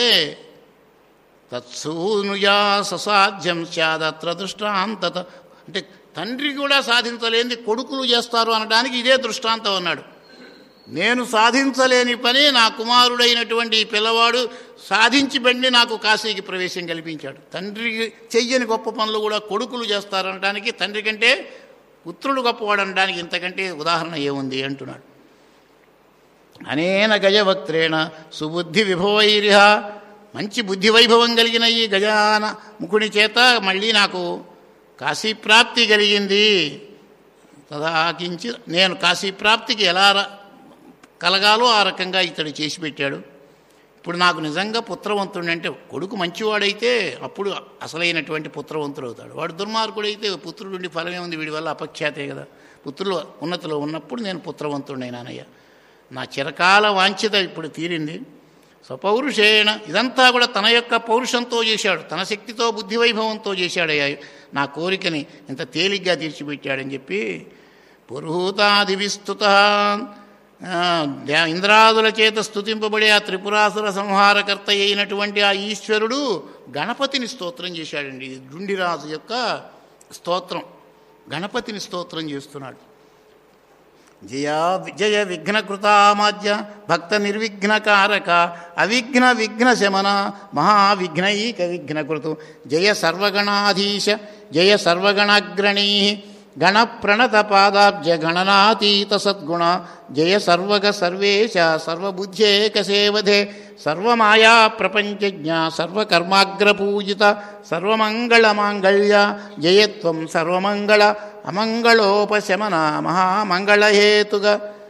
తత్సూనుయా ససాధ్యం స్యాదత్ర దృష్టాంతత. అంటే తండ్రి కూడా సాధించలేంది కొడుకులు చేస్తారు అనడానికి ఇదే దృష్టాంతం అన్నాడు. నేను సాధించలేని పని నా కుమారుడైనటువంటి ఈ పిల్లవాడు సాధించి బండి నాకు కాశీకి ప్రవేశం కల్పించాడు. తండ్రికి చెయ్యని గొప్ప పనులు కూడా కొడుకులు చేస్తారనడానికి, తండ్రి కంటే పుత్రుడు గొప్పవాడు అనడానికి ఇంతకంటే ఉదాహరణ ఏముంది అంటున్నాడు. అనేన గజవక్త్రేణ సుబుద్ధి విభవైరిహ. మంచి బుద్ధి వైభవం కలిగిన ఈ గజాన ముఖుని చేత మళ్ళీ నాకు కాశీప్రాప్తి కలిగింది. తదాకించి నేను కాశీప్రాప్తికి ఎలా కలగాలో ఆ రకంగా ఇతడు చేసి పెట్టాడు. ఇప్పుడు నాకు నిజంగా పుత్రవంతుడు అంటే కొడుకు మంచివాడైతే అప్పుడు అసలైనటువంటి పుత్రవంతుడు అవుతాడు. వాడు దుర్మార్గుడైతే పుత్రుడుండి ఫలమే ఉంది, వీడి వల్ల అపఖ్యాతే కదా. పుత్రులు ఉన్నతిలో ఉన్నప్పుడు నేను పుత్రవంతుడైనానయ్యా. నా చిరకాల వాంఛిత ఇప్పుడు తీరింది. స్వపౌరుషేణ, ఇదంతా కూడా తన యొక్క పౌరుషంతో చేశాడు, తన శక్తితో బుద్ధి వైభవంతో చేశాడయ్యా. నా కోరికని ఇంత తేలిగ్గా తీర్చిపెట్టాడని చెప్పి పురుహూతాదివిస్తుత ఇంద్రాదుల చేత స్తుతింపబడే ఆ త్రిపురాసుర సంహారకర్త అయినటువంటి ఆ ఈశ్వరుడు గణపతిని స్తోత్రం చేశాడండి. ఇది డుండిరాజు యొక్క స్తోత్రం, గణపతిని స్తోత్రం చేస్తున్నాడు. జయ విఘ్నకృతామాద్య భక్త నిర్విఘ్నకారక అవిఘ్న విఘ్న శమన మహావిఘ్నైక విఘ్నకృతు జయ సర్వగణాధీశ జయ సర్వగణాగ్రణీ గణప్రణత పాదాబ్జ గణనాతీత సద్గుణ జయ సర్వగ సర్వేశ సర్వబుద్ధ్యేక సేవధే సర్వమాయా ప్రపంచజ్ఞ సర్వకర్మాగ్రపూజిత సర్వమంగళమాంగళ్య జయత్వం సర్వమంగళ అమంగళోపశమన మహామంగళహేతుగా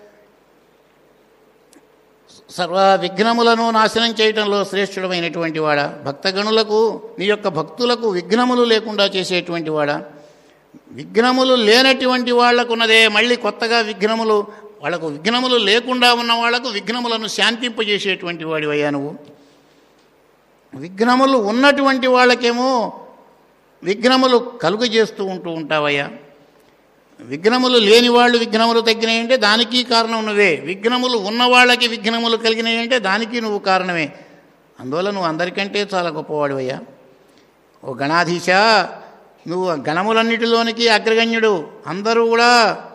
సర్వ విఘ్నములను నాశనం చేయటంలో శ్రేష్ఠుడమైనటువంటి వాడా, భక్తగణులకు నీ యొక్క భక్తులకు విఘ్నములు లేకుండా చేసేటువంటి వాడా, విఘ్నములు లేనటువంటి వాళ్లకున్నదే మళ్ళీ కొత్తగా విఘ్నములు, వాళ్లకు విఘ్నములు లేకుండా ఉన్న వాళ్లకు విఘ్నములను శాంతింపజేసేటువంటి వాడివయ్యా నువ్వు. విఘ్నములు ఉన్నటువంటి వాళ్ళకేమో విఘ్నములు కలుగజేస్తూ ఉంటావయ్యా. విఘ్నములు లేని వాళ్ళు విఘ్నములు తగ్గినాయంటే దానికి కారణం నువ్వే, విఘ్నములు ఉన్నవాళ్ళకి విఘ్నములు కలిగినాయంటే దానికి నువ్వు కారణమే. అందువల్ల నువ్వు అందరికంటే చాలా గొప్పవాడివయ్యా. ఓ గణాధీశ, నువ్వు గణములన్నిటిలోనికి అగ్రగణ్యుడు. అందరూ కూడా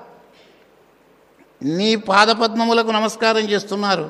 నీ పాదపద్మములకు నమస్కారం చేస్తున్నారు.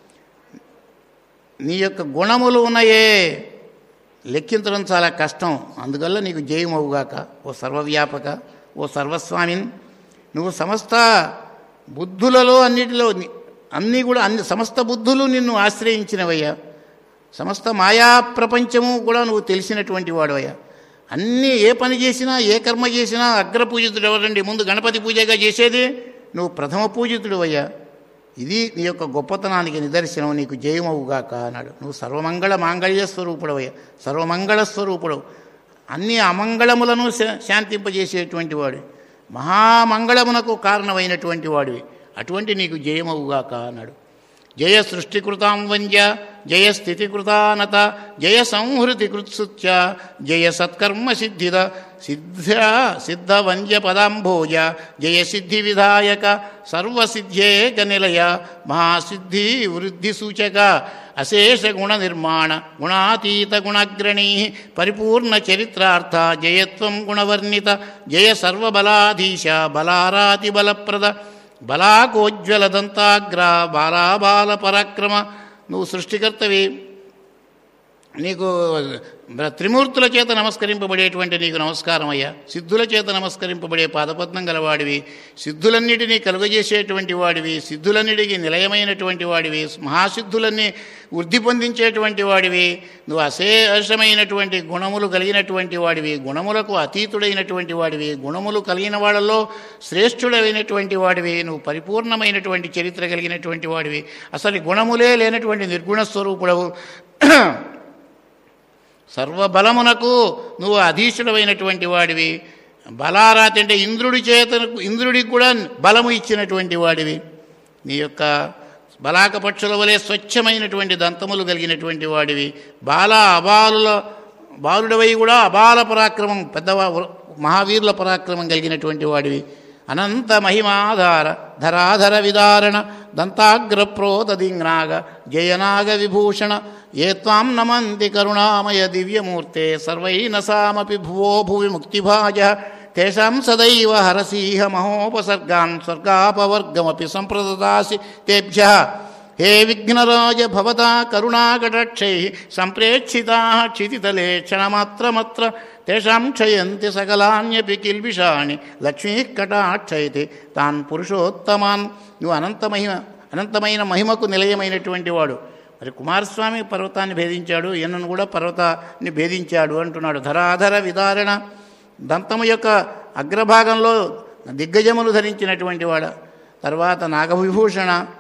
నీ యొక్క గుణములు ఉన్నాయే లెక్కించడం చాలా కష్టం. అందువల్ల నీకు జయమవుగాక ఓ సర్వవ్యాపక, ఓ సర్వస్వామిన్. నువ్వు సమస్త బుద్ధులలో అన్నిటిలో అన్నీ కూడా సమస్త బుద్ధులు నిన్ను ఆశ్రయించినవయ్యా. సమస్త మాయా ప్రపంచము కూడా నువ్వు తెలిసినటువంటి వాడవయ్యా. అన్నీ ఏ పని చేసినా ఏ కర్మ చేసినా అగ్రపూజితుడు ఎవరండి? ముందు గణపతి పూజగా చేసేది నువ్వు ప్రథమ పూజితుడు అయ్యా. ఇది నీ యొక్క గొప్పతనానికి నిదర్శనం. నీకు జయమవుగాక అన్నాడు. నువ్వు సర్వమంగళ మాంగళ్య స్వరూపుడవయ్యా, సర్వమంగళ స్వరూపుడవు. అన్ని అమంగళములను శాంతింపజేసేటువంటి వాడు, మహామంగళమునకు కారణమైనటువంటి వాడివి. అటువంటి నీకు జయమవుగాక అన్నాడు. జయ సృష్టికృతాం వంద్య జయ స్థితికృతానత జయ సంహృతి కృత్సుత్య జయ సత్కర్మ సిద్ధిద సిద్ధ వంద్య పదాంభోజ జయ సిద్ధి విధాయక సర్వసిద్ధ్యేక నిలయ మహాసిద్ధి వృద్ధి సూచక అశేష గుణ నిర్మాణ గుణాతీత గుణాగ్రణీ పరిపూర్ణ చరిత్రార్థ జయత్వం గుణవర్ణిత జయ సర్వబలాధీశ బలారాతి బలప్రద బలాకోజ్వలదంతాగ్ర బాలాబాల పరాక్రమ. నువ్వు సృష్టికర్తవి. నీకు త్రిమూర్తుల చేత నమస్కరింపబడేటువంటి నీకు నమస్కారం అయ్యా. సిద్ధుల చేత నమస్కరింపబడే పాదపద్మం గలవాడివి, సిద్ధులన్నిటినీ కలుగజేసేటువంటి వాడివి, సిద్ధులన్నిటికీ నిలయమైనటువంటి వాడివి, మహాసిద్ధులన్నీ వృద్ధి పొందించేటువంటి వాడివి. నువ్వు అశేషమైనటువంటి గుణములు కలిగినటువంటి వాడివి, గుణములకు అతీతుడైనటువంటి వాడివి, గుణములు కలిగిన వాళ్ళలో శ్రేష్ఠుడైనటువంటి వాడివి. నువ్వు పరిపూర్ణమైనటువంటి చరిత్ర కలిగినటువంటి వాడివి. అసలు గుణములే లేనటువంటి నిర్గుణ స్వరూపుడవు. సర్వబలమునకు నువ్వు అధీశుడమైనటువంటి వాడివి. బలారాతి అంటే ఇంద్రుడికి కూడా బలము ఇచ్చినటువంటి వాడివి. నీ యొక్క బలాకపక్షుల వలె స్వచ్ఛమైనటువంటి దంతములు కలిగినటువంటి వాడివి. బాలుడవై కూడా అబాల పరాక్రమం, మహావీరుల పరాక్రమం కలిగినటువంటి వాడివి. అనంత మహిమాధార ధరాధర విదారణ దంతాగ్రప్రోతదింగ్నాగ జయనాగ విభూషణ ఏ త్వాం నమంతి కరుణామయ దివ్యమూర్తే సర్వైనసామపి భువో భువి ముక్తిభాజ తేషాం సదైవ హరసీహ మహోపసర్గాన్ స్వర్గాపవర్గమపి సంప్రదదాసి తేభ్యః. హే విఘ్నరాజ భవతా కరుణాకటాక్షై సంప్రేక్షితా క్షితితలే క్షణమాత్రమత్ర తేషాం క్షయంతి సకలాన్యపి కిల్బిషాణి లక్ష్మీ కటాక్షైతే తాన్ పురుషోత్తమాన్. నువ్వు అనంతమైన మహిమకు నిలయమైనటువంటి వాడు. మరి కుమారస్వామి పర్వతాన్ని భేదించాడు, ఈయనను కూడా పర్వతాన్ని భేదించాడు అంటున్నాడు. ధరాధర విదారణ, దంతము యొక్క అగ్రభాగంలో దిగ్గజములు ధరించినటువంటి వాడు. తర్వాత నాగవిభూషణ,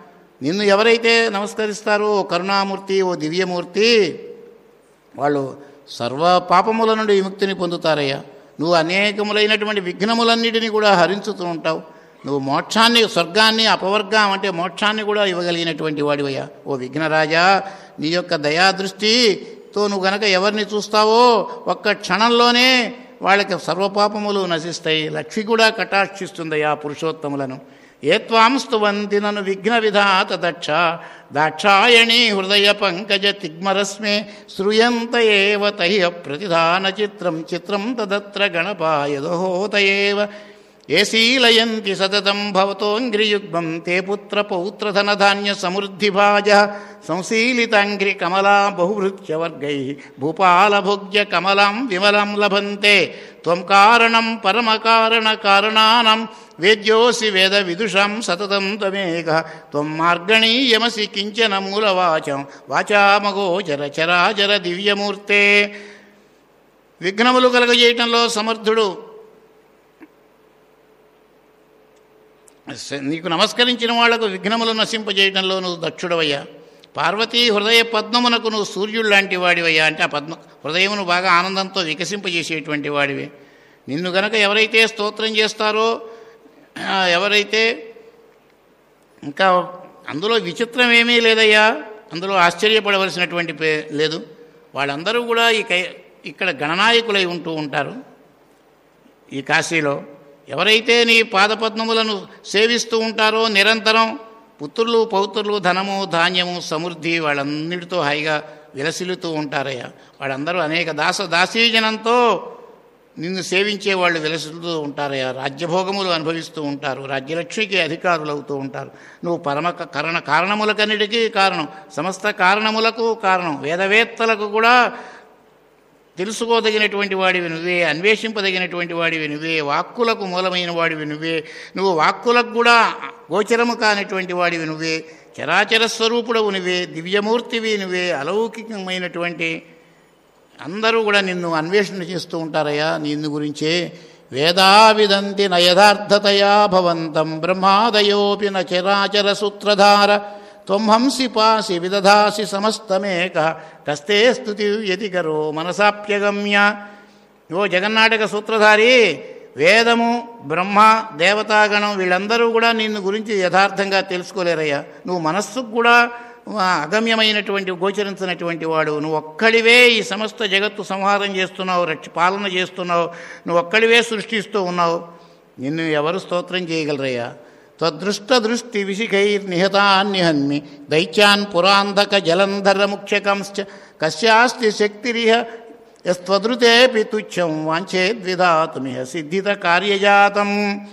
నిన్ను ఎవరైతే నమస్కరిస్తారో ఓ కరుణామూర్తి, ఓ దివ్యమూర్తి, వాళ్ళు సర్వ పాపముల నుండి విముక్తిని పొందుతారయ్యా. నువ్వు అనేకములైనటువంటి విఘ్నములన్నిటినీ కూడా హరించుతూ ఉంటావు. నువ్వు మోక్షాన్ని, స్వర్గాన్ని, అపవర్గం అంటే మోక్షాన్ని కూడా ఇవ్వగలిగినటువంటి వాడివయ్యా. ఓ విఘ్నరాజా, నీ యొక్క దయాదృష్టితో నువ్వు గనక ఎవరిని చూస్తావో ఒక్క క్షణంలోనే వాళ్ళకి సర్వపాపములు నశిస్తాయి. లక్ష్మి కూడా కటాక్షిస్తుందయ్యా పురుషోత్తములను. ఏ త్వాం స్తువంతి నను విఘ్న విధాత దక్ష దాక్షాయణీ హృదయ పంకజ తిగ్మరస్మే శ్రూయంత ఏవ తహ్య ప్రతిధాన చిత్రం చిత్రం తదత్ర గణపాయదోహోత ఏవ ఏ శీలయంతి సతతం భవతోంగ్రియుగ్మం తే పుత్ర పౌత్రధనధాన్య సమృద్ధిభాజ సంశీలితాంఘ్రి కమలా బహుభృత్యవర్గై భూపాలభోగ్య కమలాం విమలం లభంతే త్వం కారణం పరమకారణ కారణానాం వేద్యోసి వేద విదుషాం సతతం త్వమేక త్వం మార్గణీయమసి కించన మూలవాచం వాచామగోచర చరాచర దివ్యమూర్తే. విఘ్నములు కలగజేయటంలో సమర్థుడు, నీకు నమస్కరించిన వాళ్లకు విఘ్నములు నశింపజేయడంలో నువ్వు దక్షుడవయ్యా. పార్వతీ హృదయ పద్మమునకు నువ్వు సూర్యుడు లాంటి వాడివయ్యా. అంటే ఆ పద్మ హృదయమును బాగా ఆనందంతో వికసింపజేసేటువంటి వాడివే. నిన్ను గనక ఎవరైతే స్తోత్రం చేస్తారో, ఎవరైతే, ఇంకా అందులో విచిత్రం ఏమీ లేదయ్యా, అందులో ఆశ్చర్యపడవలసినటువంటి లేదు. వాళ్ళందరూ కూడా ఇక్కడ గణనాయకులై ఉంటూ ఉంటారు. ఈ కాశీలో ఎవరైతే నీ పాదపద్మములను సేవిస్తూ ఉంటారో నిరంతరం, పుత్రులు పౌత్రులు ధనము ధాన్యము సమృద్ధి వాళ్ళన్నిటితో హాయిగా విలసిల్లుతూ ఉంటారయ్యా. వాళ్ళందరూ అనేక దాసీజనంతో నిన్ను సేవించే వాళ్ళు విలసిల్లుతూ ఉంటారయ్యా. రాజ్యభోగములు అనుభవిస్తూ ఉంటారు, రాజ్యలక్ష్మికి అధికారులు అవుతూ ఉంటారు. నువ్వు పరమ కారణములకన్నిటికీ కారణం, సమస్త కారణములకు కారణం, వేదవేత్తలకు కూడా తెలుసుకోదగినటువంటి వాడివి నువ్వే, అన్వేషింపదగినటువంటి వాడివి నువ్వే, వాక్కులకు మూలమైన వాడివి నువ్వే, నువ్వు వాక్కులకు కూడా గోచరము కానిటువంటి వాడివి నువ్వే, చరాచర స్వరూపుడవు నువ్వే, దివ్యమూర్తివి నువ్వే, అలౌకికమైనటువంటి అందరూ కూడా నిన్ను అన్వేషణ చేస్తూ ఉంటారయ్యా. నిన్ను గురించే వేదా విదంతి నయథార్థతయా భవంతం బ్రహ్మాదయోపి న చరాచర సూత్రధార త్వం హంసి పాసి విదధాసి సమస్తమేక కస్తే స్తుతి యతికరో మనసాప్యగమ్య. ఓ జగన్నాటక సూత్రధారి, వేదము, బ్రహ్మ, దేవతాగణం వీళ్ళందరూ కూడా నిన్ను గురించి యథార్థంగా తెలుసుకోలేరయ్యా. నువ్వు మనస్సుకు కూడా అగమ్యమైనటువంటి గోచరించినటువంటి వాడు. నువ్వు ఒక్కడివే ఈ సమస్త జగత్తు సంహారం చేస్తున్నావు, పాలన చేస్తున్నావు, నువ్వు ఒక్కడివే సృష్టిస్తూ ఉన్నావు. నిన్ను ఎవరు స్తోత్రం చేయగలరయ్యా? త్వదృష్టదృష్టి విశిఖైర్నిహతాన్నిహన్మి దైత్యాన్ పురాంధక జలంధర ముఖ్యకంశ్చ కస్యాస్తి శక్తిరిహ యస్త్వదృతేపి తుచ్చం వాంఛేద్విధాతుమిహ సిద్ధిత కార్యజాతం.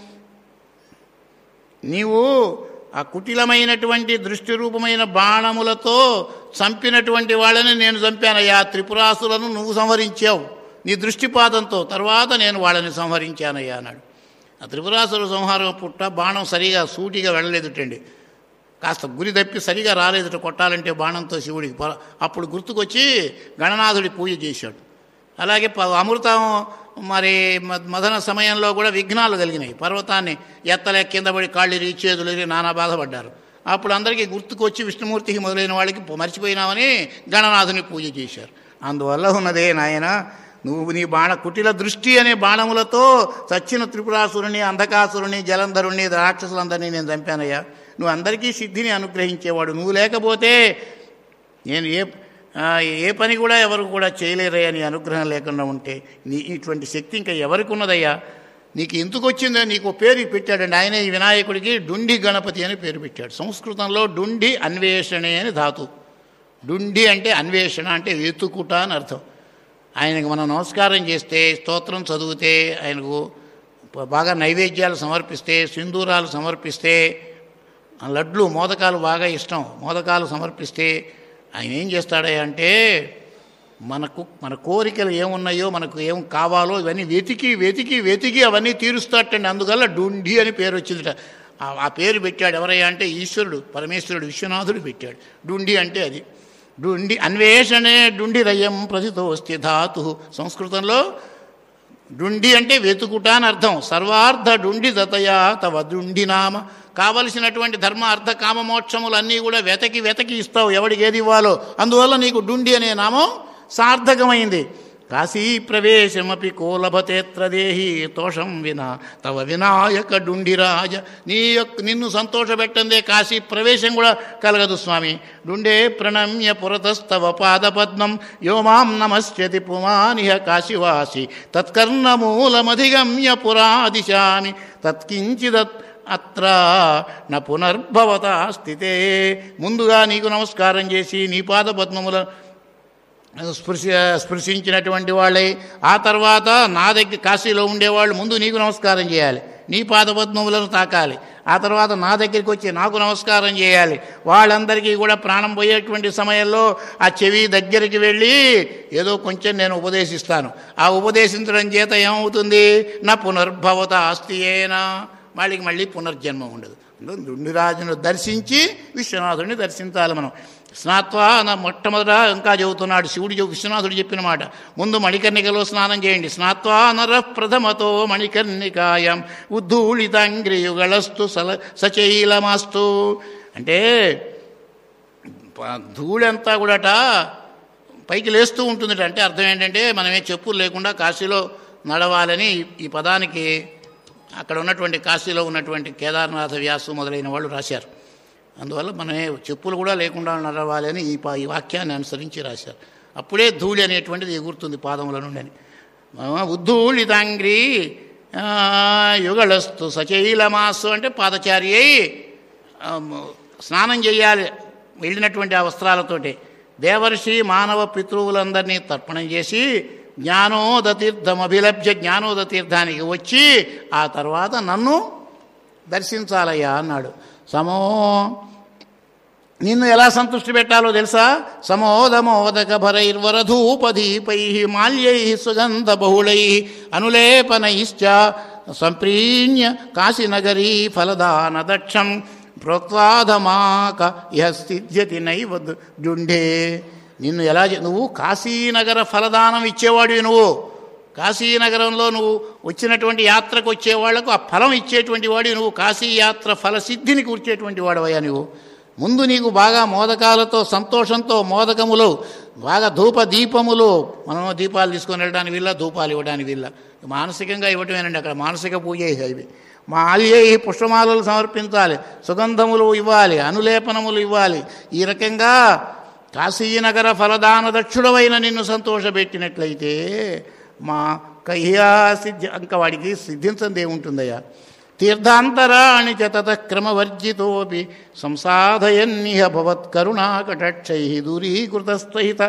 నీవు ఆ కుటిలమైనటువంటి దృష్టి రూపమైన బాణములతో చంపినటువంటి వాళ్ళని నేను చంపానయ్యా. త్రిపురాసులను నువ్వు సంహరించావు నీ దృష్టిపాతంతో, తర్వాత నేను వాళ్ళని సంహరించానయ్యా అన్నాడు. ఆ త్రిపురాసుర సంహారం పుట్ట బాణం సరిగా సూటిగా వెళ్ళలేదుటండి, కాస్త గురి తప్పి సరిగా రాలేదుట కొట్టాలంటే బాణంతో శివుడికి. అప్పుడు గుర్తుకొచ్చి గణనాథుడి పూజ చేశాడు. అలాగే అమృతం మరి మదన సమయంలో కూడా విఘ్నాలు కలిగినాయి. పర్వతాన్ని ఎత్తలే కింద పడి కాళ్ళిరి చేతులిరి నానా బాధపడ్డారు. అప్పుడు అందరికీ గుర్తుకొచ్చి విష్ణుమూర్తికి మొదలైన వాళ్ళకి మర్చిపోయినామని గణనాథుని పూజ చేశారు. అందువల్ల ఉన్నదే నాయన, నువ్వు నీ కుటిల దృష్టి అనే బాణములతో చచ్చిన త్రిపురాసురుని, అంధకాసురుని, జలంధరుని, రాక్షసులందరినీ నేను చంపానయ్యా. నువ్వు అందరికీ సిద్ధిని అనుగ్రహించేవాడు. నువ్వు లేకపోతే నేను ఏ పని కూడా ఎవరు కూడా చేయలేరయ్యా. నీ అనుగ్రహం లేకుండా ఉంటే ఇటువంటి శక్తి ఇంకా ఎవరికి ఉన్నదయ్యా? నీకు ఎందుకు వచ్చిందో నీకు పేరు పెట్టాడండి ఆయన. ఈ వినాయకుడికి డుండి గణపతి అని పేరు పెట్టాడు. సంస్కృతంలో డుండి అన్వేషణే అని ధాతు. డుండి అంటే అన్వేషణ, అంటే వెతుకుట అని అర్థం. ఆయనకు మనం నమస్కారం చేస్తే, స్తోత్రం చదివితే, ఆయనకు బాగా నైవేద్యాలు సమర్పిస్తే, సింధూరాలు సమర్పిస్తే, లడ్లు మోదకాలు బాగా ఇష్టం, మోదకాలు సమర్పిస్తే ఆయన ఏం చేస్తాడే అంటే మన కోరికలు ఏమున్నాయో, మనకు ఏం కావాలో ఇవన్నీ వెతికి వెతికి వెతికి అవన్నీ తీరుస్తాటండి. అందువల్ల డుండి అని పేరు వచ్చిందిట. ఆ పేరు పెట్టాడు ఎవరయ్యా అంటే ఈశ్వరుడు, పరమేశ్వరుడు, విశ్వనాథుడు పెట్టాడు. డుండి అంటే అది. డుండి అన్వేషణే డుండి రయం ప్రసితోస్తి ధాతు. సంస్కృతంలో డుండి అంటే వెతుకుట అని అర్థం. సర్వార్థ డుండి దతయా తవ డుండి నామ. కావలసినటువంటి ధర్మ అర్థ కామ మోక్షములన్నీ కూడా వెతకి వెతకి ఇస్తావు ఎవడికి ఏది ఇవ్వాలో. అందువల్ల నీకు డుండి అనే నామం సార్థకమైంది. కాశీ ప్రవేశమపి కోలభతేత్ర దేహి తోషం వినా తవ వినాయక డుండిరాజ. నిన్ను సంతోషపెట్టందే కాశీ ప్రవేశం కూడా కలగదు స్వామి. డుండే ప్రణమ్య పురతస్తవ పాదపద్మం యో మాం నమస్యతి పుమానిహ కాశీవాసి తత్కర్ణమూలమధిగమ్య పురాదిశామి తత్కించిదత్ అత్ర న పునర్భవత స్థితే. ముందుగా నీకు నమస్కారం చేసి నీ పాదపద్మముల స్పృశించినటువంటి వాళ్ళే ఆ తర్వాత నా దగ్గర కాశీలో ఉండేవాళ్ళు ముందు నీకు నమస్కారం చేయాలి, నీ పాదపద్మములను తాకాలి. ఆ తర్వాత నా దగ్గరికి వచ్చి నాకు నమస్కారం చేయాలి. వాళ్ళందరికీ కూడా ప్రాణం పోయేటువంటి సమయంలో ఆ చెవి దగ్గరికి వెళ్ళి ఏదో కొంచెం నేను ఉపదేశిస్తాను. ఆ ఉపదేశించడం చేత ఏమవుతుంది? నా పునర్భవత ఆస్తియేనా, వాళ్ళకి మళ్ళీ పునర్జన్మ ఉండదు. డుండిరాజును దర్శించి విశ్వనాథుడిని దర్శించాలి మనం. స్నాత్వా నా మొట్టమొదట ఇంకా చెబుతున్నాడు శివుడు, విశ్వనాథుడు చెప్పిన మాట. ముందు మణికర్ణికలో స్నానం చేయండి. స్నాత్వా నర ప్రథమతో మణికర్ణికాయం ఉద్ధూళితాంగ్రియుగళస్తు సచైలమాస్తు. అంటే ధూళంతా కూడాట పైకి లేస్తూ ఉంటుందట. అంటే అర్థం ఏంటంటే మనమే చెప్పులు లేకుండా కాశీలో నడవాలని ఈ పదానికి అక్కడ ఉన్నటువంటి కాశీలో ఉన్నటువంటి కేదార్నాథ వ్యాసు మొదలైన వాళ్ళు రాశారు. అందువల్ల మనమే చెప్పులు కూడా లేకుండా నడవాలని ఈ వాక్యాన్ని అనుసరించి రాశారు. అప్పుడే ధూళి అనేటువంటిది ఎగురుతుంది పాదముల నుండి అని. ఉద్ధూళితాంగ్రి యుగళస్తు సచైలమాసు అంటే పాదచారి అయి స్నానం చేయాలి వెళ్ళినటువంటి ఆ వస్త్రాలతోటి. దేవర్షి మానవ పితృవులందరినీ తర్పణం చేసి జ్ఞానోదతీర్థం అభిలభ్య జ్ఞానోదతీర్థానికి వచ్చి ఆ తర్వాత నన్ను దర్శించాలయ్యా అన్నాడు. నిన్ను ఎలా సంతృష్టి పెట్టాలో తెలుసా? సమోదమోదక భరైర్వరధూపదీపై మాల్యై సుగంధ బహుళై అనులేపనైశ్చ సంప్రీణ్య కాశీనగరీ ఫలదాన దక్షం ప్రోక్వాధమాక ఇహ స్థిత్యతి నైవ డుండే. నిన్ను ఎలా నువ్వు కాశీనగర ఫలదానం ఇచ్చేవాడివి. నువ్వు కాశీనగరంలో నువ్వు వచ్చినటువంటి యాత్రకు వచ్చేవాళ్లకు ఆ ఫలం ఇచ్చేటువంటి వాడివి. నువ్వు కాశీయాత్ర ఫలసిద్ధిని కూర్చేటువంటి వాడవయ్యా నువ్వు. ముందు నీకు బాగా మోదకాలతో సంతోషంతో మోదకములు బాగా ధూప దీపములు, మనం దీపాలు తీసుకొని వెళ్ళడానికి వీళ్ళ, ధూపాలు ఇవ్వడానికి వీళ్ళ, మానసికంగా ఇవ్వటమేనండి. అక్కడ మానసిక పూజ ఇవి. మాల్యై పుష్పమాలలు సమర్పించాలి, సుగంధములు ఇవ్వాలి, అనులేపనములు ఇవ్వాలి. ఈ రకంగా కాశీనగర ఫలదాన దక్షుడవైన నిన్ను సంతోషపెట్టినట్లయితే మా కహ్యా సిద్ధి ఇంకా వాడికి సిద్ధించంది ఏముంటుందయ్యా. తీర్థాంతరాణి చ తతక్రమవర్జితోపి సంసాధయన్నిహ భవత్కరుణాకటాక్షై దూరీకృతస్థిత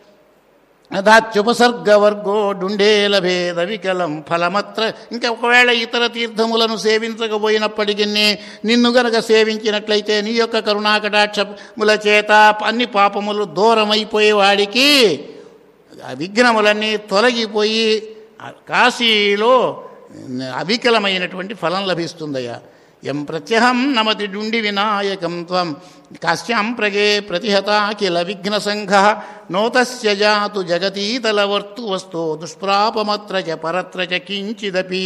అదాత్యుపసర్గవర్గో డుండే లభేద వికలం ఫలమత్ర. ఇంకా ఒకవేళ ఇతర తీర్థములను సేవించకపోయినప్పటికీ నిన్ను గనక సేవించినట్లయితే నీ యొక్క కరుణాకటాక్షముల చేత అన్ని పాపములు దూరమైపోయేవాడికి విఘ్నములన్నీ తొలగిపోయి కాశీలో అవికలమైనటువంటి ఫలం లభిస్తుందయ్యా. యం ప్రత్యహం నమతి డుండి వినాయకం త్వం కాశ్యాం ప్రగే ప్రతిహతా కిల విఘ్నసంఘ నోతస్య జాతు జగతీతలవర్తు వస్తో దుష్ప్రాపమత్ర చ పరత్ర చ కించిదపి.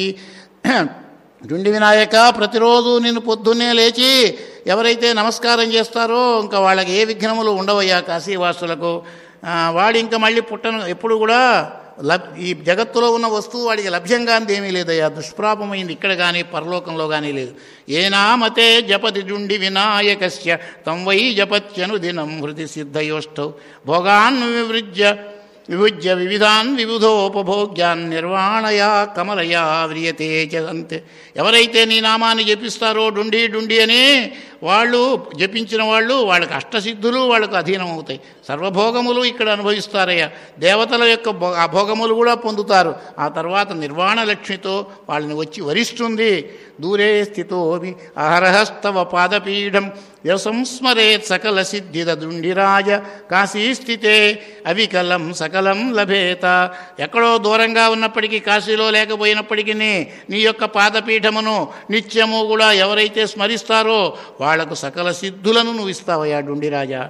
డుండి వినాయక, ప్రతిరోజు నిన్ను పొద్దున్నే లేచి ఎవరైతే నమస్కారం చేస్తారో ఇంకా వాళ్ళకి ఏ విఘ్నములు ఉండవయ్యా కాశీవాసులకు. వాడు ఇంకా మళ్ళీ పుట్టను ఎప్పుడు కూడా ఈ జగత్తులో ఉన్న వస్తువు వాడికి లభ్యంగా ఏమీ లేదయ్యా. దుష్ప్రాపమైంది ఇక్కడ కానీ పరలోకంలో కానీ లేదు. ఏనామతే జపతి డుండి వినాయకస్య తం వై జపత్యను దినం హృది సిద్ధయోష్టౌ భోగాన్ విభుజ్య వివిధాన్ వివిధోపభోగ్యాన్ నిర్వాణయా కమలయా వ్రియతే చంతే. ఎవరైతే నీ నామాన్ని జపిస్తారో డుండి డుండి అని వాళ్ళు జపించిన వాళ్ళు వాళ్ళకి అష్టసిద్ధులు వాళ్ళకు అధీనం అవుతాయి. సర్వభోగములు ఇక్కడ అనుభవిస్తారయ్యా. దేవతల యొక్క ఆ భోగములు కూడా పొందుతారు. ఆ తర్వాత నిర్వాణ లక్ష్మితో వాళ్ళని వచ్చి వరిస్తుంది. దూరే స్థితోవి అహరహస్తవ పాదపీఠం యసంస్మరేత్ సకల సిద్ధిద దుండిరాజ కాశీస్థితే అవికలం సకలం లభేత. ఎక్కడో దూరంగా ఉన్నప్పటికీ, కాశీలో లేకపోయినప్పటికీ నీ యొక్క పాదపీఠమును నిత్యము కూడా ఎవరైతే స్మరిస్తారో వాళ్లకు సకల సిద్ధులను నువ్వు ఇస్తావయ్యా డుండిరాజా.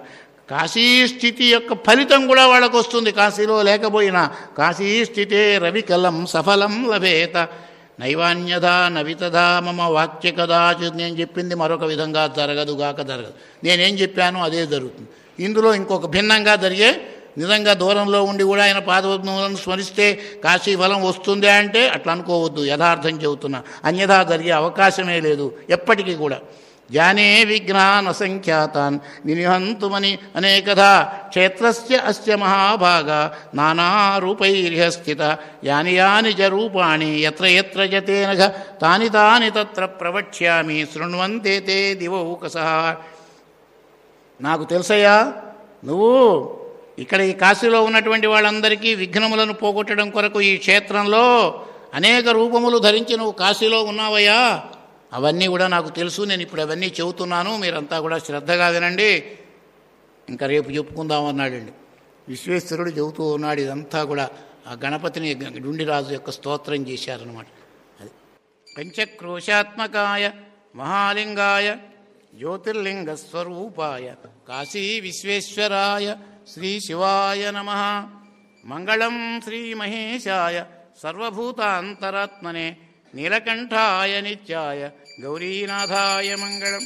కాశీ స్థితి యొక్క ఫలితం కూడా వాళ్ళకు వస్తుంది. కాశీలో లేకపోయినా కాశీ స్థితే రవికలం సఫలం లభేత నైవాన్యథా నవితథా మమ వాక్య కదాచిత్. నేను చెప్పింది మరొక విధంగా జరగదుగాక జరగదు. నేనేం చెప్పానో అదే జరుగుతుంది. ఇందులో ఇంకొక భిన్నంగా జరిగే, నిజంగా దూరంలో ఉండి కూడా ఆయన పాదపద్మములను స్మరిస్తే కాశీ ఫలం వస్తుందే అంటే అట్లా అనుకోవద్దు. యథార్థం చెబుతున్నా. అన్యథా జరిగే అవకాశమే లేదు ఎప్పటికీ కూడా. జానే విఘ్నాన్ అసంఖ్యాతాన్ వినిహంతుమని అనేకధా క్షేత్రస్య అస్య మహాభాగ నానారూపైర్హ స్థిత యాని యాని చ రూపాణి యత్ర యత్ర జతేనఘ తాని తాని తత్ర ప్రవక్ష్యామి శృణ్వంతే తే దివౌకసః. నాకు తెలుసయ్యా, నువ్వు ఇక్కడ ఈ కాశీలో ఉన్నటువంటి వాళ్ళందరికీ విఘ్నములను పోగొట్టడం కొరకు ఈ క్షేత్రంలో అనేక రూపములు ధరించి నువ్వు కాశీలో ఉన్నావయ్యా. అవన్నీ కూడా నాకు తెలుసు. నేను ఇప్పుడు అవన్నీ చెబుతున్నాను, మీరంతా కూడా శ్రద్ధగా వినండి. ఇంకా రేపు చెప్పుకుందామన్నాడండి. విశ్వేశ్వరుడు చెబుతూ ఉన్నాడు. ఇదంతా కూడా ఆ గణపతిని డుండిరాజు యొక్క స్తోత్రం చేశారనమాట. అది పంచక్రోశాత్మకాయ మహాలింగాయ జ్యోతిర్లింగస్వరూపాయ కాశీ విశ్వేశ్వరాయ శ్రీ శివాయ నమః. మంగళం శ్రీ మహేశాయ సర్వభూతాంతరాత్మనే నీలకంఠాయ నిత్యాయ గౌరీనాథాయ మంగళం.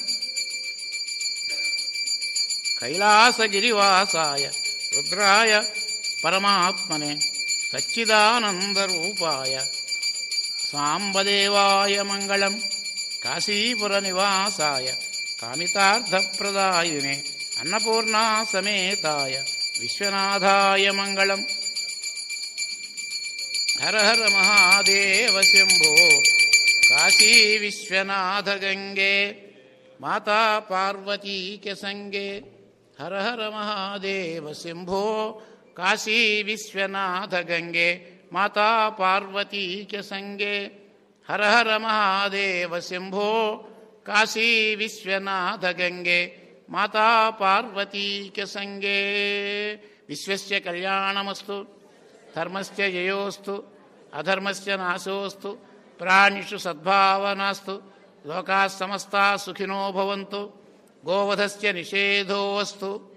కైలాసగిరివాసాయ రుద్రాయ పరమాత్మనే సచ్చిదానందరూపాయ సాంబదేవాయ మంగళం. కాశీపురనివాసాయ కామితార్థప్రదాయినే అన్నపూర్ణా సమేతాయ విశ్వనాథాయ మంగళం. హర హర మహాదేవ శంభో కాశీ విశ్వనాథ గంగే మాతా పార్వతీక సంగే. హర హర మహాదేవ శంభో కాశీ విశ్వనాథ గంగే మాతా పార్వతీక సంగే. హర హర మహాదేవ శంభో కాశీ విశ్వనాథ గంగే మాతా పార్వతీక సంగే. విశ్వస్య కళ్యాణమస్తు, ధర్మస్య జయోస్తు, అధర్మస్య నాశోస్తు, ప్రాణిషు సద్భావనాస్తు, లోకాः సమస్తాः సుఖినో భవంతు, గోవధస్య నిషేధోऽस्तु.